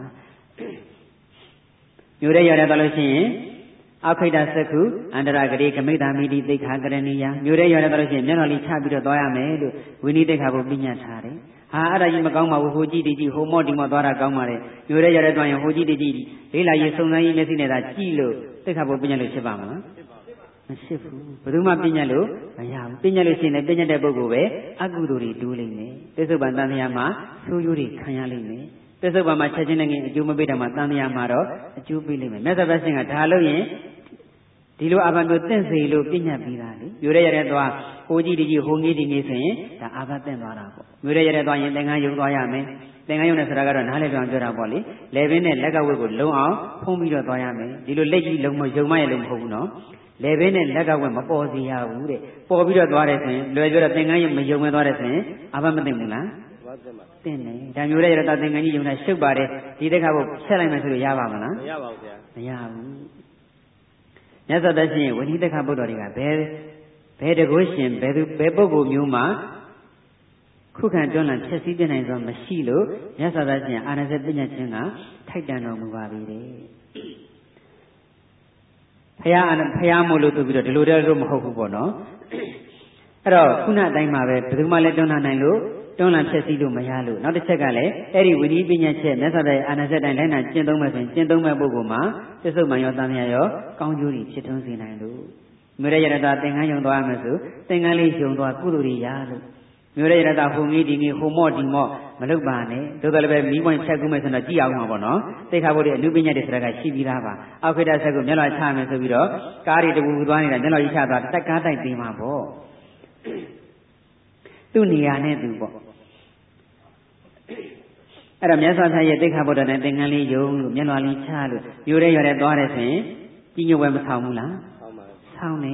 မျိုးရဲရတယ်တော့လို့ရှိရင်အခိတသက္ခုအန္တရာဂတိကမိတာမိတိသိက္ခာကရဏီယမျိုးရဲရတယ်တော့လို့ရှိရင်မျက်နှာလေးချပြီးတော့သွားရမယ်လို့ဝိနည်းသိက္ခာကိုပြညတ်ထားတယ်ဟာအဲ့ဒါကြီးမကောင်းပါဘူးဟိုကြည့်ဒီကြည့်ဟိုမော့ဒီမော့သွားတာကောင်းပါလေမျိုးရဲရတယ်တော့ရင်ဟိုကြည့်ဒီကြည့်လေးလာရေးစုံစမ်းရေးမျက်စိနဲ့သာကြည့်လို့သိက္ခာကိုပြညတ်လို့ဖြစ်ပါမလားမရှိဘူးဘယ်သူမှပြညတ်လို့မရဘူးပြညတ်လို့ရှိရင်လည်းပြညတ်တဲ့ပုဂ္ဂိုလ်ပဲအကုသိုလ်တွေတူးလိမ့်မယ်ပစ္စုပန်တန်တရားမှာဆိုးကျိုးတွေခံရလိမ့်မယ်ပစ္စုပန်မှာချက်ချင်းနဲ့ငင်အကျိုးမပေးတာမှတန်တရားမှာတော့အကျိုးပေးလိမ့်မယ်မြတ်စွာဘုရားရှင်ကဒါလို့ရင်ဒီလိုအာဘမျိုးတင့်စေလို့ပြညတ်ပြီးတာလေမျိုးရဲရတဲ့သွားဟိုကြီးဒီကြီးဟိုငေးဒီငေးဆိုရင်ဒါအာဘတင့်သွားတာပေါ့မျိုးရဲရတဲ့သွားရင်သင်္ကန်းယုံသွားရမယ်သင်္ကန်းယုံနဲ့ဆိုတာကတော့နားလည်ပြောင်းပြောတာပေါ့လေလေပင်နဲ့လက်ကဝတ်ကိုလုံအောင်ဖုံးပြီးတော့သွားရမယ်ဒီလိုလက်ကြီးလုံမယုံမရလို့မဟုတ်ဘူးနော်လေပင်နဲ့လက်ကဝတ်မပေါ်စီရဘူးတဲ့ပေါ်ပြီးတော့သွားတယ်ဆိုရင်လွယ်ပြောတော့သင်္ကန်းယုံမယုံမဲသွားတယ်ဆိုရင်အာဘမသိဘူးလားသိတယ်ဒါမျိုးရဲရတဲ့သင်္ကန်းကြီးယုံတာရှုပ်ပါတယ်ဒီတခါကိုဆက်လိုက်မယ်ဆိုလို့ရပါမလားမရပါဘူးဗျာမရဘူးမြတ်စွာဘုရားရှင်ဝိနည်းသိက္ခာပုဒ်တော်တွေကဘယ်တကုရှင်ဘယ်ပုဂ္ဂိုလ်မျိုးမှခုခံတွန်းလှန်ဖြစ်စည်းပြနိုင်စွာမရှိလို့မြတ်စွာဘုရားရှင်အာနာစေပညာချင်းကထိုက်တန်တော်မူပါပြီတဲ့ဖရာမို့လို့ဆိုပြီးတော့ဒီလိုတည်းတော့မဟုတ်ဘူးပေါ့နော်အဲ့တော့ခုနအတိုင်းမှာပဲဘယ်သူမှလည်းတွန်းလှန်နိုင်လို့တွန်းလှန်ဖြစ်စည်းလို့မရလို့နောက်တစ်ချက်ကလည်းအဲ့ဒီဝိနည်းပညာချက်မြတ်စွာဘုရားအာနာစေတိုင်းလိုက်နာကျင့်သုံးမယ်ဆိုရင်ကျင့်သုံးမဲ့ပုဂ္ဂိုလ်မှာသစ္စုပ္ပန်ရောတန်မြတ်ရောကောင်းကျိုးတွေဖြစ်ထွန်းစေနိုင်လို့မျိုးရရတာသင်္ကန်းယုံသွားမယ်ဆိုသင်္ကန်းလေးယုံသွားကုသိုလ်တွေရလို့မျိုးရရတာဟိုငေးဒီငေးဟိုမော့ဒီမော့မလုပ်ပါနဲ့တို့တယ်လည်းပဲမိပွင့်ဖြတ်ကူးမယ်ဆိုတော့ကြည့်အောင်ပါပေါ့နော်သိက္ခာပုဒ်ရဲ့အနုပညာတွေဆိုတာကရှိပြီးသားပါအောက်ခိတဆက်ကိုမျက်လွှာချမယ်ဆိုပြီးတော့ကားတွေတပူသွားနေတာမျက်လွှာကြီးချသွားတက်ကားတိုက်ပေးမှာပေါ့သူ့နေရာနဲ့သူပေါ့အဲ့တော့မြတ်စွာဘုရားရဲ့သိက္ခာပုဒ်နဲ့သင်္ကန်းလေးယုံလို့မျက်လွှာလေးချလို့မျိုးရဲရတဲ့သွားတယ်ဆိုရင်ကြီးညိုပွဲမဆောင်ဘူးလားဆောင်တယ်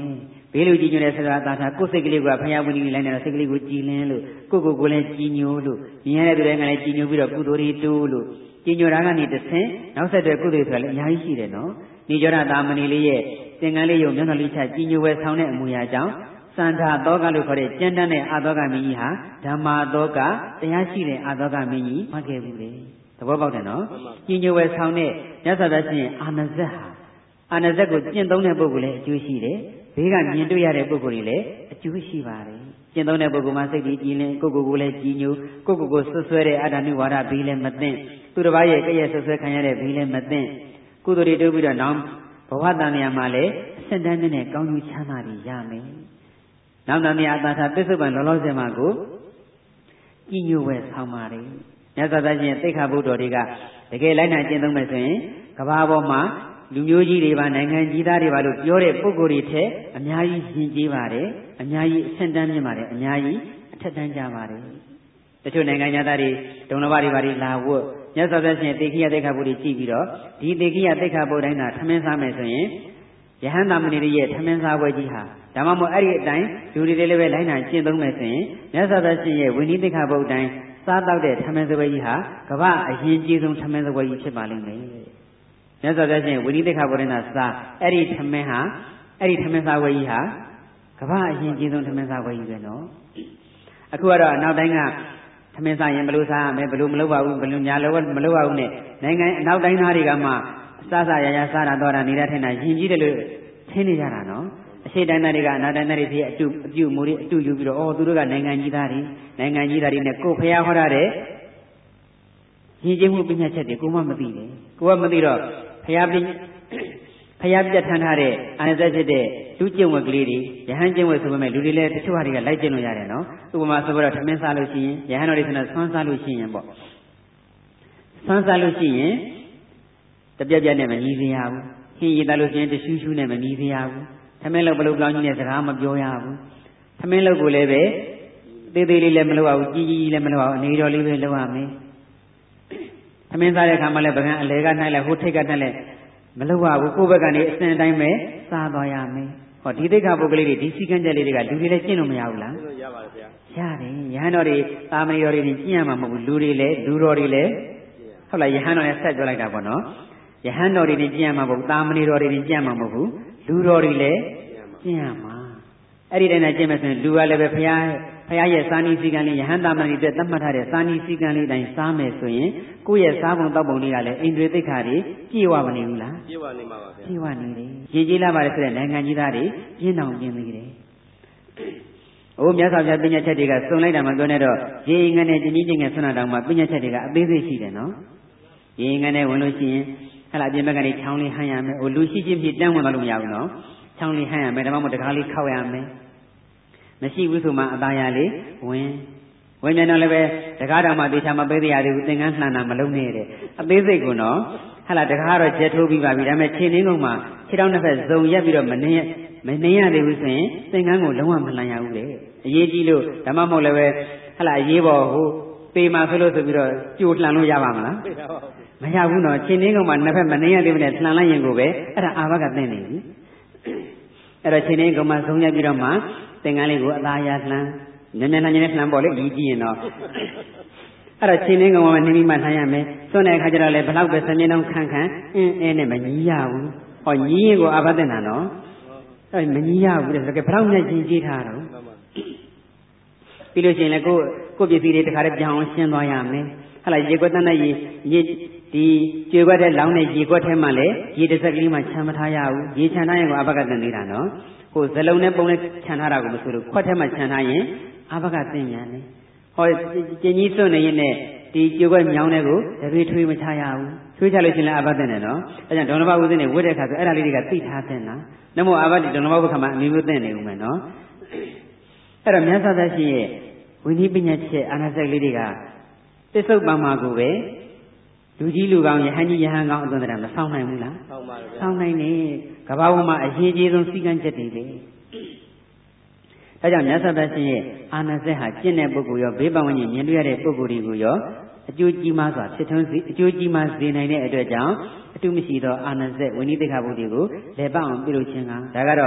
ဘေးလူကြီးညိုတဲ့ဆရာသားထားကိုယ်စိတ်ကလေးကဖယားဝင်းကြီးလိုက်နေတဲ့စိတ်ကလေးကိုကြည်လင်းလို့ကိုလည်းကြည်ညိုလို့မြင်ရတဲ့သူတွေကလည်းကြည်ညိုပြီးတော့ကုသိုလ်တွေတိုးလို့ကြည်ညိုတာကနေတစ်ဆင့်နောက်ဆက်တွဲကုသိုလ်ဆိုတာလည်းအများကြီးရှိတယ်နော်နိရောဓသာမဏေလေးရဲ့သင်္ကန်းလေးယုံမျက်နှာလေးချကြည်ညိုဝဲဆောင်တဲ့အမူအရာကြောင့်စန္ဒာသောကလို့ခေါ်တဲ့ကျမ်းတမ်းတဲ့အာသောကမင်းကြီးဟာဓမ္မာသောကတရားရှိတဲ့အာသောကမင်းကြီးမှတ်ခဲ့ဘူးလေသဘောပေါက်တယ်နော်ကြည်ညိုဝဲဆောင်တဲ့မြတ်စွာဘုရားရှင်အာနဇက်ဟာအာနဇက်ကိုကျင့်သုံးတဲ့ပုဂ္ဂိုလ်လည်းအကျိုးရှိတယ်ဘေးကမြင်တွေ့ရတဲ့ပုဂ္ဂိုလ်တွေလည်းအကျိုးရှိပါတယ်ကျင့်သုံးတဲ့ပုဂ္ဂိုလ်မှာစိတ်ကြီးကြည်လင်ကိုလည်းကြည်ညိုကိုဆွဆွဲတဲ့အတ္တနုဝါဒဘေးလည်းမသိသူတစ်ပါးရဲ့ကဲ့ရဲ့ဆွဆွဲခံရတဲ့ဘေးလည်းမသိကုသိုလ်တွေတိုးပြီးတော့နောက်ဘဝတန်မြာမှာလည်းစင်တန်းနဲ့ကောင်းကျိုးချမ်းသာတွေရမယ်နောက်တန်မြာအတ္တသာပစ္စုပန်လောလောဆယ်မှာကိုကြည်ညိုဝဲဆောင်ပါတယ်မြတ်စွာဘုရားရှင်သိက္ခာပုဒ်တော်တွေကတကယ်လိုက်နာကျင့်သုံးမယ်ဆိုရင်ကဘာပေါ်မှာလူမျိုးကြီးတွေပါနိုင်ငံကြီးသားတွေပါလို့ပြောတဲ့ပုဂ္ဂိုလ်တွေထက်အများကြီးယဉ်ကျေးပါတယ်အများကြီးအဆင့်တန်းမြင့်ပါတယ်အများကြီးအထက်တန်းကြပါတယ်တချို့နိုင်ငံသားတွေဒုံလဘတွေပါလာဝတ်မြတ်စွာဘုရားရှင်သေခိယသိက္ခာပုဒ်တွေကြည့်ပြီးတော့ဒီသေခိယသိက္ခာပုဒ်တိုင်းသာထမင်းစားမယ်ဆိုရင်ယဟန်သာမဏေတွေရဲ့ထမင်းစားပွဲကြီးဟာဒါမှမဟုတ်အဲ့ဒီအတိုင်းလူတွေလည်းပဲလိုက်နာကျင့်သုံးမယ်ဆိုရင်မြတ်စွာဘုရားရှင်ရဲ့ဝိနည်းသိက္ခာပုဒ်တိုင်းစားတော့တဲ့ထမင်းစားပွဲကြီးဟာကမ္ဘာအရင်ကြီးဆုံးထမင်းစားပွဲကြီးဖြစ်ပါလိမ့်မယ်မြတ်စွာဘုရားရှင်ဝိနည်းသိက္ခာပုဒ်တိုင်းသာစားအဲ့ဒီထမင်းစားပွဲကြီးဟာကမ္ဘာအရင်ကြီးဆုံးထမင်းစားပွဲကြီးပဲနော်အခုကတော့နောက်တိုင်းကထမင်းစားရင်ဘယ်လိုစားရမလဲဘယ်လိုမလုပ်ပါဘူးဘယ်လိုညာလို့မလုပ်ပါဘူးနဲ့နိုင်ငံအနောက်တိုင်းသားတွေကမှစားရစားတာတော့တာနေတာထင်တာယဉ်ကြီးတယ်လို့ထင်နေကြတာနော်အရှိတိုင်းသားတွေကအနောက်တိုင်းသားတွေဖြစ်အပြုမူတွေအတူယူပြီးတော့သူတို့ကနိုင်ငံကြီးသားတွေနဲ့ကိုဖျားဟောရတဲ့ယဉ်ကျေးမှုပညာချက်တွေကိုမှမသိတယ်ကိုကမသိတော့ဖျားပြတ်ထမ်းထားတဲ့အာနဇက်ဖြစ်တဲ့လူကျင့်ဝတ်ကလေးတွေယဟန်ကျင့်ဝတ်ဆိုပေမဲ့လူတွေလည်းတချို့ဟာတွေကလိုက်ကျင့်လို့ရတယ်နော်ဥပမာဆိုတော့ထမင်းစားလို့ရှိရင်ယဟန်တော်တွေဆိုတော့ဆွမ်းစားလို့ရှိရင်ပေါ့ဆွမ်းစားလို့ရှိရင်တပြက်ပြက်နဲ့မညီစေရဘူးဟင်းရည်သားလို့ရှိရင်တရှူးရှူးနဲ့မညီစေရဘူးထမင်းလုပ်ဘလို့ပြောင်းကြီးနဲ့စကားမပြောရဘူးထမင်းလုပ်ကိုလည်းပဲသေးသေးလေးလည်းမလုပ်ရဘူးကြီးကြီးလည်းမလုပ်ရဘူးအနေတော်လေးပဲလုပ်ရမယ်ထမင်းစားတဲ့အခါမှာလည်းပကံအလဲကနှိုက်လိုက်ဟိုထိတ်ကနှိုက်လိုက်မလုပ်ရဘူးကိုယ့်ဘက်ကနေအစဉ်တိုင်းပဲစားသွားရမယ်ဟောဒီသိက္ခာပုဒ်ကလေးတွေဒီစည်းကမ်းချက်လေးတွေကလူတွေလည်းကျင့်လို့မရဘူးလားရပါတယ်ဗျာရတယ်ယဟန်တော်တွေသာမဏေတော်တွေကျင့်ရမှာမဟုတ်ဘူးလူတော်တွေလည်းဟုတ်လားယဟန်တော်နဲ့ဆက်ပြောလိုက်တာပေါ့နော်ယဟန်တော်တွေကျင့်ရမှာမဟုတ်ဘူးသာမဏေတော်တွေကျင့်ရမှာမဟုတ်ဘူးလူတော်တွေလည်းကျင့်ရမှာအဲ့ဒီတိုင်းနဲ့ကျင့်မယ်ဆိုရင်လူကလည်းပဲဘုရားရဲ့စာနီစည်းကမ်းလေးယဟန်သာမဏေတွေသတ်မှတ်ထားတဲ့စာနီစည်းကမ်းလေးတိုင်းစားမယ်ဆိုရင်ကိုယ့်ရဲ့စားပုံတောက်ပုံလေးကလည်းအိန္ဒြေသိက္ခာတွေပြည့်ဝမနေဘူးလားပြည့်ဝနေမှာပါဗျာပြည့်ဝနေတယ်ရေကြီးလာပါတယ်ဆိုတဲ့နိုင်ငံကြီးသားတွေပြင်းအောင်ပြင်းသေးတယ်။အိုးမြတ်စွာဘုရားပညာချက်တွေကစုံလိုက်တာမှပြောနေတော့ရေငန်းနဲ့ကျင်းချင်းငယ်ဆွမ်းတာတောင်မှပညာချက်တွေကအသေးစိတ်ရှိတယ်နော်။ရေငန်းနဲ့ဝင်လို့ရှိရင်ဟလာအပြင်ဘက်ကနေချောင်းလေးဟမ်းရမယ်။လူရှိချင်းဖြစ်တန်းဝင်သွားလို့မရဘူးနော်။ချောင်းလေးဟမ်းရမယ်ဒါမှမဟုတ်တကားလေးခောက်ရမယ်။မရှိဘူးဆိုမှအသားရလေးဝင်မြန်တော့လည်းပဲတကားတောင်မှသေချာမပေးသေးရသေးဘူးသင်္ကန်းလှန်တာမလုံးနဲ့တဲ့အသေးစိတ်ကိုနော်ဟလာတကားတော့ချက်ထိုးပြီးပါပြီဒါပေမဲ့ခြေနှင်းကုန်မှာခြေထောက်နှစ်ဖက်ဇုံရက်ပြီးတော့မနေရသေးဘူးဆိုရင်သင်္ကန်းကိုလုံးဝမလှန်ရဘူးလေအရေးကြီးလို့ဓမ္မမဟုတ်လည်းပဲဟလာအရေးပေါ်ဟိုပေမှာဆိုလို့ဆိုပြီးတော့ကြိုလှန်လို့ရပါမလားမရဘူးနော်ခြေနှင်းကုန်မှာနှစ်ဖက်မနေရသေးဘူးနဲ့လှန်လိုက်ရင်ကိုပဲအဲ့ဒါအာဘကသင်နေပြီအဲ့တော့ခြေနှင်းကုန်မှာဇုံရက်ပြီးတော့မှသင်္ကန်းလေးကိုအသာရလှန်ညနေလှန်ပေါ့လေကြီးရင်တော့အဲ့တော့ချင်းနှင်းကောင်မှနေပြီးမှလှမ်းရမယ်စွန့်တဲ့အခါကျတော့လေဘလောက်ပဲစမြင်းတောင်ခန့်နဲ့မညီရဘူးဟောညီရင်ကိုအာဘသက်နာနော်အဲ့မညီရဘူးတဲ့ဆိုတော့ဘလောက်နဲ့ချင်းကြီးထားတော့ပြီးလို့ရှိရင်လေကိုပစ္စည်းတွေတခါတည်းပြောင်းအောင်ရှင်းသွားရမယ်ဟလာရေခွက်တန်းတဲ့ရေဒီကျွေခွက်တဲ့လောင်းတဲ့ရေခွက်ထဲမှာလေရေတစ်စက်ကလေးမှခြံမထားရဘူးရေခြံထားရင်ကိုအာဘကသင်နေတာနော်ဟိုဇလုံးနဲ့ပုံနဲ့ခြံထားတာကိုမဆိုလို့ခွက်ထဲမှာခြံထားရင်အာဘကသင်ညာနေဟောကျင်ကြီးစွန့်နေရင်နဲ့ဒီကြိုးခွက်မြောင်းတဲ့ကိုတပေထွေးမချရဘူးထွေးချလို့ရှိရင်လည်းအာဘသက်နဲ့နော်အဲကြောင့်ဒေါနဘဝုဇင်းနဲ့ဝတ်တဲ့ခါဆိုအဲ့ဒါလေးတွေကသိထားတဲ့နာနမောအာဘတိဒေါနဘဝုခါမှာအမျိုးမျိုးသင်နေဦးမယ်နော်အဲ့တော့မြတ်စွာဘုရားရှင်ရဲ့ဝိနည်းပညာချက်အာနာစက်လေးတွေကသစ္ဆုတ်ပံမှာကိုပဲလူကြီးလူကောင်းယဟန်ကြီးယဟန်ကောင်းအသွင်တရမဆောင်နိုင်ဘူးလားဆောင်ပါဗျာဆောင်နိုင်တယ်ကမ္ဘာပေါ်မှာအရေးကြီးဆုံးစည်းကမ်းချက်တွေလေဒါကြောင့်မြတ်စွာဘုရားရှင်ရဲ့အာနာစက်ဟာကျင့်တဲ့ပုဂ္ဂိုလ်ရောဘေးပတ်ဝန်းကျင်မြင်တွေ့ရတဲ့ပုဂ္ဂိုလ်တွေကိုရောအကျိုးကြီးမားစွာဖြစ်ထွန်းစေအကျိုးကြီးမားစေနိုင်တဲ့အတွက်ကြောင့်အတုမရှိသောအာနာစက်ဝိနည်းသိက္ခာပုဒ်တွေကိုလည်ပတ်အောင်ပြုလုပ်ခြင်းကဒါကတော့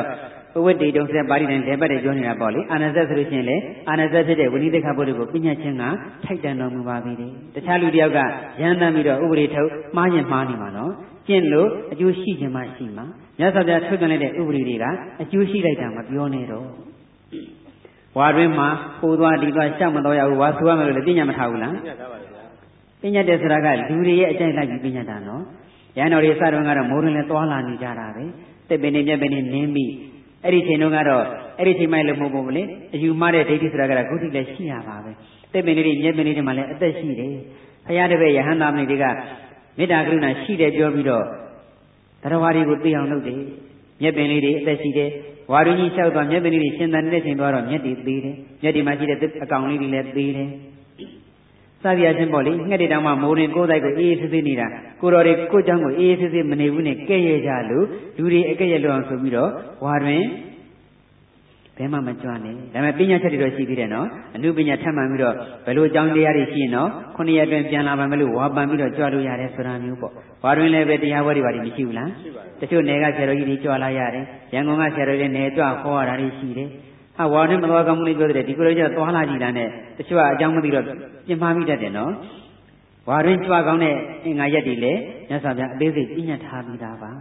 ဝိတ္တိတုံစက်ပါဠိတိုင်းလက်ပတ်တွေပြောနေတာပေါ့လေအာနာဇက်ဆိုလို့ရှိရင်လေအာနာဇက်ဖြစ်တဲ့ဝိနည်းသိက္ခာပုဒ်ကိုပညာချင်းကထိုက်တန်တော်မူပါပြီတခြားလူတယောက်ကရမ်းတမ်းပြီးတော့ဥပဒေထုတ်မှားရင်မှားနေမှာနော်ကျင့်လို့အကျိုးရှိခြင်းမှရှိမှာမြတ်စွာဘုရားထုတ်ပြန်လိုက်တဲ့ဥပဒေတွေကအကျိုးရှိလိုက်တာမပြောနဲ့တော့ဝါတွင်မှာဟိုသွားဒီသွားရှောက်မတော်ရဘူးဝါဆိုရမယ်လို့လည်းပညာမထားဘူးလားပညာတယ်ဆိုတာကလူတွေရဲ့အကြိုက်လိုက်ပြီးပညာတာနော်ရဟန်းတော်တွေစတော့ကတော့မိုးတွင်လည်းသွားလာနေကြတာပဲတစ်ပင်နေမြက်ပင်နေနင်းပြီးအဲ့ဒီချိန်တုန်းကတော့အဲ့ဒီချိန်မှလည်းမဟုတ်ဘူးလေအယူမှားတဲ့ဒိဋ္ဌိဆိုတာကဂုဋ္ဌိလည်းရှိရပါပဲတစ်ပင်တွေမြက်ပင်တွေမှာလည်းအသက်ရှိတယ်ဘုရားတပည့်ယဟန်သားမတွေကမေတ္တာကရုဏာရှိတယ်ပြောပြီးတော့တရားဝါတွေကိုသိအောင်လုပ်တယ်မြက်ပင်လေးတွေအသက်ရှိတယ်ဝါရင်းကြီးလျှောက်သွားမြက်ပင်လေးတွေရှင်သန်နေတဲ့ချိန်သွားတော့မြက်တွေသေးတယ်မြက်တွေမှာရှိတဲ့အကောင်လေးတွေလည်းသေးတယ်စသည်အချင်းပေါ့လေငှက်တွေတောင်မှမိုးရင်ကိုယ်တိုက်ကိုအေးအေးဆေးဆေးနေတာကိုတော်တွေကိုယ်เจ้าကိုအေးအေးဆေးဆေးမနေဘူးနဲ့ကဲ့ရဲ့ကြလို့လူတွေအကဲ့ရဲ့လို့အောင်ဆိုပြီးတော့ဝါတွင်ဘယ်မှမကြွနဲ့ဒါပေမဲ့ပညာချက်တွေတော့ရှိသေးတယ်နော်အနုပညာထပ်မှန်ပြီးတော့ဘယ်လိုအကြောင်းတရားတွေရှိရင်တော့9ရက်အတွင်းပြန်လာပါမယ်လို့ဝါပန်ပြီးတော့ကြွလို့ရတယ်ဆိုတာမျိုးပေါ့ဝါတွင်လည်းပဲတရားဝဲတွေပါမရှိဘူးလားတချို့နယ်ကဆရာတော်ကြီးတွေကြွလာရတယ်ရန်ကုန်ကဆရာတော်တွေနယ်ကြွခေါ်ရတာတွေရှိတယ်ဟာဝါတွင်မတော်ကောင်းမှုလေးပြောတဲ့ဒီကိုလိုကျတော့သွားလာကြည့်တာနဲ့တချို့ကအကြောင်းမသိတော့ပြင်မှားမိတတ်တယ်နော်ဝါတွင်ကြွကောင်းတဲ့အင်္ဂါရက်တွေလည်းမြတ်စွာဘုရားအသေးစိတ်ပြညတ်ထားပြီးသားပါ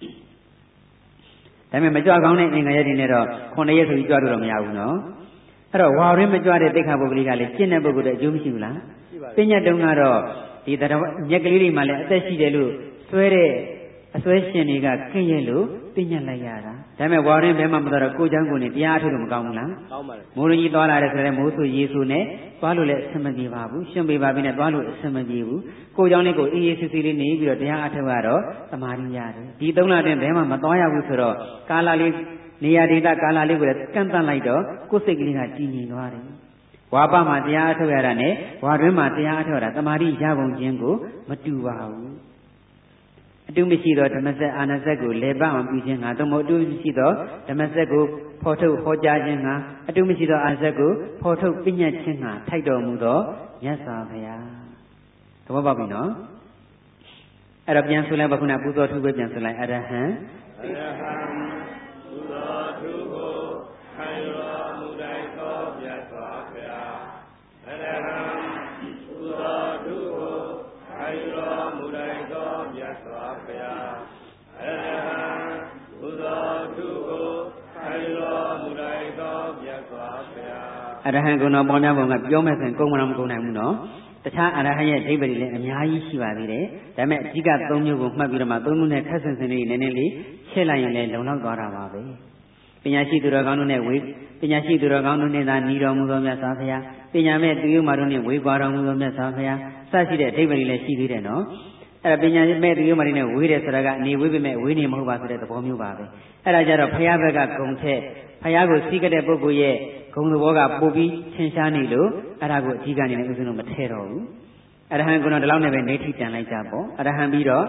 ဒါပေမဲ့မကြွကောင်းတဲ့အင်္ဂါရက်တွေနဲ့တော့9ရက်ဆိုပြီးကြွလို့တော့မရဘူးနော်အဲ့တော့ဝါတွင်မကြွတဲ့သိက္ခာပုဂ္ဂလိကလည်းကျင့်တဲ့ပုဂ္ဂိုလ်တဲ့အကျိုးမရှိဘူးလားပြညတ်တုံးကတော့ဒီမြက်ကလေးတွေမှလည်းအသက်ရှိတယ်လို့ဆွဲတဲ့အဆွဲရှင်တွေကကင့်ရဲ့လို့ပြညတ်လိုက်ရတာဒါပေမဲ့ဝါတွင်ဘယ်မှမတော်တော့ကိုယ်ချောင်းကိုယ်နဲ့တရားထုတ်လို့မကောင်းဘူးလားကောင်းပါလေမိုးရင်းကြီးသွားလာတယ်ဆိုရင်မိုးဆူရေဆူနဲ့သွားလို့လည်းအဆင်မပြေပါဘူးရှင်ပေပါပြီနဲ့သွားလို့အဆင်မပြေဘူးကိုယ်ချောင်းလေးကိုအေးအေးဆေးဆေးလေးနေပြီးတော့တရားအထုတ်ရတော့သမာဓိရတယ်ဒီ3လအတွင်းဘယ်မှမသွားရဘူးဆိုတော့ကာလလေးနေရာဒေသကာလလေးကိုလည်းကန့်တန့်လိုက်တော့ကိုယ်စိတ်ကလေးကတည်ငြိမ်သွားတယ်ဝါပမှာတရားအထုတ်ရတာနဲ့ဝါတွင်မှာတရားအထုတ်ရတာသမာဓိရပုံခြင်းကိုမတူပါဘူးအတုမရှိသောဓမ္မစက်အာနာစက်ကိုလေပတ်အောင်ပြုခြင်းငါသို့မဟုတ်အတုမရှိသောဓမ္မစက်ကိုဖော်ထုတ်ဟောကြားခြင်းငါအတုမရှိသောအာနာစက်ကိုဖော်ထုတ်ပညတ်ခြင်းငါထိုက်တော်မူသောမြတ်စွာဘုရားသဘောပေါက်ပြီနော်အဲ့တော့ပြန်ဆိုလိုက်ပါခုနပူဇော်ထုပဲပြန်ဆိုလိုက်အရဟံပူဇော်ထုကိုခံတော်မူတိုင်းသောမြတ်စွာဘုရားအရဟံပူဇော်ထုကိုခံတော်မူတိုင်းသောမြတ်စွာဘုရားအရဟံပူဇော်ထုကိုခံတော်မူတိုင်းသောမြတ်စွာဘုရားအရဟံကုဏပေါ်များပုံကပြောမဲ့ဆိုရင်ကုန်မလားမကုန်နိုင်ဘူးနော်တခြားအရဟံရဲ့အဓိပ္ပာယ်လည်းအများကြီးရှိပါသေးတယ်ဒါပေမဲ့အဓိက3မျိုးကိုမှတ်ပြီးတော့မှ3မျိုးနဲ့ခက်ဆင်ဆင်လေးနည်းနည်းလေးရှင်းလိုက်ရင်လည်းလုံလောက်သွားတာပါပဲပညာရှိသူတော်ကောင်းတို့နဲ့ပညာရှိသူတော်ကောင်းတို့နဲ့သာညီတော်မူသောမြတ်စွာဘုရားပညာမဲ့သူယုမာတို့နဲ့ဝေကွာတော်မူသောမြတ်စွာဘုရားစရှိတဲ့အဓိပ္ပာယ်လည်းရှိသေးတယ်နော်အဲ့ဒါပညာမဲ့သူယုမာတွေနဲ့ဝေးတယ်ဆိုတာကနေဝေးပေမဲ့ဝေးနေမဟုတ်ပါဆိုတဲ့သဘောမျိုးပါပဲအဲ့ဒါကြတော့ဘုရားဘက်ကဂုံထက်ဘုရားကိုစီးကတဲ့ပုဂ္ဂိုလ်ရဲ့ဂုံသဘောကပို့ပြီးထင်ရှားနေလို့အဲ့ဒါကိုအဓိကနေလည်းဥစဉ်လို့မထဲတော့ဘူးအရဟံကုဏဒီလောက်နဲ့ပဲနေထိတန်လိုက်ကြပေါ့အရဟံပြီးတော့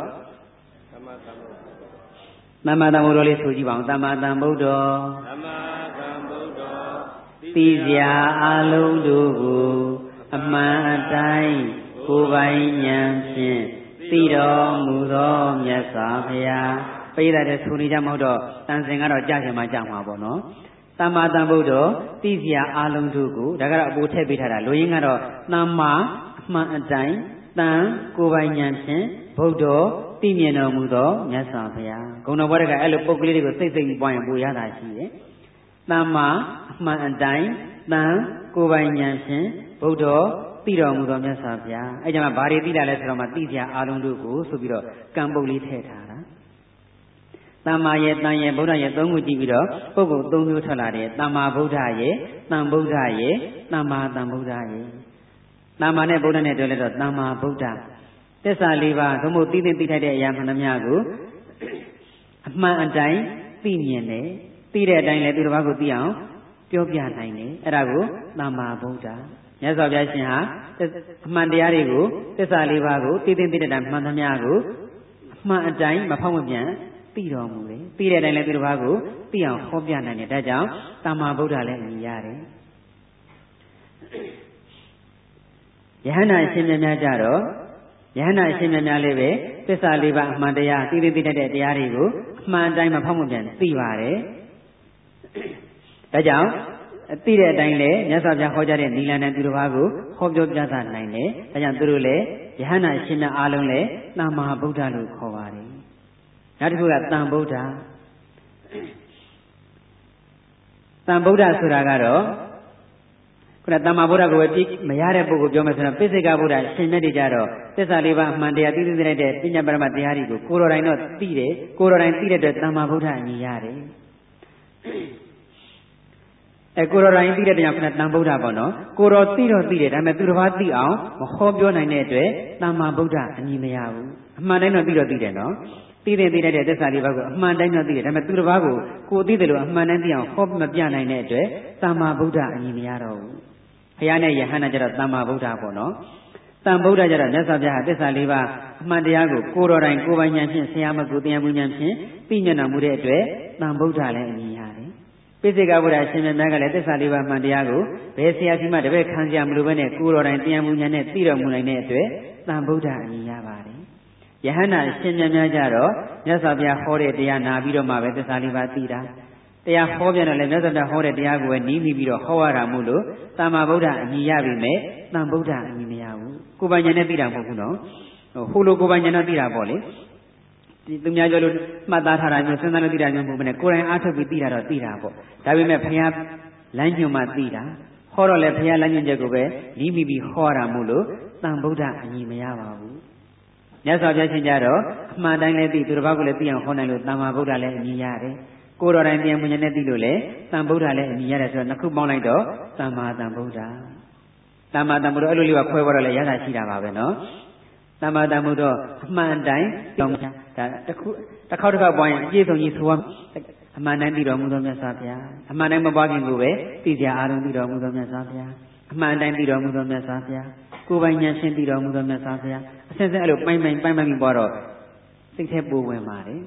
သမ္မာသမ္ဗုဒ္ဓလေးဆိုကြည့်ပါဦးသမ္မာသမ္ဗုဒ္ဓသမ္မာသမ္ဗုဒ္ဓသိစရာအလုံးတို့ကိုအမှန်အတိုင်းကိုယ်ပိုင်ဉာဏ်ဖြင့်သိတော်မူသောမြတ်စွာဘုရားပိဋကတဲ့ဆိုနေကြမဟုတ်တော့တန်စင်ကတော့ကြာချင်မှကြာမှာပေါ့နော်သမ္မာသမ္ဗုဒ္ဓသိစရာအလုံးတို့ကိုဒါကတော့အပိုထည့်ပေးထားတာလူရင်းကတော့သမ္မာအမှန်အတိုင်းတန်ကိုယ်ပိုင်ဉာဏ်ဖြင့်ဗုဒ္ဓသိမြင်တော်မူသောမြတ်စွာဘုရားဂုဏတော်ဘွားတကအဲ့လိုပုဂ္ဂလိတွေကိုစိတ်စိတ်ပွားရင်ပူရတာရှိတယ်သမ္မာအမှန်အတိုင်းတန်ကိုယ်ပိုင်ဉာဏ်ဖြင့်ဗုဒ္ဓသိတော်မူသောမြတ်စွာဘုရားအဲ့ကြမှာဘာတွေသိတာလဲဆိုတော့မှသိစရာအာလုံးတို့ကိုဆိုပြီးတော့ကံပုတ်လေးထည့်ထားတာသမ္မာရဲ့တန်ရဲ့ဗုဒ္ဓရဲ့သုံးခုကြည့်ပြီးတော့ပုဂ္ဂိုလ်၃မျိုးထွက်လာတယ်သမ္မာဗုဒ္ဓရဲ့တန်ဗုဒ္ဓရဲ့သမ္မာတန်ဗုဒ္ဓရဲ့သမ္မာနဲ့ဗုဒ္ဓနဲ့တွေ့လဲတော့သမ္မာဗုဒ္ဓသစ္စာ၄ပါးသို့မဟုတ်သိသိထိုက်တဲ့အရာမှန်သမျှကိုအမှန်အတိုင်းသိမြင်တယ်သိတဲ့အတိုင်းလည်းသူတစ်ပါးကိုသိအောင်ပြောပြနိုင်တယ်အဲ့ဒါကိုသမ္မာဗုဒ္ဓမြတ်စွာဘုရားရှင်ဟာအမှန်တရားတွေကိုသစ္စာ၄ပါးကိုသိသိတဲ့တိုင်းမှန်သမျှကိုအမှန်အတိုင်းမဖောက်မပြန်သိတော်မူတယ်သိတဲ့အတိုင်းလည်းသူတစ်ပါးကိုသိအောင်ဟောပြနိုင်တယ်ဒါကြောင့်သမ္မာဗုဒ္ဓလည်းအမည်ရတယ်ယဟန္တာအရှင်မြတ်များကြတော့ယဟန္တာအရှင်မြတ်များလေးပဲသစ္စာ၄ပါးအမှန်တရားသိသိတဲ့တရားတွေကိုအမှန်တိုင်းမဖောက်မပြန်သိပါတယ်ဒါကြောင့်သိတဲ့အတိုင်းလေမြတ်စွာဘုရားဟောကြားတဲ့နိလန်နဲ့သူတစ်ပါးကိုဟောပြောပြသနိုင်တယ်ဒါကြောင့်သူတို့လည်းယဟန္တာရှင်များအားလုံးလည်းသမ္မာဗုဒ္ဓလို့ခေါ်ပါတယ်နောက်တစ်ခုကတန်ဗုဒ္ဓတန်ဗုဒ္ဓဆိုတာကတော့ခုနတမ္မာဗုဒ္ဓကိုပဲပြမရတဲ့ပုဂ္ဂိုလ်ပြောမယ်ဆိုတော့ပိစိကဗုဒ္ဓရှင်မြတ်တွေကြတော့သစ္စာလေးပါးအမှန်တရားသိသိတဲ့ပညာပရမတ်တရားတွေကိုကိုယ်တော်တိုင်တော့သိတယ်ကိုယ်တော်တိုင်သိတဲ့အတွက်တမ္မာဗုဒ္ဓအညီရတယ်ကိုယ်တော်တိုင်သိတဲ့တရားခုနတန်ဗုဒ္ဓပေါ့နော်ကိုယ်တော်သိတော့သိတယ်ဒါပေမဲ့သူတစ်ပါးသိအောင်မဟောပြောနိုင်တဲ့အတွက်တမ္မာဗုဒ္ဓအညီမရဘူးအမှန်တိုင်းတော့သိတော့သိတယ်နော်သိတဲ့သစ္စာလေးပါးကိုအမှန်တိုင်းတော့သိတယ်ဒါပေမဲ့သူတစ်ပါးကိုကိုယ်သိတယ်လို့အမှန်တိုင်းသိအောင်ဟောမပြနိုင်တဲ့အတွက်တမ္မာဗုဒ္ဓအညီမရတော့ဘူးဘုရားနဲ့ယဟန္တာကျတော့တမ္မာဗုဒ္ဓပေါ့နော်တန်ဗုဒ္ဓကျတော့မြတ်စွာဘုရားဟာသစ္စာလေးပါးအမှန်တရားကိုကိုယ်တော်တိုင်ကိုယ်ပိုင်ဉာဏ်ဖြင့်ဆရာမကိုတရားမှုဉာဏ်ဖြင့်သိမြင်တော်မူတဲ့အတွက်တန်ဗုဒ္ဓလည်းအညီရတယ်ပိစိကဗုဒ္ဓရှင်မြတ်ကလည်းသစ္စာလေးပါးမှန်တရားကိုဘယ်ဆရာစီမှတပည့်ခံစရာမလိုဘဲနဲ့ကိုယ်တော်တိုင်တရားမှုဉာဏ်နဲ့သိတော်မူနိုင်တဲ့အတွက်တန်ဗုဒ္ဓအညီရပါတယ်ယဟန္တာရှင်မြတ်များကြတော့မြတ်စွာဘုရားဟောတဲ့တရားနာပြီးတော့မှပဲသစ္စာလေးပါးသိတာတရားဟောပြန်တော့လည်းမြတ်စွာဘုရားဟောတဲ့တရားကိုပဲနီးမိပြီးတော့ဟောရတာမို့လို့တမ္မာဗုဒ္ဓအညီရပြီမဲ့တန်ဗုဒ္ဓအညီမရဘူးကိုယ်ပိုင်ဉာဏ်နဲ့သိတာမဟုတ်ဘူးနော်ဟိုလိုကိုယ်ပိုင်ဉာဏ်နဲ့သိတာပေါ့လေဒီသူများပြောလို့မှတ်သားထားတာမျိုးစဉ်းစားလို့သိတာမျိုးမဟုတ်ဘူးနဲ့ကိုယ်တိုင်အားထုတ်ပြီးသိတာတော့သိတာပေါ့ဒါပေမဲ့ဘုရားလမ်းညွှန်မှသိတာဟောတော့လည်းဘုရားလမ်းညွှန်ချက်ကိုပဲနီးမိပြီးဟောရတာမို့လို့တန်ဗုဒ္ဓအညီမရပါဘူးမြတ်စွာဘုရားရှင်ကြတော့အမှန်တိုင်းလည်းသိသူတစ်ပါးကိုလည်းသိအောင်ဟောနိုင်လို့တမ္မာဗုဒ္ဓလည်းအညီရတယ်ကိုယ်တော်တိုင်တရားမှုဉာဏ်နဲ့သိလို့လေတန်ဗုဒ္ဓလည်းအညီရတယ်ဆိုတော့နှစ်ခုပေါင်းလိုက်တော့သမ္မာတန်ဗုဒ္ဓသမ္မာတန်ဗုဒ္ဓအဲ့လိုလေးကခွဲပေါ်တော့လေရတာရှိတာပါပဲနော်သမ္မာတန်ဗုဒ္ဓအမှန်တိုင်းကြောင်းဒါတစ်ခေါက်ပွားရင်အပြည့်စုံကြီးဆိုရအမှန်တိုင်းသိတော်မူသောမြတ်စွာဘုရားအမှန်တိုင်းမပွားခင်ကိုပဲသိစရာအာရုံသိတော်မူသောမြတ်စွာဘုရားအမှန်တိုင်းသိတော်မူသောမြတ်စွာဘုရားကိုယ်ပိုင်ဉာဏ်ရှင်းသိတော်မူသောမြတ်စွာဘုရားအစစ်စစ်အဲ့လိုပိုင်းပြီးပွားတော့စိတ်ထဲပိုဝင်ပါတယ်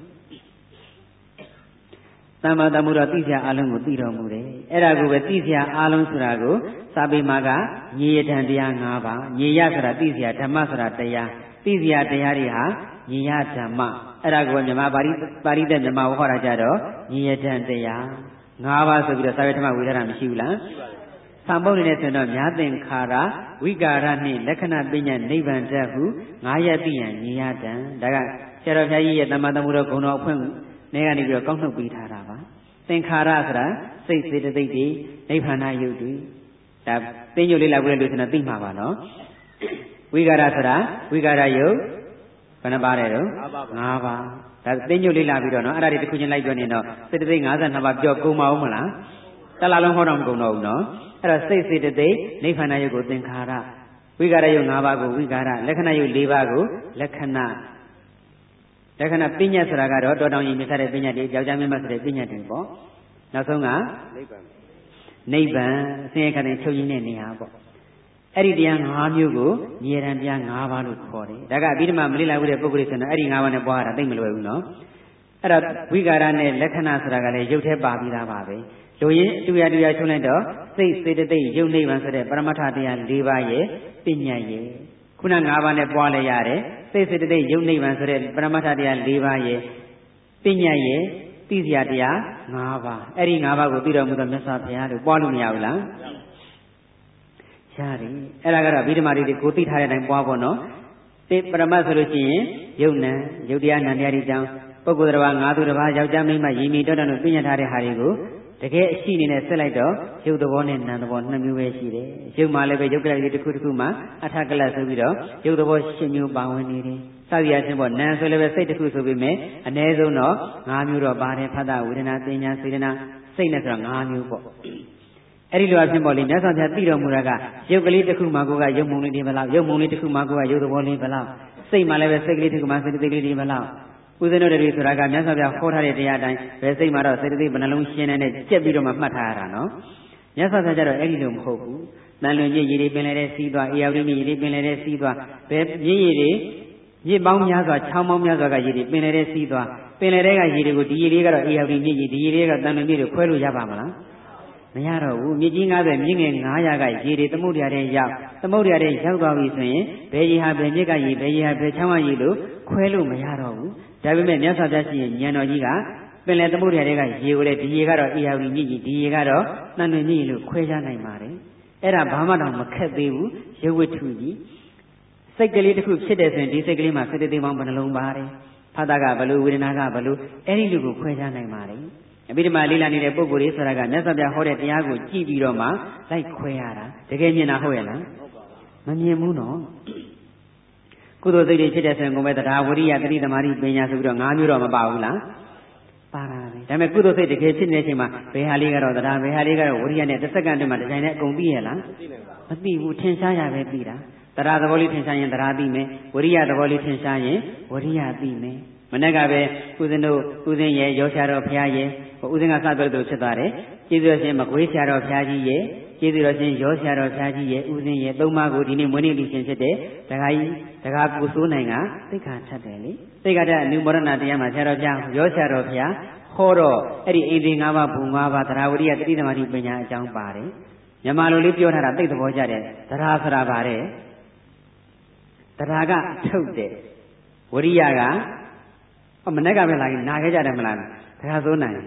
သမ္မာသမ္ဗုဒ္ဓသိစရာအလုံးကိုသိတော်မူတယ်အဲ့ဒါကိုပဲသိစရာအလုံးဆိုတာကိုစာပေမှာကညီယထံတရား၅ပါးညီယဆိုတာသိစရာဓမ္မဆိုတာတရားသိစရာတရားတွေဟာညီယဓမ္မအဲ့ဒါကိုမြန်မာပါဠိသက်မြန်မာဝဟောတာကြတော့ညီယထံတရား၅ပါးဆိုပြီးတော့စာပေဓမ္မဝေထားတာမရှိဘူးလားသံပုဒ်နေတဲ့ဆိုတော့မြာသင်္ခါရဝိကာရနှင့်လက္ခဏာပညာနိဗ္ဗာန်တတ်ဟု၅ရပ်သိရန်ညီယထံဒါကဆရာတော်ဘုရားကြီးရဲ့သမ္မာသမ္ဗုဒ္ဓဂုဏ်တော်အဖွင့်နေကနေပြီးတော့ကောက်နှုတ်ပေးထားတာပါသင်္ခါရဆိုတာစိတ်စေတသိက်တွေနိဗ္ဗာန်ယုတ်တွေဒါသိညွတ်လေးလာဘူးလေလို့ဆိုတော့သိမှာပါနော်ဝိကာရဆိုတာဝိကာရယုတ်ဘယ်နှပါးလဲတော့၅ပါးဒါသိညွတ်လေးလာပြီးတော့နော်အဲ့ဒါတွေတစ်ခုချင်းလိုက်ပြောနေတော့စေတသိက်52ပါးပြောကုန်မအောင်မလားတလားလုံးဟောတော့မကုန်တော့ဘူးနော်အဲ့တော့စိတ်စေတသိက်နိဗ္ဗာန်ယုတ်ကိုသင်္ခါရဝိကာရယုတ်5ပါးကိုဝိကာရလက္ခဏာယုတ်4ပါးကိုလက္ခဏာပညာဆိုတာကတော့တော်တောင်ကြီးမြတ်တဲ့ပညာတွေယောက်ျားမင်းမဆိုတဲ့ပညာတွေပေါ့နောက်ဆုံးကနိဗ္ဗာန်ဆင်းရဲခန္ဓာချုပ်ရင်းတဲ့နေရာပေါ့အဲ့ဒီတရား၅မျိုးကိုညီရန်တရား၅ပါးလို့ခေါ်တယ်ဒါကအဘိဓမ္မာမလိလာဘူးတဲ့ပုဂ္ဂိုလ်ဆိုတော့အဲ့ဒီ၅ပါးနဲ့ပွားရတာသိမလွယ်ဘူးနော်အဲ့တော့ဝိကာရနဲ့လက္ခဏာဆိုတာကလည်းရုပ်ထဲပါပြီးသားပါပဲလူရင်းတူရချုံလိုက်တော့စိတ်စေတသိက်ယုတ်နိဗ္ဗာန်ဆိုတဲ့ပရမတ္ထတရား၄ပါးရဲ့ပညာရဲ့ခုန၅ပါးနဲ့ပွားလဲရတယ်စိတ်စေတသိက်ယုတ်နိဗ္ဗာန်ဆိုတဲ့ပရမတ္ထတရား၄ပါးရဲ့ပညာရဲ့သိစရာတရား၅ပါးအဲ့ဒီ၅ပါးကိုသိတော်မူသောမြတ်စွာဘုရားလို့ပွားလို့မရဘူးလားရတယ်အဲ့ဒါကတော့ဗိဓမာတွေကိုသိထားတဲ့အတိုင်းပွားဖို့နော်သိပရမတ်ဆိုလို့ရှိရင်ယုတ်နံယုတ်တရားနံတရားတွေကြောင့်ပုဂ္ဂိုလ်တစ်ပါး၅သူတစ်ပါးယောက်ျားမိန်းမရည်မီတောတလို့ပြညတ်ထားတဲ့ဟာတွေကိုတကယ်အရှိအနေနဲ့ဆက်လိုက်တော့ယုတ်သဘောနဲ့နံသဘော2မျိုးပဲရှိတယ်ယုတ်မှလည်းပဲယုတ်ကလလေးတစ်ခုမှအထကလဆိုပြီးတော့ယုတ်သဘော10မျိုးပါဝင်နေတယ်စသည်အချင်းပေါ့နံဆိုလည်းပဲစိတ်တစ်ခုဆိုပြီးမြဲအ ਨੇ ဆုံးတော့5မျိုးတော့ပါတယ်ဖတ်တာဝေဒနာပညာစေတနာစိတ်နဲ့ဆိုတော့5မျိုးပေါ့အဲ့ဒီလိုအဖြစ်ပေါ့လေမြတ်စွာဘုရားသိတော်မူတာကယုတ်ကလေးတစ်ခုမှကိုကယုတ်မုံလေးတွေဘလောက်ယုတ်မုံလေးတစ်ခုမှကိုကယုတ်သဘောလေးဘလောက်စိတ်မှလည်းပဲစိတ်ကလေးတစ်ခုမှစိတ်သိလေးတွေဘလောက်ဦးဇင်းတို့တွေဆိုတာကမြတ်စွာဘုရားဟောထားတဲ့တရားတိုင်းဘယ်စိတ်မှတော့စိတ်သိဘယ်နှလုံးရှင်းနေနဲ့ကြက်ပြီးတော့မှမှတ်ထားရတာနော်မြတ်စွာဘုရားကျတော့အဲ့ဒီလိုမဟုတ်ဘူးတန်လွင်ကြီးရည်တွေပင်လည်းတဲ့စီးသွားအေယဝတိမြည်ရည်တွေပင်လည်းတဲ့စီးသွားဘယ်မြည်ရည်တွေမြစ်ပေါင်းများစွာချောင်းပေါင်းများစွာကရည်တွေပင်လည်းတဲ့စီးသွားပင်လည်းတဲ့ကရည်တွေကိုဒီရည်တွေကတော့အေယဝတိမြည်ရည်ဒီရည်တွေကတန်လွင်ကြီးတွေခွဲလို့ရပါမလားမရတော့ဘူးမြစ်ကြီး90မြစ်ငယ်900ကရည်တွေသမုဒ္ဒရာထဲရောက်သမုဒ္ဒရာထဲရောက်သွားပြီဆိုရင်ဘယ်ရည်ဟာဘယ်မြစ်ကရည်ဘယ်ရည်ဟာဘယ်ချောင်းကရည်လို့ခွဲလို့မရတော့ဘူးဒါပေမဲ့မြတ်စွာဘုရားရှင်ရဲ့ဉာဏ်တော်ကြီးကပင်လယ်သမုဒ္ဒရာတွေကရေကိုလေဒီရေကတော့အေယာဝတီမြစ်ကြီးဒီရေကတော့နှံ့တွင်မြစ်ကြီးလို့ခွဲခြားနိုင်ပါတယ်အဲ့ဒါဘာမှတော့မခက်သေးဘူးရုပ်ဝတ္ထုကြီးစိတ်ကလေးတစ်ခုဖြစ်တဲ့ဆိုရင်ဒီစိတ်ကလေးမှာစေတသိက်ပေါင်းဘယ်နှလုံးပါတယ်ဖတ်တာကဘလို့ဝေဒနာကဘလို့အဲ့ဒီလူကိုခွဲခြားနိုင်ပါတယ်အဘိဓမ္မာလေးလာနေတဲ့ပုဂ္ဂိုလ်လေးဆိုတာကမြတ်စွာဘုရားဟောတဲ့တရားကိုကြည့်ပြီးတော့မှလိုက်ခွဲရတာတကယ်မြင်တာဟုတ်ရဲ့လားမမြင်ဘူးနော်ကုသိုလ်စိတ်တွေဖြစ်တဲ့ဆိုရင်ကိုယ်ပဲတရားဝိရိယတတိသမารိပညာဆိုပြီးတော့၅မျိုးတော့မပါဘူးလားပါတာပဲဒါပေမဲ့ကုသိုလ်စိတ်တကယ်ဖြစ်နေတဲ့အချိန်မှာဘယ်ဟာလေးကတော့တရားဘယ်ဟာလေးကတော့ဝိရိယနဲ့တစ်စက္ကန့်တည်းမှာတစ်ချိန်နဲ့အကုန်သိရဲ့လားမသိဘူးထင်ရှားရပဲသိတာတရားသဘောလေးထင်ရှားရင်တရားသိမယ်ဝိရိယသဘောလေးထင်ရှားရင်ဝိရိယသိမယ်မနေ့ကပဲဦးဇင်းတို့ဦးဇင်းရဲ့ရောဆရာတော်ဘုရားရဲ့ဦးဇင်းကစပြောလို့ဖြစ်သွားတယ်ကျေးဇူးတော်ရှင်မကွေးဆရာတော်ဘုရားကြီးရဲ့ကျေးဇူးတော်ရှင်ရောဆရာတော်ဘုရားကြီးရဲ့ဦးဇင်းရဲ့သုံးပါးကိုဒီနေ့မွေးနေ့လူရှင်ဖြစ်တဲ့ဒကာကြီးဒကာကိုစိုးနိုင်ကသိက္ခာထပ်တယ်လေသိက္ခာထအနုမောဒနာတရားမှာဆရာတော်ဘုရားရောဆရာတော်ဘုရားဟောတော့အဲ့ဒီအိန္ဒိ၅ပါးဘုံ၅ပါးတရားဝိရိယတတိသမารိပညာအကြောင်းပါတယ်မြန်မာလိုလေးပြောထားတာသိသဘောကျတယ်တရားဆိုတာပါတယ်တရားကထုတ်တယ်ဝိရိယကမနေ့ကပဲလာရင်နာခဲ့ကြတယ်မလားတရားစိုးနိုင်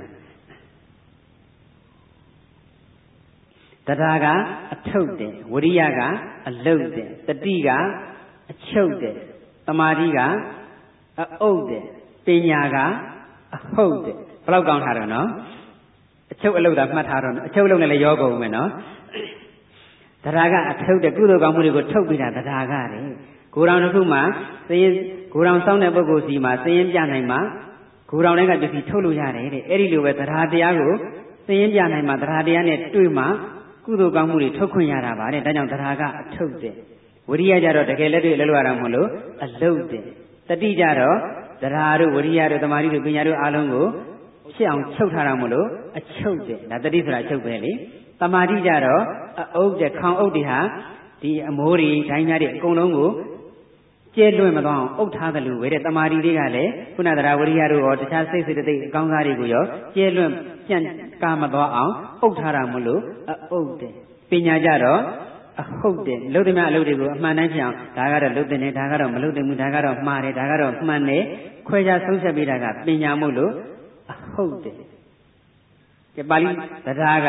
တရားကအထုတ်တယ်ဝိရိယကအလုတ်တယ်တတိကအချုပ်တယ်သမာဓိကအုပ်တယ်ပညာကအဟုတ်တယ်ဘယ်လောက်ကောင်းထားတော့နော်အချုပ်အလုတ်တာမှတ်ထားတော့အချုပ်အလုတ်နဲ့လည်းရောကုန်မယ်နော်တရားကအထုတ်တယ်ကုသိုလ်ကောင်းမှုတွေကိုထုတ်ပြီးတာတရားကတယ်ကိုယ်တော်တစ်ခုမှသင်ကိုယ်တော်စောင့်တဲ့ပုဂ္ဂိုလ်စီမှာသင်ရင်ပြနိုင်မှာကိုယ်တော်လည်းကပစ္စည်းထုတ်လို့ရတယ်တဲ့အဲ့ဒီလိုပဲတရားတရားကိုသင်ရင်ပြနိုင်မှာတရားတရားနဲ့တွေ့မှာကုသိုလ်ကောင်းမှုတွေထုတ်ခွင့်ရတာပါတဲ့ဒါကြောင့်တရားကအထုတ်တယ်ဝိရိယကြတော့တကယ်လက်တွေ့လက်လွတ်ရတာမဟုတ်လို့အလုတ်တယ်တတိကြတော့တရားတို့ဝိရိယတို့သမာဓိတို့ပညာတို့အားလုံးကိုဖြစ်အောင်ချုပ်ထားတာမဟုတ်လို့အချုပ်တယ်ဒါတတိဆိုတာချုပ်ပဲလေသမာဓိကြတော့အုပ်တဲ့ခေါင်အုပ်တွေဟာဒီအမိုးတွေဒိုင်းများတွေအကုန်လုံးကိုကျဲလွင့်မသွားအောင်အုပ်ထားတယ်လို့ပဲတဲ့တမာတိတွေကလည်းခုနတရားဝိရိယတို့ရောတခြားစိတ်စိတ်တိတ်အကောင်းစားတွေကိုရောကျဲလွင့်ပြန့်ကာမသွားအောင်အုပ်ထားတာမလို့အုပ်တယ်ပညာကြတော့အဟုတ်တယ်လှုပ်သမျှအလုပ်တွေကိုအမှန်တမ်းဖြစ်အောင်ဒါကတော့လှုပ်တဲ့နေဒါကတော့မလှုပ်တဲ့မှုဒါကတော့မှားတယ်ဒါကတော့မှန်တယ်ခွဲခြားဆုံးဖြတ်ပေးတာကပညာမို့လို့အဟုတ်တယ်ကဲပါဠိတရား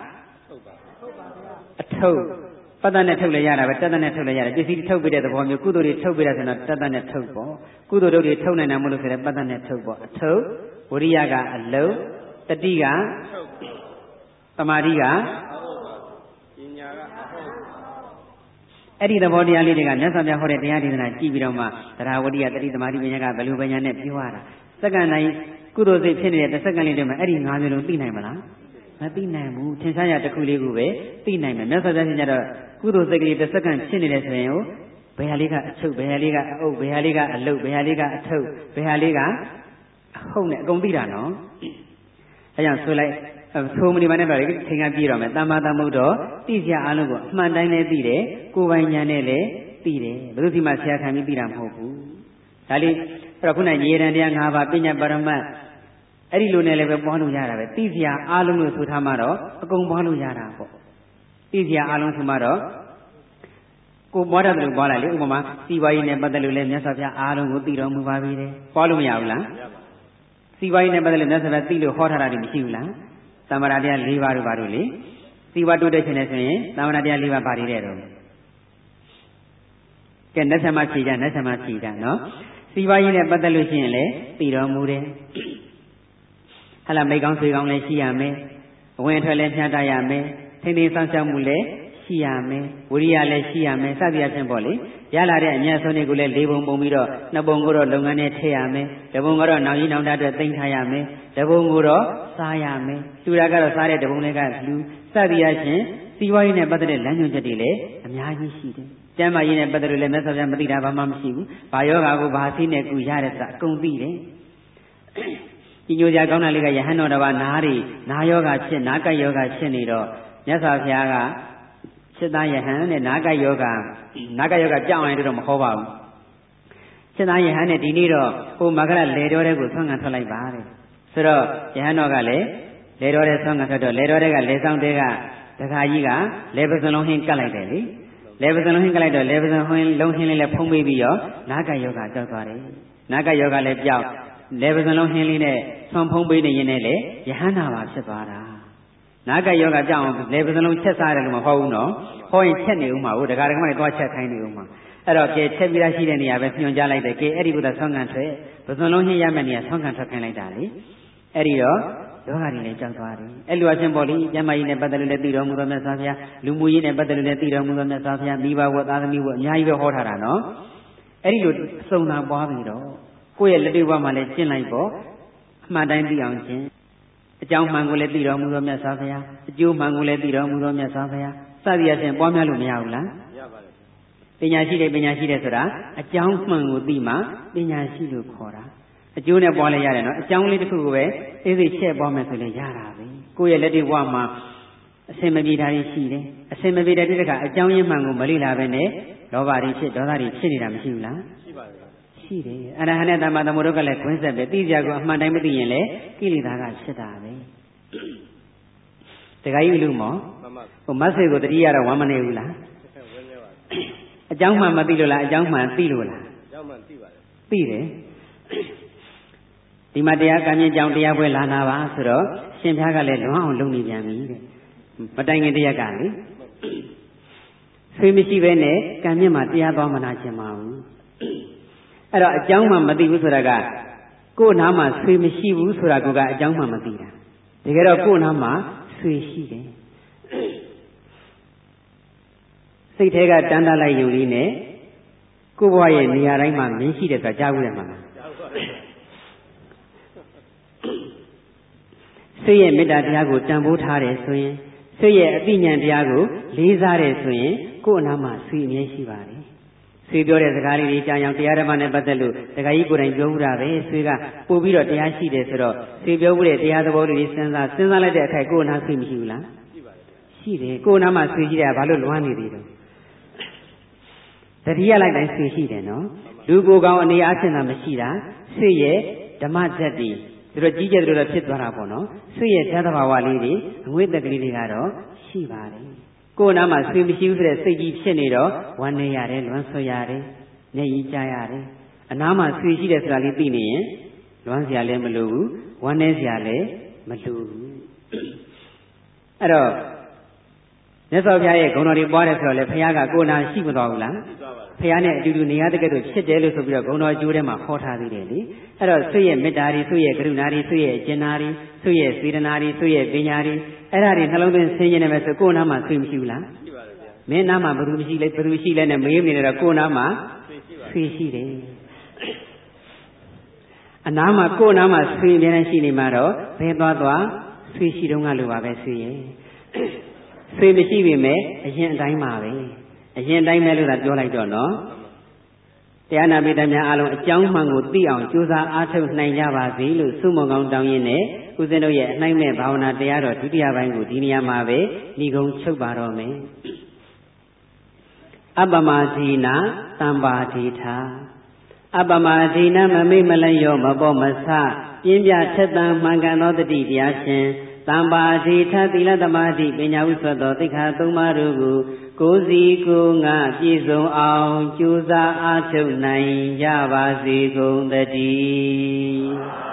ကအထုတ်ပတ္တနဲ့ထုတ်လဲရတာပဲတတ္တနဲ့ထုတ်လဲရတယ်ပစ္စည်းထုတ်ပေးတဲ့သဘောမျိုးကုသိုလ်တွေထုတ်ပေးတာဆိုတော့တတ္တနဲ့ထုတ်ပေါ့ကုသိုလ်တို့တွေထုတ်နိုင်တာမလို့ဆိုတဲ့ပတ္တနဲ့ထုတ်ပေါ့အထုတ်ဝိရိယကအလုံးတတိကသမာဓိကပညာကအဟုတ်အဲ့ဒီသဘောတရားလေးတွေကမြတ်စွာဘုရားဟောတဲ့တရားဒေသနာကြည့်ပြီးတော့မှတရားဝိရိယတတိသမာဓိပညာကဘယ်လိုပညာနဲ့ပြောရတာစက္ကန့်တိုင်းကုသိုလ်စိတ်ဖြစ်နေတဲ့တစ်စက္ကန့်လေးတည်းမှာအဲ့ဒီ၅မျိုးလုံးသိနိုင်မလားမသိနိုင်ဘူးထင်ရှားရတစ်ခုလေးကိုပဲသိနိုင်မယ်မြတ်စွာဘုရားရှင်ကြတော့ကုသိုလ်စိတ်ကလေးတစ်စက္ကန့်ဖြစ်နေတယ်ဆိုရင်ဘယ်ဟာလေးကအချုပ်ဘယ်ဟာလေးကအုပ်ဘယ်ဟာလေးကအလုတ်ဘယ်ဟာလေးကအထုတ်ဘယ်ဟာလေးကအဟုတ်နဲ့အကုန်သိတာနော်အဲကြောင့်ဆိုလိုက်သိုးမနေပါနဲ့တော့ချိန်ကပြေးတော့မယ်တမ္မာသမုဒ္ဒောသိစရာအလုံးကိုအမှန်တိုင်းလည်းသိတယ်ကိုယ်ပိုင်ဉာဏ်နဲ့လည်းသိတယ်ဘယ်သူမှဆရာခံပြီးသိတာမဟုတ်ဘူးဒါလေးအဲ့တော့ခုနရေရန်တရား၅ပါးပညာပရမတ်အဲ့ဒီလိုနဲ့လည်းပဲပွားလို့ရတာပဲသိစရာအလုံးလို့ဆိုထားမှတော့အကုန်ပွားလို့ရတာပေါ့သိစရာအလုံးဆိုမှတော့ကိုပွားတယ်လို့ပွားလိုက်လေဥပမာစီဝါရေးနဲ့ပတ်သက်လို့လည်းမြတ်စွာဘုရားအားလုံးကိုသိတော်မူပါပြီတဲ့ပွားလို့မရဘူးလားစီဝါရေးနဲ့ပတ်သက်လို့မြတ်စွာဘုရားသိလို့ဟောထားတာတွေမရှိဘူးလားသမ္မာတရား၄ပါးတို့ဘာလို့လေစီဝါတိုးတက်ခြင်းနဲ့ဆိုရင်သမ္မာတရား၄ပါးပါနေတဲ့တော့ကဲနတ်ဆမဖြေကြနတ်ဆမဖြေကြနော်စီဝါရေးနဲ့ပတ်သက်လို့ရှိရင်လည်းသိတော်မူတယ်ဟလာမိတ်ကောင်းဆွေကောင်းလည်းရှိရမယ်အဝင်အထွက်လည်းမျှတရမယ်ထိန်းသိမ်းဆောင်ရှောက်မှုလည်းရှိရမယ်ဝိရိယလည်းရှိရမယ်စသည်အချင်းပေါ့လေရလာတဲ့အမြတ်ဆုံးတွေကိုလည်း၄ပုံပုံပြီးတော့နှစ်ပုံကိုတော့လုပ်ငန်းနဲ့ထည့်ရမယ်တပုံကတော့နောင်ကြီးနောင်တအတွက်သိမ်းထားရမယ်တပုံကိုတော့စားရမယ်လူတာကတော့စားတဲ့တပုံတွေကလူစသည်အချင်းစီးပွားရေးနဲ့ပတ်သက်တဲ့လမ်းညွှန်ချက်တွေလည်းအများကြီးရှိတယ်ကျမ်းမာရေးနဲ့ပတ်သက်လို့လည်းမြတ်စွာဘုရားမသိတာဘာမှမရှိဘူးဘာယောဂါကိုဘာသိနဲ့ကုရတဲ့စာအကုန်သိတယ်ဒီညိုကြကောင်းတာလေးကယဟန်တော်တစ်ပါးနာယောဂဖြစ်နာကယောဂဖြစ်နေတော့မြတ်စွာဘုရားကစိတ်သားယဟန်နဲ့နာကယောဂကြောက်ရင်တော့မဟောပါဘူးစိတ်သားယဟန်နဲ့ဒီနေ့တော့ဟိုမကရလေတော်တဲ့ကိုဆွမ်းခံထွက်လိုက်ပါတဲ့ဆိုတော့ယဟန်တော်ကလည်းလေတော်တဲ့ဆွမ်းခံထွက်တော့လေတော်တဲ့ကလေဆောင်တဲ့ကတခါကြီးကလေပစံလုံးဟင်းကတ်လိုက်တယ်လေလေပစံလုံးဟင်းကတ်လိုက်တော့လေပစံဟင်းလုံးဟင်းလေးလည်းဖုံးပေးပြီးတော့နာကယောဂကြောက်သွားတယ်နာကယောဂလည်းပြောက်လေပစလုံးဟင်းလေးနဲ့ဆွန်ဖုံးပေးနေရင်လည်းယဟန္တာပါဖြစ်သွားတာနာကယောဂကြောင့်လေပစလုံးချက်စားတယ်လို့မဟုတ်ဘူးနော်ဟောရင်ချက်နေဦးမှာဟုတ်တရားဓမ္မတွေသွားချက်ခိုင်းနေဦးမှာအဲ့တော့ကဲချက်ပြီးသားရှိတဲ့နေရာပဲညွှန်ကြားလိုက်တယ်ကဲအဲ့ဒီဘုရားဆွမ်းခံထွက်ပစလုံးဟင်းရမယ့်နေရာဆွမ်းခံထွက်ခိုင်းလိုက်တာလေအဲ့ဒီတော့ယောဂတွေလည်းကြောက်သွားတယ်အဲ့လိုအချင်းပေါ်လိကျမ်းမာရေးနဲ့ပတ်သက်လို့လည်းသိတော်မူသောမြတ်စွာဘုရားလူမှုရေးနဲ့ပတ်သက်လို့လည်းသိတော်မူသောမြတ်စွာဘုရားမိဘဝသားသမီးဝအများကြီးပဲဟောထားတာနော်အဲ့ဒီလိုစုံနာပွားပြီးတော့ကိုယ့်ရဲ့လက်တွေ့ဘဝမှာလည်းကျင့်လိုက်ပေါ့အမှန်တိုင်းသိအောင်ကျင့်အကြောင်းမှန်ကိုလည်းသိတော်မူသောမြတ်စွာဘုရားအကျိုးမှန်ကိုလည်းသိတော်မူသောမြတ်စွာဘုရားစသည်အချင်းပွားများလို့မရဘူးလားရပါတယ်ပညာရှိတယ်ဆိုတာအကြောင်းမှန်ကိုသိမှပညာရှိလို့ခေါ်တာအကျိုးနဲ့ပွားလဲရတယ်နော်အကြောင်းလေးတစ်ခုကိုပဲသိသိချက်ပွားမယ်ဆိုလည်းရတာပဲကိုယ့်ရဲ့လက်တွေ့ဘဝမှာအစင်မပြေတာရှိတယ်အစင်မပြေတဲ့တခါအကြောင်းရင်းမှန်ကိုမလေ့လာပဲနဲ့လောဘတွေဖြစ်ဒေါသတွေဖြစ်နေတာမရှိဘူးလားရှိပါတယ်ရှိတယ်အရဟံနဲ့တမ္မာသမုဒ္ဒကလည်းခွင်းဆက်ပဲသိကြကိုအမှန်တိုင်းမသိရင်လည်းကိလေသာကဖြစ်တာပဲတခါကြီးလူမောဟိုမတ်ဆေကိုတတိယတော့ဝမ်းမနေဘူးလားအကြောင်းမှန်မသိလို့လားအကြောင်းမှန်သိလို့လားအကြောင်းမှန်သိပါတယ်သိတယ်ဒီမှာတရားကံမြင့်ကြောင့်တရားပွဲလာနာပါဆိုတော့ရှင်ဘုရားကလည်းလွန်အောင်လုပ်နေပြန်ပြီတဲ့မတိုင်ခင်တရက်ကလေဆွေးမရှိပဲနဲ့ကံမြင့်မှာတရားသွားမနာချင်ပါဘူးအဲ့တော့အကြောင်းမှမသိဘူးဆိုတာကကိုယ်နားမှာဆွေးမရှိဘူးဆိုတာကအကြောင်းမှမသိတာတကယ်တော့ကိုယ်နားမှာဆွေးရှိတယ်စိတ်ထဲကတန်းတလိုက်ယူလေးနဲ့ကိုယ့်ဘဝရဲ့နေရာတိုင်းမှာမင်းရှိတယ်ဆိုတာကြားဘူးတယ်မှာလားဆွေရဲ့မေတ္တာတရားကိုတန်ဖိုးထားတယ်ဆိုရင်ဆွေရဲ့အသိဉာဏ်တရားကိုလေးစားတယ်ဆိုရင်ကိုယ်အနာမှာဆွေအမြဲရှိပါတယ်ဆွေပြောတဲ့စကားလေးတွေကြားအောင်တရားဓမ္မနဲ့ပတ်သက်လို့တခါကြီးကိုယ်တိုင်ပြောဦးတာပဲဆွေကပို့ပြီးတော့တရားရှိတယ်ဆိုတော့ဆွေပြောဦးတဲ့တရားသဘောလေးတွေစဉ်းစားလိုက်တဲ့အခိုက်ကိုယ်အနာဆွေမရှိဘူးလားရှိပါတယ်ရှိတယ်ကိုယ်အနာမှာဆွေရှိတယ်ဘာလို့လွမ်းနေသေးတော့တတိယလိုက်တိုင်းဆွေရှိတယ်နော်လူကိုယ်ကောင်အနေအချင်းသာမရှိတာဆွေရဲ့ဓမ္မဇတ်တွေသူတို့ကြီးကျယ်သူတို့ဖြစ်သွားတာပေါ့နော်ဆွေရဲ့ဓာတ်သဘာဝလေးတွေအငွေ့တက်ကလေးတွေကတော့ရှိပါတယ်ကိုယ်နာမှာဆွေမရှိဘူးဆိုတဲ့စိတ်ကြီးဖြစ်နေတော့ဝမ်းနေရတယ်လွမ်းဆွရတယ်မျက်ရည်ကျရတယ်အနားမှာဆွေရှိတယ်ဆိုတာလေးသိနေရင်လွမ်းစရာလည်းမလိုဘူးဝမ်းနေစရာလည်းမလိုဘူးအဲ့တော့မြတ်စွာဘုရားရဲ့ဂုဏ်တော်တွေပွားတယ်ဆိုတော့လေဘုရားကကိုယ်နာရှိမသွားဘူးလားဘုရားနဲ့အတူတူနေရတဲ့ကဲ့သို့ဖြစ်တယ်လို့ဆိုပြီးတော့ဂုဏ်တော်အကျိုးထဲမှာခေါ်ထားသေးတယ်လေအဲ့တော့ဆွေရဲ့မေတ္တာတွေဆွေရဲ့ကရုဏာတွေဆွေရဲ့အကျဉ်းနာတွေဆွေရဲ့စေတနာတွေဆွေရဲ့ပညာတွေအဲ့ဒါတွေနှလုံးသွင်းဆင်းရဲနေမယ်ဆိုကိုယ်နာမှာဆွေမရှိဘူးလားရှိပါတယ်ဗျာမင်းနာမှာဘယ်သူမရှိလဲဘယ်သူရှိလဲနဲ့မေးနေတယ်တော့ကိုယ်နာမှာဆွေရှိတယ်အနာမှာကိုယ်နာမှာဆွေအများနဲ့ရှိနေမှာတော့ဘယ်သွားဆွေရှိတုန်းကလိုပါပဲဆွေရဲ့ဆွေမရှိပြီမဲ့အရင်အတိုင်းပါပဲအရင်အတိုင်းပဲလို့သာပြောလိုက်တော့နော်တရားနာပိဋကများအားလုံးအကြောင်းမှန်ကိုသိအောင်ကြိုးစားအားထုတ်နိုင်ကြပါစေလို့ဆုမွန်ကောင်းတောင်းရင်းနဲ့ဦးဇင်းတို့ရဲ့အနှိုင်းမဲ့ဘာဝနာတရားတော်ဒုတိယပိုင်းကိုဒီနေရာမှာပဲညီကုံချုပ်ပါတော့မယ်အပမဇိနာတမ္ပါဒိထာအပမဇိနာမမိတ်မလျော့မပေါ်မဆပြင်းပြထက်သန်မှန်ကန်သောတတိတရားရှင်တမ္ပါဒိဋ္ဌသီလသမာဓိပညာဝိသုသောသိက္ခာသုံးပါးတို့ကိုယ်စီကိုယ်ငါပြည့်စုံအောင်ကြိုးစားအားထုတ်နိုင်ကြပါစေကုန်သတည်း